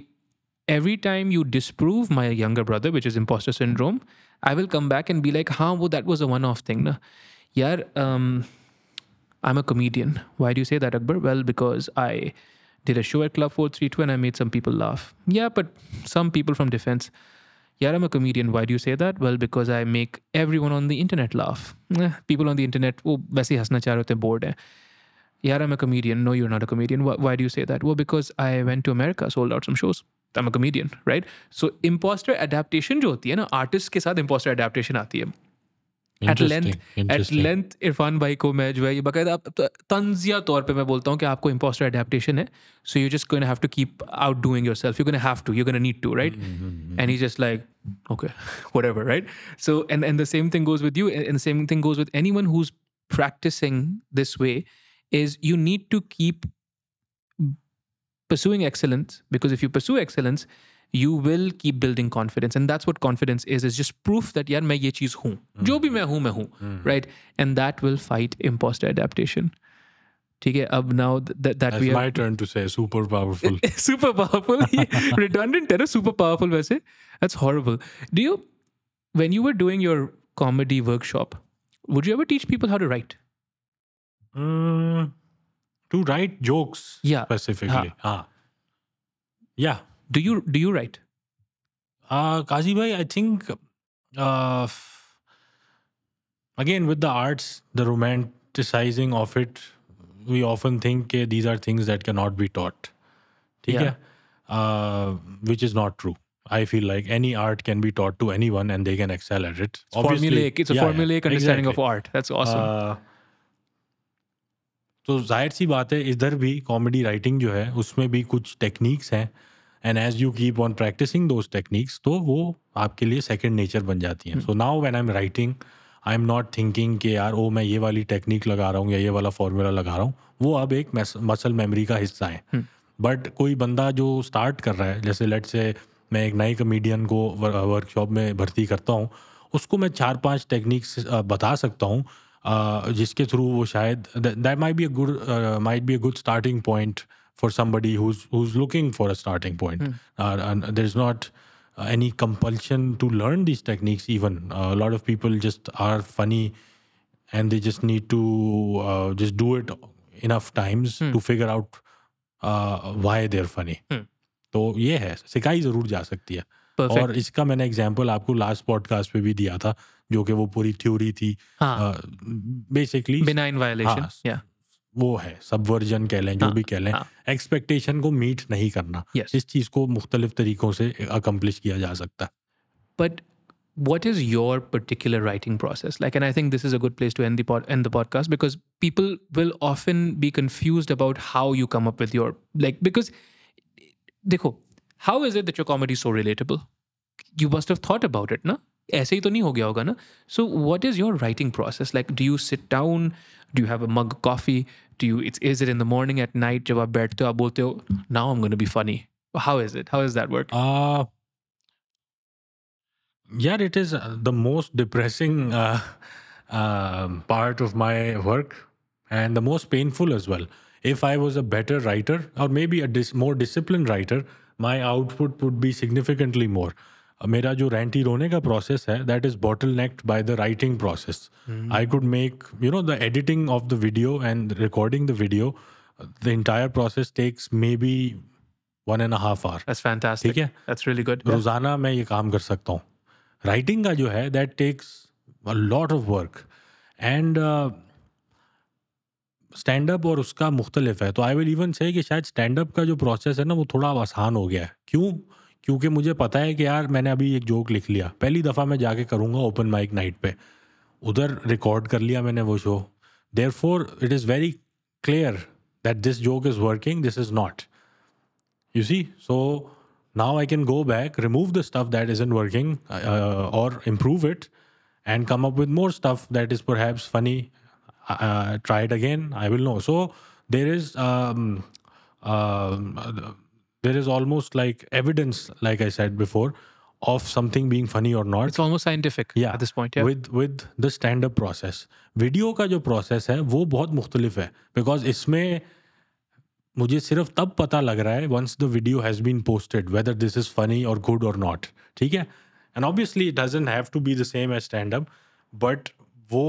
every time you disprove my younger brother, which is imposter syndrome, I will come back and be like, हाँ वो that was a one-off thing ना. यार, um, I'm a comedian. Why do you say that, Akbar? Well, because I did a show at Club four thirty-two and I made some people laugh. Yeah, but some people from defense. Yeah, I'm a comedian. Why do you say that? Well, because I make everyone on the internet laugh. Eh, people on the internet, वो वैसे ही हंसना चाह रहे होते हैं, bored है. Yeah, I'm a comedian. No, you're not a comedian. Why, why do you say that? Well, because I went to America, sold out some shows. I'm a comedian, right? So imposter adaptation जो होती है ना, artist के साथ imposter adaptation आती है. At length, at length Irfan भाई को मैं जो है ये बाकायदा तंजिया तौर पे मैं बोलता हूँ कि आपको imposter adaptation है, so you're just going to have to keep outdoing yourself. You're going to have to. You're going to need to, right? Mm-hmm. And he's just like, okay, whatever, right? So and and the same thing goes with you, and the same thing goes with anyone who's practicing this way. Is you need to keep pursuing excellence, because if you pursue excellence, you will keep building confidence, and that's what confidence is. Is just proof that यार मैं ये चीज हूँ, जो भी मैं हूँ मैं हूँ, right? And that will fight imposter adaptation. ठीक है, अब now that that we have my turn to say super powerful. Super powerful. Redundant है ना, super powerful वैसे. That's horrible. Do you, when you were doing your comedy workshop, would you ever teach people how to write? Mm, to write jokes, yeah, specifically. Ah, yeah. Do you do you write? Uh, Kazi bhai, I think uh, again with the arts, the romanticizing of it, we often think that these are things that cannot be taught. Yeah. Yeah. Uh, which is not true. I feel like any art can be taught to anyone and they can excel at it. It's formulaic. It's a yeah, formulaic yeah, understanding exactly. of art. That's awesome. Uh, तो जाहिर सी बात है इधर भी comedy writing जो है उसमें भी कुछ टेक्निक्स हैं, and as you keep on practising those techniques तो वो आपके लिए सेकंड नेचर बन जाती हैं. So now when I am writing I am not thinking कि यार ओ मैं ये वाली टेक्निक लगा रहा हूँ या ये वाला फॉर्मूला लगा रहा हूँ, वो अब एक मसल मेमोरी का हिस्सा है. बट कोई बंदा जो स्टार्ट कर रहा है, जैसे लेट से मैं एक नई कमेडियन को वर्कशॉप में भर्ती करता हूँ, उसको मैं चार पांच टेक्निक्स बता सकता हूँ Uh, जिसके थ्रू वो शायद that might be a good uh, might be a good starting point for somebody who's who's looking for a starting point. Hmm. Uh, and there's not uh, any compulsion to learn these techniques even. Uh, a lot of people just are funny and they just need to uh, just do it enough times hmm. to figure out uh, why they're funny. Hmm. तो ये है, सिखाई ज़रूर जा सकती है. Perfect. और इसका मैंने एग्जांपल आपको लास्ट पॉडकास्ट पे भी दिया था, जो कि वो पूरी थ्योरी थी. बेसिकली बिनाइन वायलेशन, या वो है सबवर्जन कह लें, जो भी कह लें, एक्सपेक्टेशन को मीट नहीं करना. yes. इस चीज को मुख्तलिफ तरीकों से अकम्प्लिश किया जा सकता है. But what is your particular writing process like? And I think this is a good place to end the pod, end the podcast, because people will often be confused about how you come up with your, like, because देखो, how is it that your comedy is so relatable? You must have thought about it, ना? ऐसे ही तो नहीं हो गया होगा ना? So what is your writing process? Like, do you sit down? Do you have a mug of coffee? Do you, it's, is it in the morning, at night? जब आप बैठते हो, आप बोलते हो, now I'm going to be funny. How is it? How does that work? Uh, Yeah, it is uh, the most depressing uh, um part of my work and the most painful as well. If I was a better writer or maybe a dis- more disciplined writer, my output would be significantly more. Uh, मेरा जो रैंटी रोने का process है that is bottlenecked by the writing process. I could make, you know, the editing of the video and recording the video, uh, the entire process takes maybe one and a half hour. That's fantastic. ठीक है? That's really good. Yeah. रोजाना मैं ये काम कर सकता हूँ. Writing का जो है that takes a lot of work and stand up और उसका मुख्तलिफ है. तो आई विल इवन से कि शायद स्टैंड अप का जो प्रोसेस है ना वो थोड़ा आसान हो गया है. क्यों? क्योंकि मुझे पता है कि यार मैंने अभी एक जोक लिख लिया, पहली दफ़ा मैं जाके करूँगा ओपन माइक नाइट पे, उधर रिकॉर्ड कर लिया मैंने वो show. Therefore it is very clear that this joke is working, this is not. You see, so now I can go back, remove the stuff that isn't working, uh, or improve it, and come up with more stuff that is perhaps funny. Uh, try it again. I will know. So there is, um, um, there is almost like evidence, like I said before, of something being funny or not. It's almost scientific Yeah, at this point. Yeah. with with the stand-up process. Video का जो process है वो बहुत मुख्तलिफ है, because इसमें मुझे सिर्फ तब पता लग रहा है once the video has been posted whether this is funny और गुड और नॉट. ठीक है? And obviously it doesn't have to be the same as stand up, but वो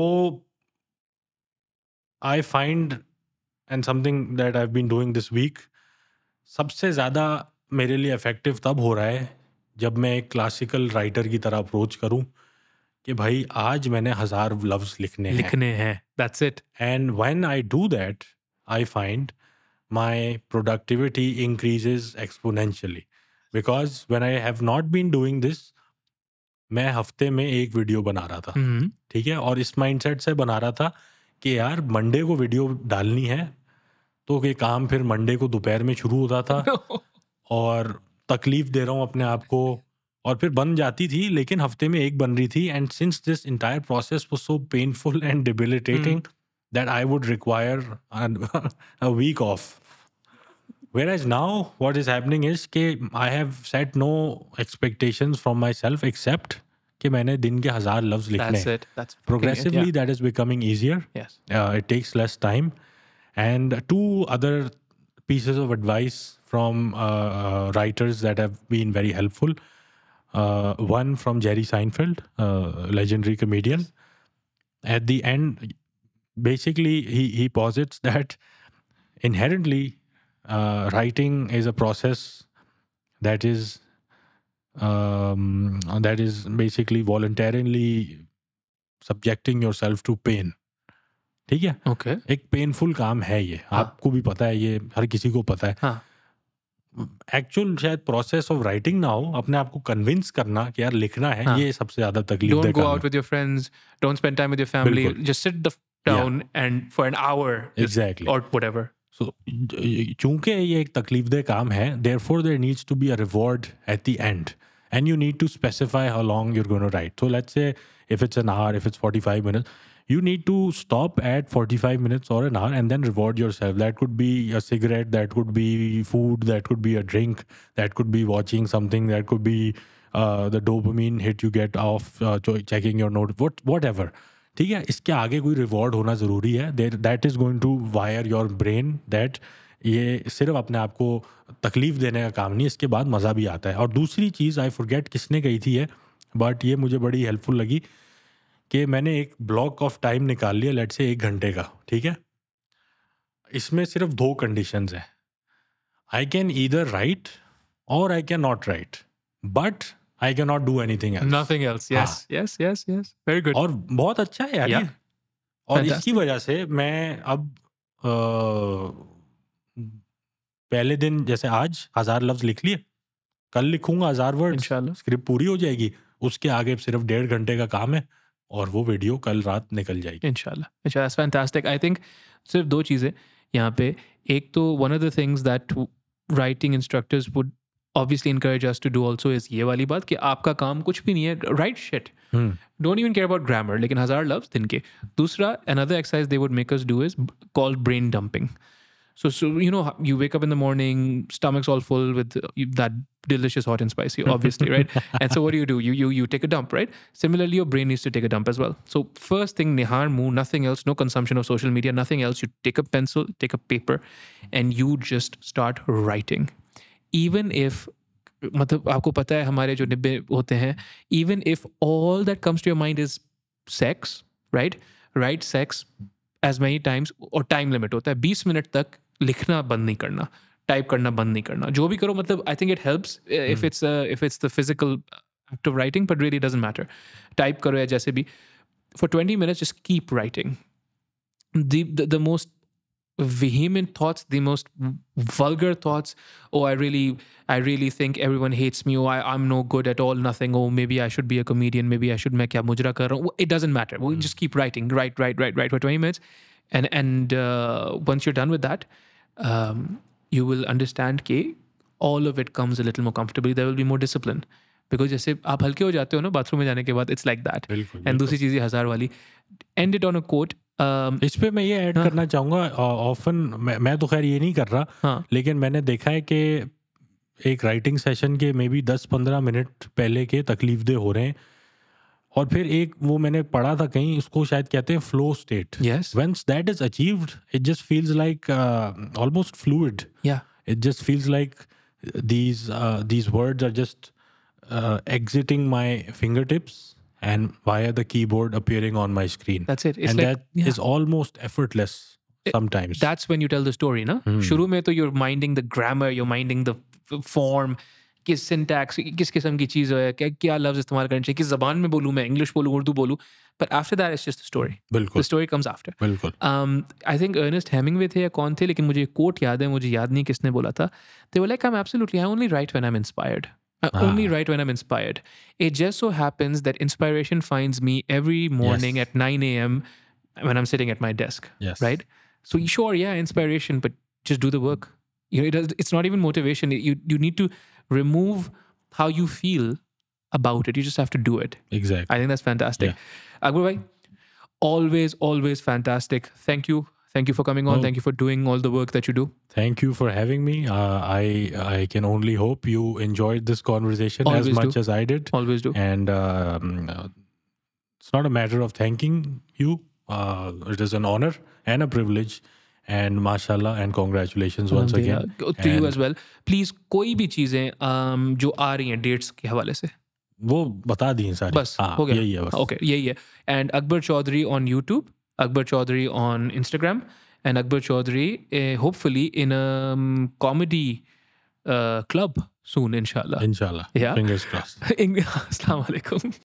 I find and something that I have been doing this week, सबसे ज़्यादा मेरे लिए effective तब हो रहा है जब मैं एक क्लासिकल राइटर की तरह अप्रोच करूं कि भाई आज मैंने हज़ार लफ्ज़ लिखने हैं. लिखने हैं. That's it. And when I do that I find my productivity increases exponentially, because when I have not been doing this, मैं हफ्ते में एक वीडियो बना रहा था. Mhm. ठीक है? और इस माइंडसेट से बना रहा था कि यार मंडे को वीडियो डालनी है, तो ये काम फिर मंडे को दोपहर में शुरू होता था और तकलीफ दे रहा हूँ अपने आप को, और फिर बन जाती थी, लेकिन हफ्ते में एक बन रही थी. And since this entire process was so painful and debilitating that I would require a, a week off. Whereas now, what is happening is कि I have set no expectations from myself except कि मैंने दिन के हज़ार लफ्ज़ लिखने That's हैं. it. That's fucking it, Progressively, yeah. that is becoming easier. Yes. Uh, it takes less time. And two other pieces of advice from uh, uh, writers that have been very helpful. Uh, one from Jerry Seinfeld, uh, legendary comedian. At the end, basically, he, he posits that inherently uh, writing is a process that is um, that is basically voluntarily subjecting yourself to pain. ठीक है? Okay. एक painful काम है ये. हाँ. आपको भी पता है, ये हर किसी को पता है. हाँ. एक्चुअल शायद प्रोसेस ऑफ राइटिंग ना हो, अपने आप को कन्विंस करना कि यार लिखना है, हाँ. ये सबसे ज्यादा तकलीफ Don't दे go काम out है. with your friends. Don't spend time with your family. बिल्कुल. Just sit the f- down and for an hour. just- Exactly. Or whatever. So, चूंकि ये एक तकलीफदेह काम है, therefore there needs to be a reward at the end, and you need to specify how long you're going to write. So let's say if it's an hour, if it's forty-five minutes, you need to stop at forty-five minutes or an hour and then reward yourself. That could be a cigarette, that could be food, that could be a drink, that could be watching something, that could be uh, the dopamine hit you get off uh, checking your note, what, whatever. ठीक है? इसके आगे कोई reward होना ज़रूरी है. That is going to wire your brain that ये सिर्फ अपने आप को तकलीफ देने का काम नहीं, इसके बाद मज़ा भी आता है. और दूसरी चीज़ आई फॉरगेट किसने कही थी है, बट ये मुझे बड़ी हेल्पफुल लगी कि मैंने एक ब्लॉक ऑफ टाइम निकाल लिया, लेट से एक घंटे का. ठीक है? इसमें सिर्फ दो कंडीशंस हैं. आई कैन ईदर राइट और I can not write, but I cannot do anything else. Nothing else. Yes. हाँ. Yes. Yes. Yes. Very good. और बहुत अच्छा है यार Yeah. ये. और Fantastic. इसकी वजह से मैं अब अ, पहले दिन जैसे आज हज़ार लफ्ज़ लिख लिए, कल लिखूंगा हज़ार वर्ड, इंशाल्लाह. स्क्रिप्ट पूरी हो जाएगी. उसके आगे सिर्फ डेढ़ घंटे का काम है और वो वीडियो कल रात निकल जाएगी. इंशाल्लाह. इंशाल्लाह. That's fantastic. I think सिर्फ दो चीज़ें यहाँ पे. एक तो one of the things that writing instructors would obviously encourage us to do also is ये वाली बात कि आपका काम कुछ भी नहीं है. Write shit. Hmm. Don't even care about grammar. लेकिन हज़ार लफ्ज़ दिन के. दूसरा, another exercise they would make us do is called brain dumping. So, so you know, you wake up in the morning, stomach's all full with uh, you- that delicious hot and spicy, obviously, right? And so what do you do? You you you take a dump, right? Similarly, your brain needs to take a dump as well. So first thing, nihar muh, nothing else, no consumption of social media, nothing else. You take a pencil, take a paper, and you just start writing. Even if मतलब आपको पता है हमारे जो निब्बे होते हैं, even if all that comes to your mind is sex, right? Write sex as many times, और time limit होता है बीस मिनट तक लिखना बंद नहीं करना, टाइप करना बंद नहीं करना, जो भी करो मतलब I think it helps if it's if it's the physical act of writing, but really doesn't matter, type करो या जैसे भी, for twenty minutes just keep writing the, the the most vehement thoughts, the most vulgar thoughts. Oh, I really, I really think everyone hates me. Oh, I, I'm no good at all, nothing. Oh, maybe I should be a comedian. Maybe I should मैं क्या मुजरा कर रहा हूँ. It doesn't matter. We'll just keep writing, write, write, write, write for twenty minutes, and and uh, once you're done with that, um, you will understand कि all of it comes a little more comfortably. There will be more discipline. Because जैसे आप हल्के हो जाते हो ना bathroom में जाने के बाद, it's like that. बिल्कुल, And दूसरी चीज़ हजार वाली, end it on a quote. Um, इस पे मैं ये ऐड हाँ. करना चाहूँगा, ऑफन मैं, मैं तो खैर ये नहीं कर रहा, हाँ. लेकिन मैंने देखा है कि एक राइटिंग सेशन के मे बी दस पंद्रह मिनट पहले के तकलीफ दे हो रहे हैं, और फिर एक वो मैंने पढ़ा था कहीं, उसको शायद कहते हैं flow state. Yes. Once that is achieved, it just feels like uh, almost fluid. Yeah. It just feels like these uh, these words are just uh, exiting my fingertips and via the keyboard appearing on my screen. That's it. It's and like, that yeah. is almost effortless sometimes. That's when you tell the story, na? Hmm. शुरू में तो you're minding the grammar, you're minding the f- form, किस syntax, किस किस्म की चीज़ है, क्या क्या लफ्ज़ इस्तेमाल करने चाहिए, किस ज़बान में बोलूँ मैं, English बोलूँ, उर्दू बोलूँ. But after that, it's just the story. बिल्कुल The story comes after. बिल्कुल. Um, I think Ernest Hemingway थे या कौन थे, लेकिन मुझे कोट याद है, मुझे याद नहीं किसने बोला था. They were like, I'm absolutely, I only write when I'm inspired. I Ah. only write when I'm inspired. It just so happens that inspiration finds me every morning Yes. at nine a.m. when I'm sitting at my desk. Yes. Right? So you- sure, yeah, inspiration, but just do the work. You know, it does, it's not even motivation. You you need to remove how you feel about it. You just have to do it. Exactly. I think that's fantastic. Akbar bhai, always, always fantastic. Thank you. Thank you for coming on. Oh. Thank you for doing all the work that you do. Thank you for having me. Uh, I I can only hope you enjoyed this conversation Always as much do. as I did. Always do. And um, uh, it's not a matter of thanking you. Uh, it is an honor and a privilege. And mashallah and congratulations once again. Alhamdulillah. To you And as well. Please, कोई भी चीजें um, जो आ रही हैं dates के हवाले से, वो बता दी सारी. बस हाँ, हो गया. यही है बस. Okay, यही है. And Akbar Chaudhary on YouTube, Akbar Chaudhary on Instagram, and Akbar Chaudhary uh, hopefully in a um, comedy uh, club soon, inshallah. Inshallah. Yeah. Fingers crossed. Assalamu alaikum.